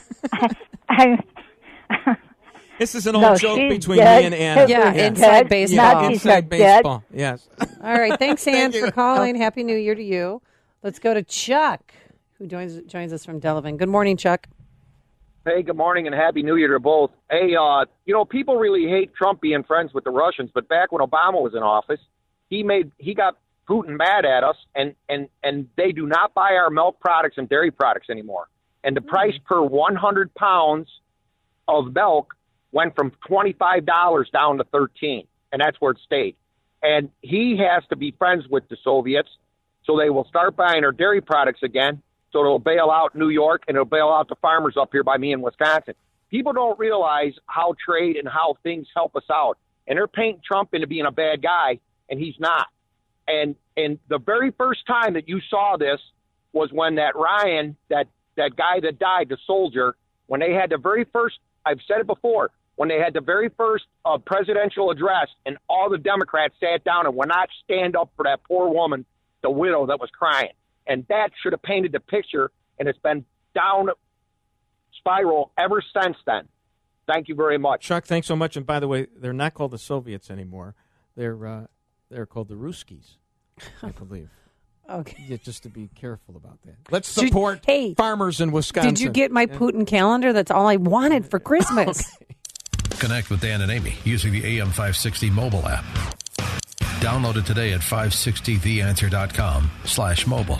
I, This is an old No, joke she's between dead. me and Anna. Yeah, She's inside dead. baseball. Not she's Inside not dead. baseball. Yes. All right. Thanks, Ann, Thank you. for calling. Happy New Year to you. Let's go to Chuck, who joins joins us from Delavan. Good morning, Chuck. Hey, good morning and Happy New Year to both. Hey, uh, you know, people really hate Trump being friends with the Russians, but back when Obama was in office, he made he got Putin mad at us, and, and, and they do not buy our milk products and dairy products anymore. And the price per one hundred pounds of milk went from twenty-five dollars down to thirteen, and that's where it stayed. And he has to be friends with the Soviets, so they will start buying our dairy products again. So it'll bail out New York, and it'll bail out the farmers up here by me in Wisconsin. People don't realize how trade and how things help us out. And they're painting Trump into being a bad guy, and he's not. And and the very first time that you saw this was when that Ryan, that, that guy that died, the soldier, when they had the very first, I've said it before, when they had the very first uh, presidential address, and all the Democrats sat down and would not stand up for that poor woman, the widow that was crying. And that should have painted the picture, and it's been down spiral ever since then. Thank you very much. Chuck, thanks so much. And by the way, they're not called the Soviets anymore. They're uh, they're called the Ruskies, I believe. Okay. Yeah, just to be careful about that. Let's Did- support hey, farmers in Wisconsin. Did you get my Yeah. Putin calendar? That's all I wanted for Christmas. Connect with Dan and Amy using the A M five sixty mobile app. Download it today at five sixty the answer dot com slash mobile.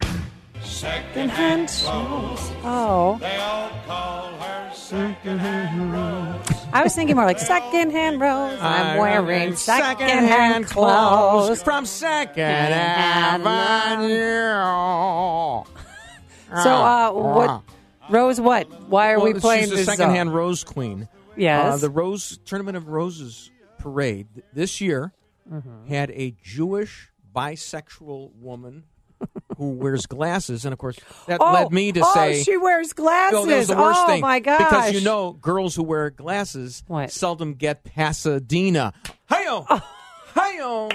Secondhand rose. Oh. They all call her secondhand rose. I was thinking more like secondhand rose. I'm wearing secondhand secondhand clothes. clothes from Second Avenue. Avenue. So, uh, what, Rose, what? Why are Well, we playing she's the this secondhand song? Rose Queen. Yes. Uh, the Rose Tournament of Roses parade this year Mhm. had a Jewish bisexual woman who wears glasses, and of course that Oh, led me to oh, say she wears glasses. No, that was the worst Oh, thing. my gosh. Because you know, girls who wear glasses What? seldom get Pasadena. Hi-yo! Hi-yo!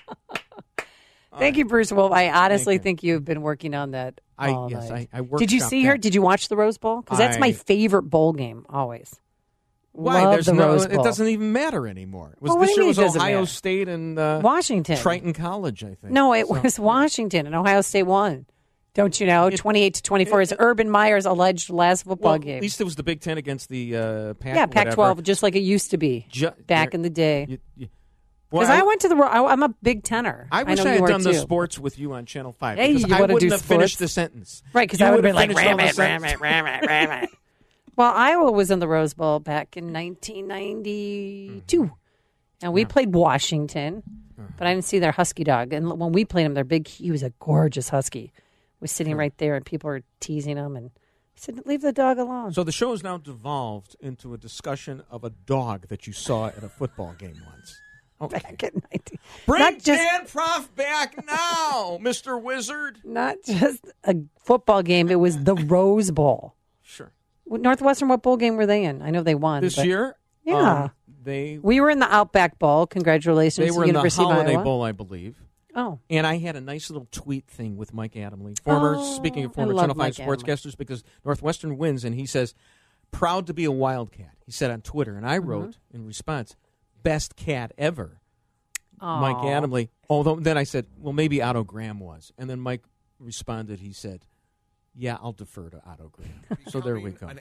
Thank you, Bruce Wolf. I honestly you. think you've been working on that I- all yes, night. I- I Did you workshopped see her? that. Did you watch the Rose Bowl? Because that's my I- favorite bowl game, always. Why? Love There's the no. Rose It Bowl. doesn't even matter anymore. It was Well, what this do you year mean it was doesn't Ohio matter? State and uh, Washington. Triton College, I think. No, it So- was Washington, and Ohio State won. Don't you know? twenty-eight to twenty-four is Urban Meyer's alleged last football Well, game. at least it was the Big Ten against the uh, Pac. yeah, Pac twelve, whatever. just like it used to be Ju- back in the day. You- you- Because Well, I, went to the. I, I'm a Big Tenor. I wish know I, you had were done the too. sports with you on Channel Five. Hey, because you I wanna wouldn't do have finished sports? the sentence. Right, because You I would have would been like, finished all ram the it, ram sentence. it, ram it, ram it. Well, Iowa was in the Rose Bowl back in nineteen ninety-two, and we played Washington, but I didn't see their husky dog. And when we played him, their big, he was a gorgeous husky, was sitting right there, and people were teasing him, and I said, leave the dog alone. So the show has now devolved into a discussion of a dog that you saw at a football game once. Okay. Back at nineteen. Bring Not just- Dan Prof back now, Mister Wizard. Not just a football game, it was the Rose Bowl. Sure. Northwestern, what bowl game were they in? I know they won. This but- year? Yeah. Um, they we were in the Outback Bowl. Congratulations they were to in the University of Holiday Iowa. Bowl, I believe. Oh. And I had a nice little tweet thing with Mike Adamle, former, Oh, speaking of I former love Channel five Mike sportscasters, because Northwestern wins, and he says, proud to be a Wildcat, he said on Twitter. And I Mm-hmm. wrote in response, best cat ever, Mike Aw. Adamle. Although then I said, well, maybe Otto Graham was. And then Mike responded, he said, yeah, I'll defer to Otto Graham. So there we go.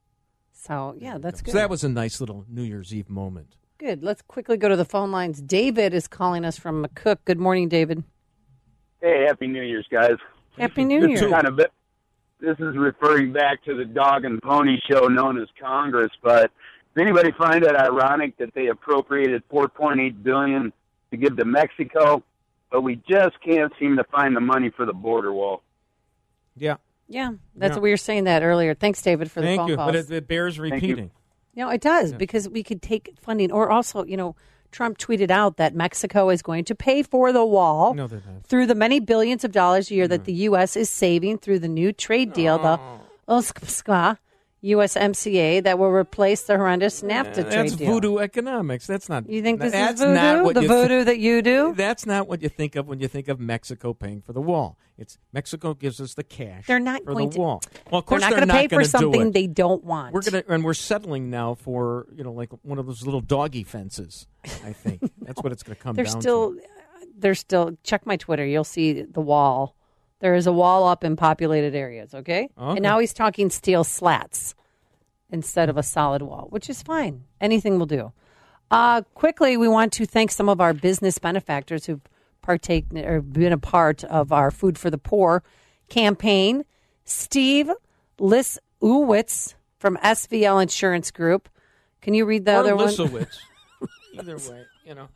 So, yeah, that's good. So that was a nice little New Year's Eve moment. Good. Let's quickly go to the phone lines. David is calling us from McCook. Good morning, David. Hey, Happy New Year's, guys. Happy New This Year. is kind of, this is referring back to the dog and pony show known as Congress, but does anybody find it ironic that they appropriated four point eight billion dollars to give to Mexico, but we just can't seem to find the money for the border wall? Yeah. Yeah, that's Yeah. what we were saying that earlier. Thanks, David, for the Thank phone you. calls. But it, it bears repeating. No, it does, Yeah. because we could take funding. Or also, you know, Trump tweeted out that Mexico is going to pay for the wall No, they're not. through the many billions of dollars a year that the U S is saving through the new trade deal, the O S C A, U S M C A, that will replace the horrendous NAFTA trade That's deal. voodoo economics. That's not. You think this that's is voodoo? Not what The you voodoo that you do? That's not what you think of when you think of Mexico paying for the wall. It's Mexico gives us the cash. They're not for going the to- wall. Well, of They're course not they're going to not pay for gonna do something it. they don't want. We're gonna and we're settling now for you know like one of those little doggy fences. I think that's what it's going to come They're down still, to. they're still. Check my Twitter. You'll see the wall. There is a wall up in populated areas. Okay, Okay. and now he's talking steel slats instead of a solid wall, which is fine. Anything will do. Uh, quickly, we want to thank some of our business benefactors who've partaken or been a part of our Food for the Poor campaign. Steve Lisowitz from S V L Insurance Group. Can you read the or other one? Lisowitz. Either way, you know.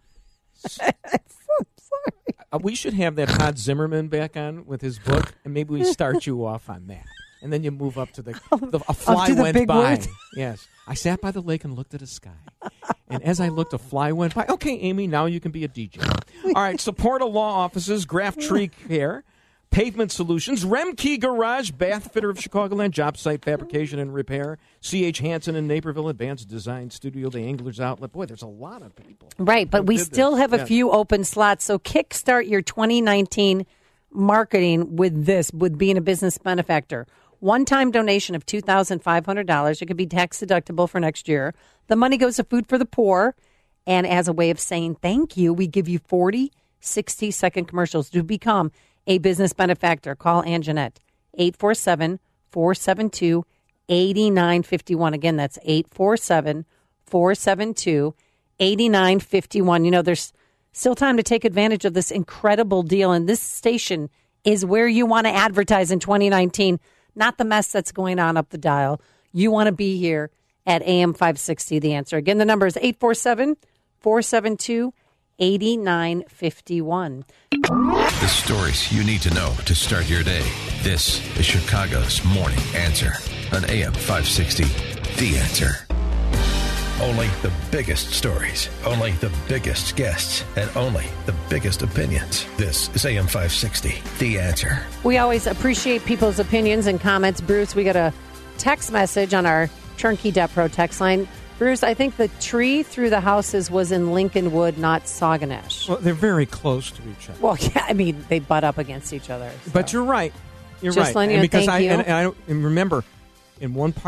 Uh, we should have that Todd Zimmerman back on with his book, and maybe we start you off on that, and then you move up to the, the a fly to the went big by. woods. Yes, I sat by the lake and looked at the sky, and as I looked, a fly went by. Okay, Amy, now you can be a D J. All right, Supporta Law Offices, Graft Tree Care, Pavement Solutions, Remkey Garage, Bath Fitter of Chicagoland, Job Site Fabrication and Repair, C H Hansen in Naperville, Advanced Design Studio, The Anglers Outlet. Boy, there's a lot of people. Right, but who we did still this. have a Yes. few open slots. So kickstart your twenty nineteen marketing with this, with being a business benefactor. One-time donation of two thousand five hundred dollars. It could be tax deductible for next year. The money goes to Food for the Poor. And as a way of saying thank you, we give you forty sixty-second commercials to become a business benefactor. Call Ann Jeanette, eight four seven, four seven two, eight nine five one. Again, that's eight four seven, four seven two, eight nine five one. You know, there's still time to take advantage of this incredible deal. And this station is where you want to advertise in twenty nineteen, not the mess that's going on up the dial. You want to be here at A M five sixty, The Answer. Again, the number is eight four seven, four seven two, eight nine five one. The stories you need to know to start your day. This is Chicago's Morning Answer on A M five sixty, The Answer. Only the biggest stories, only the biggest guests, and only the biggest opinions. This is A M five sixty, The Answer. We always appreciate people's opinions and comments. Bruce, we got a text message on our Turnkey Debt Pro text line. Bruce, I think the tree through the houses was in Lincolnwood, not Saguenash. Well, they're very close to each other. Well, yeah, I mean, they butt up against each other. But you're right. You're Just right. letting you and know, because thank I you. and, and I don't- and remember, in one part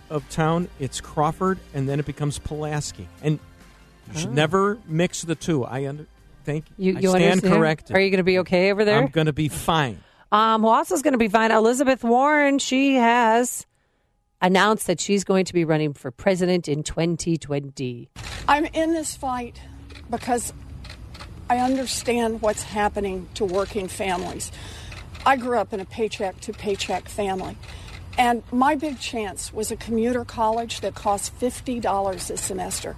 of town, it's Crawford, and then it becomes Pulaski. And you should Oh. never mix the two. I under, thank You, I you stand understand? corrected. Are you going to be okay over there? I'm going to be fine. Um, who also is going to be fine? Elizabeth Warren. She has announced that she's going to be running for president in twenty twenty. I'm in this fight because I understand what's happening to working families. I grew up in a paycheck-to-paycheck family, and my big chance was a commuter college that cost fifty dollars a semester.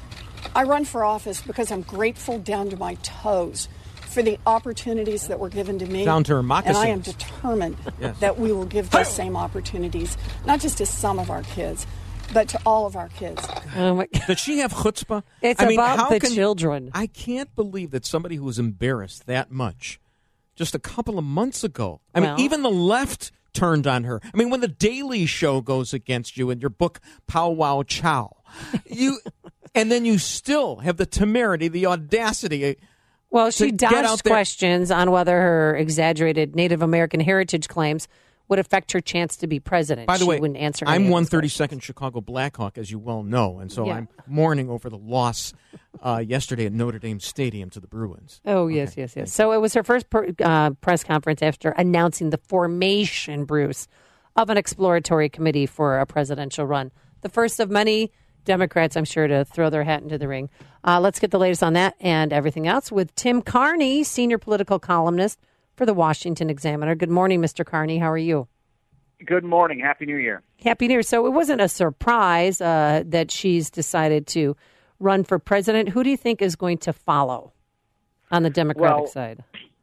I run for office because I'm grateful down to my toes for the opportunities that were given to me. Down to her And I am moccasins. determined Yes. that we will give those same opportunities, not just to some of our kids, but to all of our kids. Oh my Does she have chutzpah? It's I mean, about how the can- children. I can't believe that somebody who was embarrassed that much just a couple of months ago. I Well- mean, even the left turned on her. I mean, when the Daily Show goes against you in your book Pow Wow Chow, you, and then you still have the temerity, the audacity. Well, she to get out dodged there- questions on whether her exaggerated Native American heritage claims would affect her chance to be president. By the she way, wouldn't answer any I'm of one those thirty-second Chicago Blackhawk, as you well know, and so Yeah. I'm mourning over the loss uh, yesterday at Notre Dame Stadium to the Bruins. Oh, yes, yes, yes. So it was her first per, uh, press conference after announcing the formation, Bruce, of an exploratory committee for a presidential run. The first of many Democrats, I'm sure, to throw their hat into the ring. Uh, let's get the latest on that and everything else with Tim Carney, senior political columnist for the Washington Examiner. Good morning, Mister Carney. How are you? Good morning. Happy New Year. Happy New Year. So it wasn't a surprise uh, that she's decided to run for president. Who do you think is going to follow on the Democratic Well, side?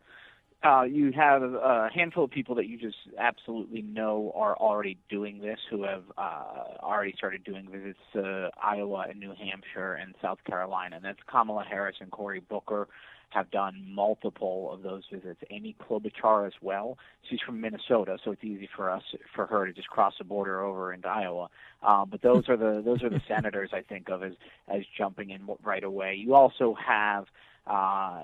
Uh, you have a handful of people that you just absolutely know are already doing this, who have uh, already started doing visits to Iowa and New Hampshire and South Carolina. And that's Kamala Harris and Cory Booker have done multiple of those visits. Amy Klobuchar as well. She's from Minnesota, so it's easy for us for her to just cross the border over into Iowa. Uh, but those are the those are the senators I think of as as jumping in right away. You also have uh,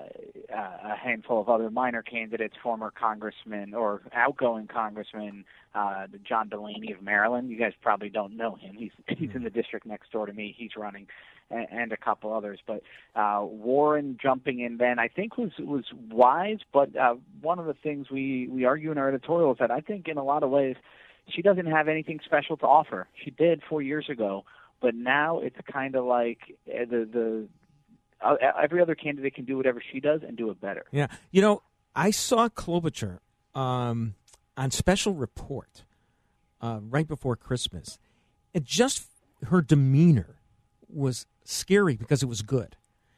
a handful of other minor candidates, former congressman or outgoing congressman uh, John Delaney of Maryland. You guys probably don't know him. He's he's in the district next door to me. He's running, and, and a couple others. But uh, Warren jumping in then I think was was wise. But uh, one of the things we we argue in our editorial is that I think in a lot of ways she doesn't have anything special to offer. She did four years ago, but now it's kind of like uh, the the. Uh, every other candidate can do whatever she does and do it better. Yeah. You know, I saw Klobuchar um, on Special Report uh, right before Christmas. It just, her demeanor was scary because it was good.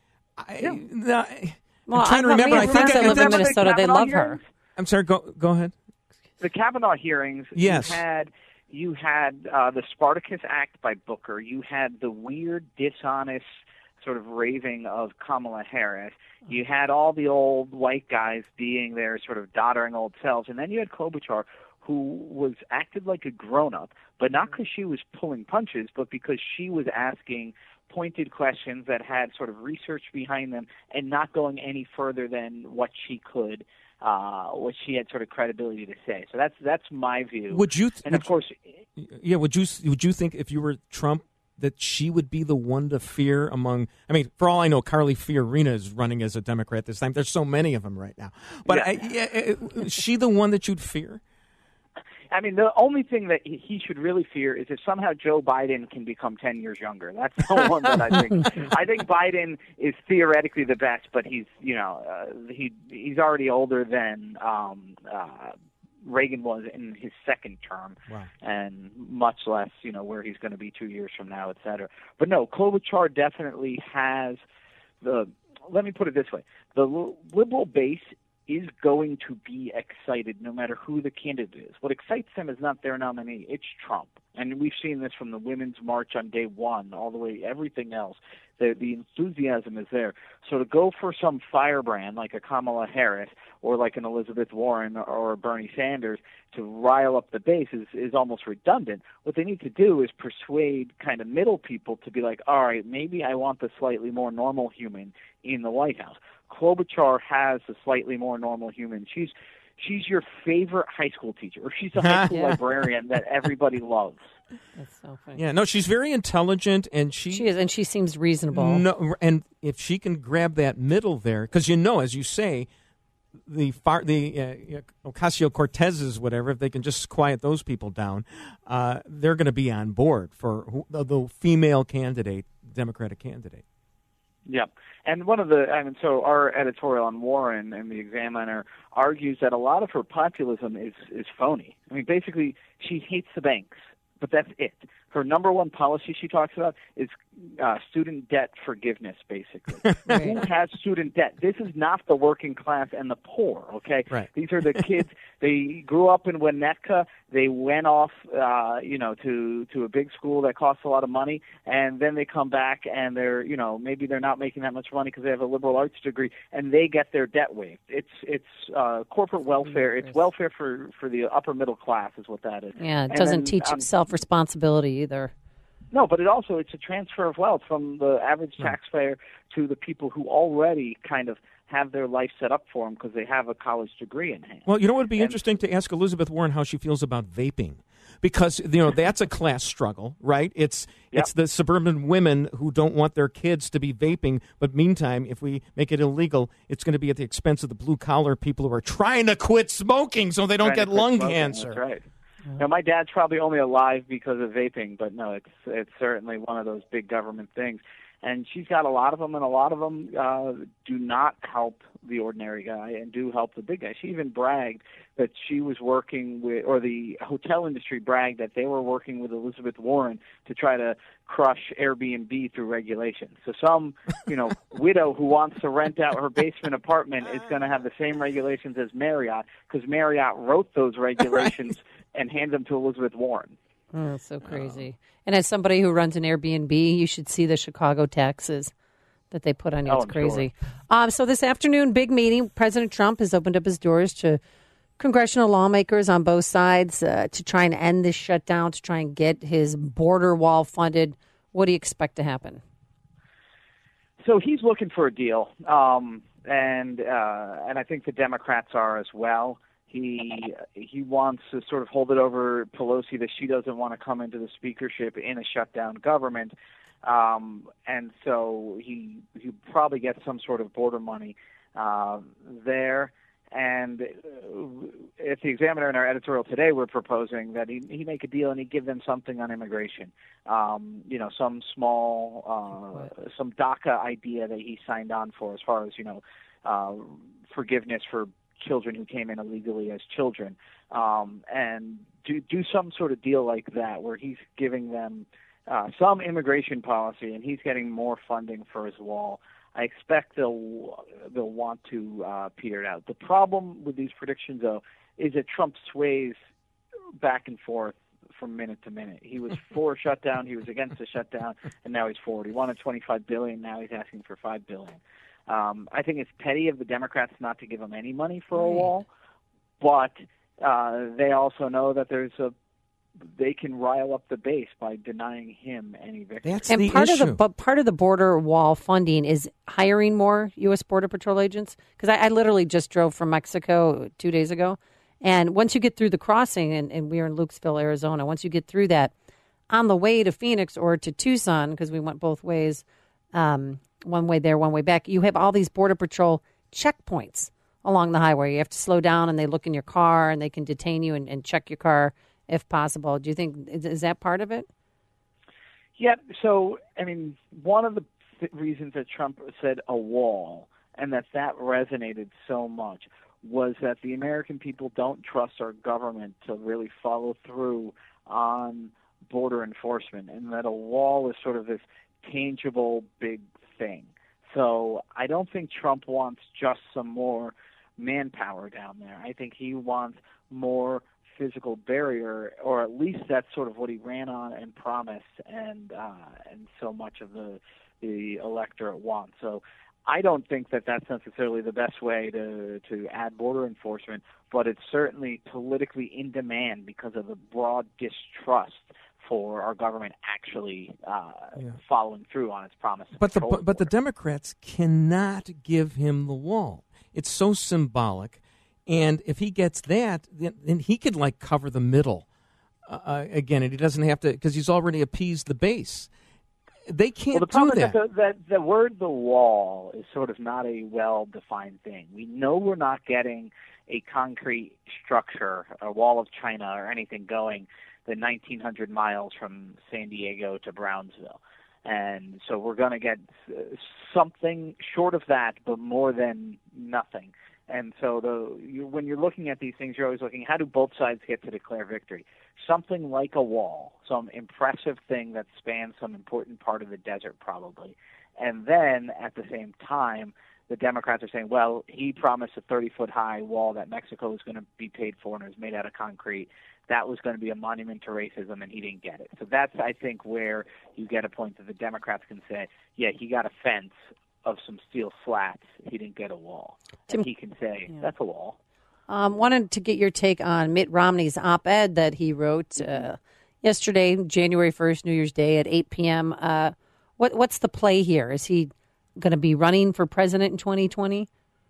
I, Yeah. no, I- Well, I'm trying to I- remember. we I have think friends I, that live in that's- Minnesota. They Kavanaugh love her. hearings? I'm sorry, go, go ahead. The Kavanaugh hearings, Yes. you had you had uh, the Spartacus Act by Booker. You had the weird, dishonest sort of raving of Kamala Harris. You had all the old white guys being their sort of doddering old selves, and then you had Klobuchar, who was acted like a grown-up, but not because she was pulling punches, but because she was asking pointed questions that had sort of research behind them and not going any further than what she could, uh, what she had sort of credibility to say. So that's that's my view. Would you? Th- and would of course, you- yeah. Would you? Would you think if you were Trump that she would be the one to fear among? I mean, for all I know, Carly Fiorina is running as a Democrat this time. There's so many of them right now. But Yeah. I, yeah, is she the one that you'd fear? I mean, the only thing that he he should really fear is if somehow Joe Biden can become ten years younger. That's the one that I think. I think Biden is theoretically the best, but he's you know uh, he he's already older than um, uh, Reagan was in his second term, Wow. and much less you know where he's going to be two years from now, et cetera. But no, Klobuchar definitely has the. Let me put it this way: the li- liberal base is going to be excited no matter who the candidate is. What excites them is not their nominee, it's Trump. And we've seen this from the Women's March on day one all the way, everything else. The, the enthusiasm is there. So to go for some firebrand like a Kamala Harris or like an Elizabeth Warren or a Bernie Sanders to rile up the base is, is almost redundant. What they need to do is persuade kind of middle people to be like, all right, maybe I want the slightly more normal human in the White House. Klobuchar has a slightly more normal human. She's she's your favorite high school teacher, or she's a high school Yeah. librarian that everybody loves. That's so funny. Yeah, no, she's very intelligent, and she She is, and she seems reasonable. No, and if she can grab that middle there, because you know, as you say, the far, the uh, Ocasio-Cortezes, whatever, if they can just quiet those people down, uh, they're going to be on board for who, the, the female candidate, Democratic candidate. Yeah, and one of the, I mean, so our editorial on Warren and the Examiner argues that a lot of her populism is is phony. I mean, basically, she hates the banks, but that's it. Her number one policy she talks about is uh, student debt forgiveness, basically. Who has student debt? This is not the working class and the poor, okay? Right. These are the kids. They grew up in Winnetka. They went off, uh, you know, to, to a big school that costs a lot of money, and then they come back and they're, you know, maybe they're not making that much money because they have a liberal arts degree, and they get their debt waived. It's it's uh, corporate welfare. It's welfare for, for the upper middle class is what that is. Yeah, it And doesn't then, teach um, self-responsibility either. No, but it also it's a transfer of wealth from the average taxpayer to the people who already kind of have their life set up for them because they have a college degree in hand. Well, you know what would be And- interesting to ask Elizabeth Warren how she feels about vaping, because you know that's a class struggle, right? It's Yep. it's the suburban women who don't want their kids to be vaping, but meantime, if we make it illegal, it's going to be at the expense of the blue collar people who are trying to quit smoking so they don't Trying to get quit lung smoking, cancer. That's right. Now, my dad's probably only alive because of vaping, but no, it's it's certainly one of those big government things. And she's got a lot of them, and a lot of them uh, do not help the ordinary guy and do help the big guy. She even bragged that she was working with, or the hotel industry bragged that they were working with Elizabeth Warren to try to crush Airbnb through regulations. So some, you know, widow who wants to rent out her basement apartment is going to have the same regulations as Marriott because Marriott wrote those regulations and handed them to Elizabeth Warren. Oh, that's so crazy. And as somebody who runs an Airbnb, you should see the Chicago taxes that they put on you. Oh, It's I'm crazy. Um, so this afternoon, big meeting. President Trump has opened up his doors to congressional lawmakers on both sides uh, to try and end this shutdown, to try and get his border wall funded. What do you expect to happen? So he's looking for a deal, um, and uh, and I think the Democrats are as well. He he wants to sort of hold it over Pelosi that she doesn't want to come into the speakership in a shutdown government, um, and so he he probably gets some sort of border money uh, there. And at the Examiner in our editorial today, we're proposing that he he make a deal and he give them something on immigration. Um, you know, some small, uh, some DACA idea that he signed on for, as far as you know, uh, forgiveness for children who came in illegally as children, um, and do do some sort of deal like that where he's giving them uh, some immigration policy and he's getting more funding for his wall. I expect they'll they'll want to uh, peter it out. The problem with these predictions, though, is that Trump sways back and forth from minute to minute. He was for a shutdown, he was against a shutdown, and now he's for it. He wanted twenty-five billion dollars, now he's asking for five billion dollars. Um, I think it's petty of the Democrats not to give him any money for a wall, but uh, they also know that there's a they can rile up the base by denying him any victory. That's and the part issue. of the but part of the border wall funding is hiring more U S Border Patrol agents. Because I, I literally just drove from Mexico two days ago, and once you get through the crossing, and, and we were in Lukesville, Arizona. Once you get through that, on the way to Phoenix or to Tucson, because we went both ways, um, one way there, one way back, you have all these Border Patrol checkpoints along the highway. You have to slow down, and they look in your car, and they can detain you and, and check your car if possible. Do you think, is, is that part of it? Yeah, so, I mean, one of the th- reasons that Trump said a wall and that that resonated so much was that the American people don't trust our government to really follow through on border enforcement, and that a wall is sort of this tangible big thing. So I don't think Trump wants just some more manpower down there. I think he wants more physical barrier, or at least that's sort of what he ran on and promised, and uh, and so much of the the electorate wants. So I don't think that that's necessarily the best way to to add border enforcement, but it's certainly politically in demand because of the broad distrust for our government actually uh, Yeah. following through on its promise. to But the control but, but the Democrats cannot give him the wall. It's so symbolic. And if he gets that, then, then he could, like, cover the middle. Uh, again, and he doesn't have to, because he's already appeased the base. They can't well, the problem do is that. The, the, the word "the wall" is sort of not a well-defined thing. We know we're not getting a concrete structure, a wall of China, or anything going the nineteen hundred miles from San Diego to Brownsville, and so we're going to get something short of that, but more than nothing. And so the you, when you're looking at these things, you're always looking, how do both sides get to declare victory? Something like a wall, some impressive thing that spans some important part of the desert probably. And then at the same time, the Democrats are saying, well, he promised a thirty-foot-high wall that Mexico was going to be paid for and it was made out of concrete. That was going to be a monument to racism, and he didn't get it. So that's, I think, where you get a point that the Democrats can say, yeah, he got a fence of some steel slats. He didn't get a wall. Tim, and he can say, yeah. That's a wall. Um, wanted to get your take on Mitt Romney's op-ed that he wrote uh, yesterday, January first, New Year's Day at eight p.m. Uh, what, what's the play here? Is he going to be running for president in twenty twenty?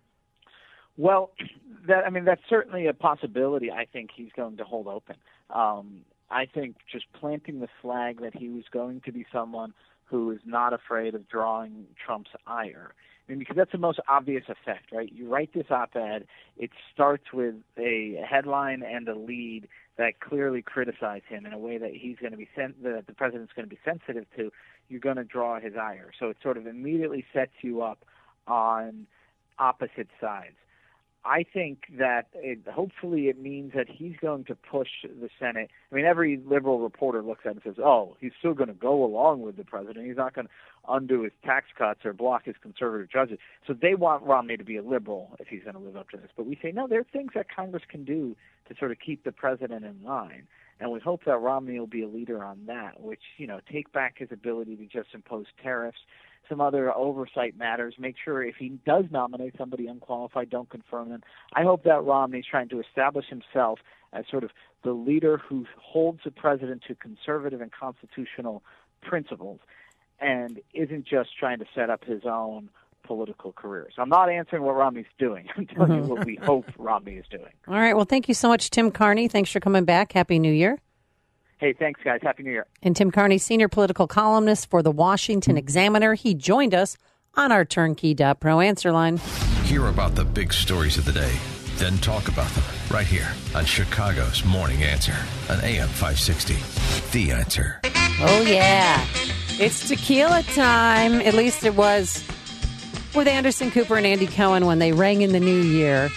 Well, that I mean, that's certainly a possibility I think he's going to hold open. Um, I think just planting the flag that he was going to be someone who is not afraid of drawing Trump's ire. I mean, because that's the most obvious effect, right? You write this op-ed, it starts with a headline and a lead that clearly criticize him in a way that he's going to be sen- that the president's going to be sensitive to. You're going to draw his ire, so it sort of immediately sets you up on opposite sides. I think that it, hopefully it means that he's going to push the Senate. I mean, every liberal reporter looks at it and says, oh, he's still going to go along with the president. He's not going to undo his tax cuts or block his conservative judges. So they want Romney to be a liberal if he's going to live up to this. But we say, no, there are things that Congress can do to sort of keep the president in line. And we hope that Romney will be a leader on that, which, you know, take back his ability to just impose tariffs, some other oversight matters, make sure if he does nominate somebody unqualified, don't confirm them. I hope that Romney's trying to establish himself as sort of the leader who holds the president to conservative and constitutional principles and isn't just trying to set up his own political career. So I'm not answering what Romney's doing. I'm telling mm-hmm. you what we hope Romney is doing. All right. Well, thank you so much, Tim Carney. Thanks for coming back. Happy New Year. Hey, thanks, guys. Happy New Year. And Tim Carney, senior political columnist for the Washington Examiner. He joined us on our Turnkey dot pro answer line. Hear about the big stories of the day, then talk about them right here on Chicago's Morning Answer on A M five sixty. The Answer. Oh, yeah. It's tequila time. At least it was with Anderson Cooper and Andy Cohen when they rang in the new year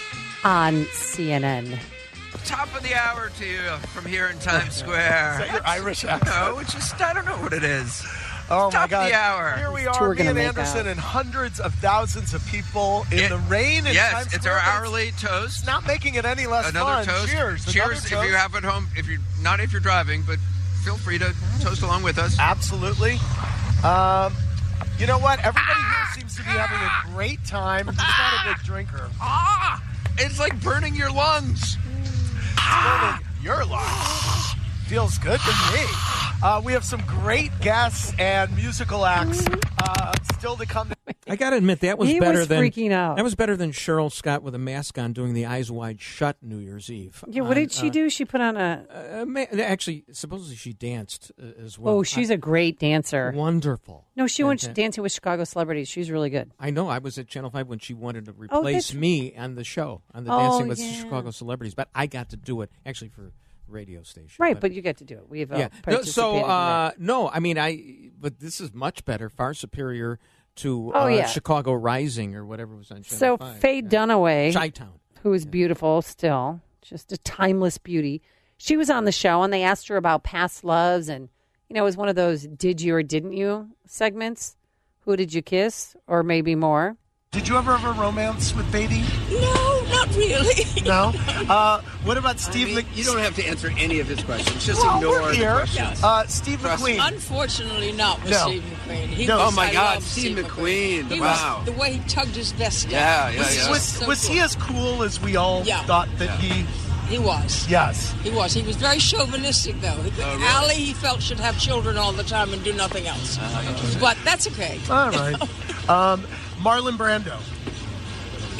on C N N. Top of the hour to you from here in Times Square. Is that your Irish accent? No, it's just, I don't know what it is. Oh, Top my God. of the hour. Here we are, me and Anderson out. and hundreds of thousands of people in it, the rain in yes, Times it's Square. our hourly toast. It's not making it any less Another fun. toast. Cheers. Cheers Another if toast. you have at home, if you're not if you're driving, but feel free to toast along with us. Absolutely. Um, you know what? Everybody ah! here seems to be having a great time. Who's ah! not a big drinker? Ah! It's like burning your lungs. Ah! Burning your lungs. Feels good to me. Uh, we have some great guests and musical acts uh, still to come. I got to admit that was he better was than freaking out. That was better than Cheryl Scott with a mask on doing the Eyes Wide Shut New Year's Eve. Yeah, what on, did she uh, do? She put on a. Uh, ma- actually, supposedly she danced uh, as well. Oh, she's I, a great dancer. Wonderful. No, she and, went uh, dancing with Chicago celebrities. She's really good. I know. I was at Channel five when she wanted to Oh, replace that's- me on the show on the Oh, Dancing with yeah. Chicago Celebrities, but I got to do it actually for radio station. Right, but, you get to do it. We've uh, yeah. No, participated so in uh, that. no, I mean I. But this is much better, far superior to Oh, uh, yeah. Chicago Rising or whatever was on Channel So five. Faye Dunaway, Chi-Town. who is beautiful still, just a timeless beauty. She was on the show, and they asked her about past loves, and you know, it was one of those "did you or didn't you" segments. Who did you kiss, or maybe more? Did you ever have a romance with Beatty? No, not really. No? Uh, what about Steve I mean, Mc- you don't have to answer any of his questions. Just well, ignore we're the here. questions. Uh, Steve Trust McQueen. Unfortunately, not with No. Steve McQueen. He No. Oh, was, my I God, love Steve McQueen. He Wow. was, the way he tugged his vest down. Yeah, yeah, was yeah. just Was, so was cool. he as cool as we all Yeah. thought that he... He was. Yes. He was. He was very chauvinistic, though. Oh, really? Allie, he felt, should have children all the time and do nothing else. Uh, But that's okay. All right. um, Marlon Brando.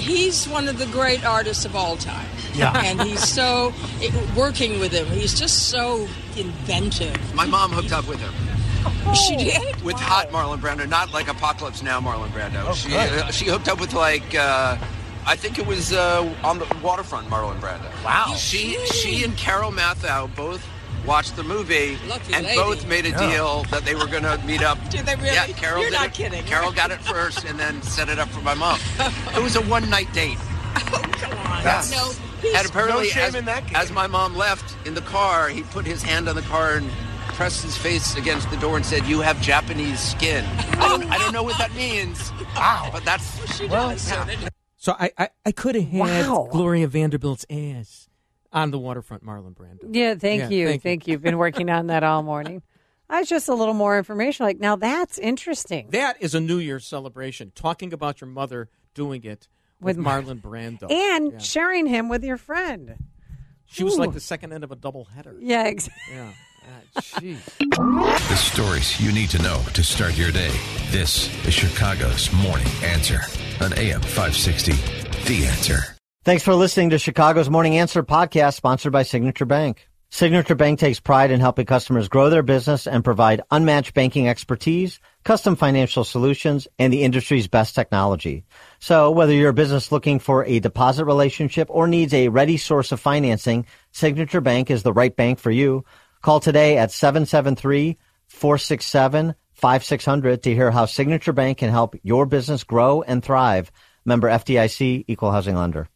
He's one of the great artists of all time. Yeah. And he's so, it, working with him, he's just so inventive. My mom hooked up with him. She did? With hot Marlon Brando, not like Apocalypse Now Marlon Brando. Oh, she good. uh, she hooked up with like uh, I think it was uh, on the waterfront Marlon Brando. Wow. She she and Carol Mathau both watched the movie Lucky and lady. both made a Yeah. deal that they were going to meet up. Did they really? Yeah, Carol You're did not it. kidding. Carol got it first and then set it up for my mom. It was a one night date. That's- No, he's- And apparently, no shame as, in that game. as my mom left in the car, he put his hand on the car and pressed his face against the door and said, "You have Japanese skin." I don't, I don't know what that means. Wow. But that's she well, does. yeah. So I, I, I could have had Wow. Gloria Vanderbilt's ass on the waterfront Marlon Brando. Yeah, thank Yeah, you. thank Thank, you. you. You've been working on that all morning. I was just a little more information. Like, now that's interesting. That is a New Year's celebration. Talking about your mother doing it with, With Mar- Marlon Brando. And Yeah. sharing him with your friend. She was Ooh. like the second end of a double header. Yeah, exactly. Yeah. Ah, Jeez. The stories you need to know to start your day. This is Chicago's Morning Answer on A M five sixty. The Answer. Thanks for listening to Chicago's Morning Answer podcast, sponsored by Signature Bank. Signature Bank takes pride in helping customers grow their business and provide unmatched banking expertise, custom financial solutions, and the industry's best technology. So whether you're a business looking for a deposit relationship or needs a ready source of financing, Signature Bank is the right bank for you. Call today at seven seven three, four six seven, five six zero zero to hear how Signature Bank can help your business grow and thrive. Member F D I C, Equal Housing Lender.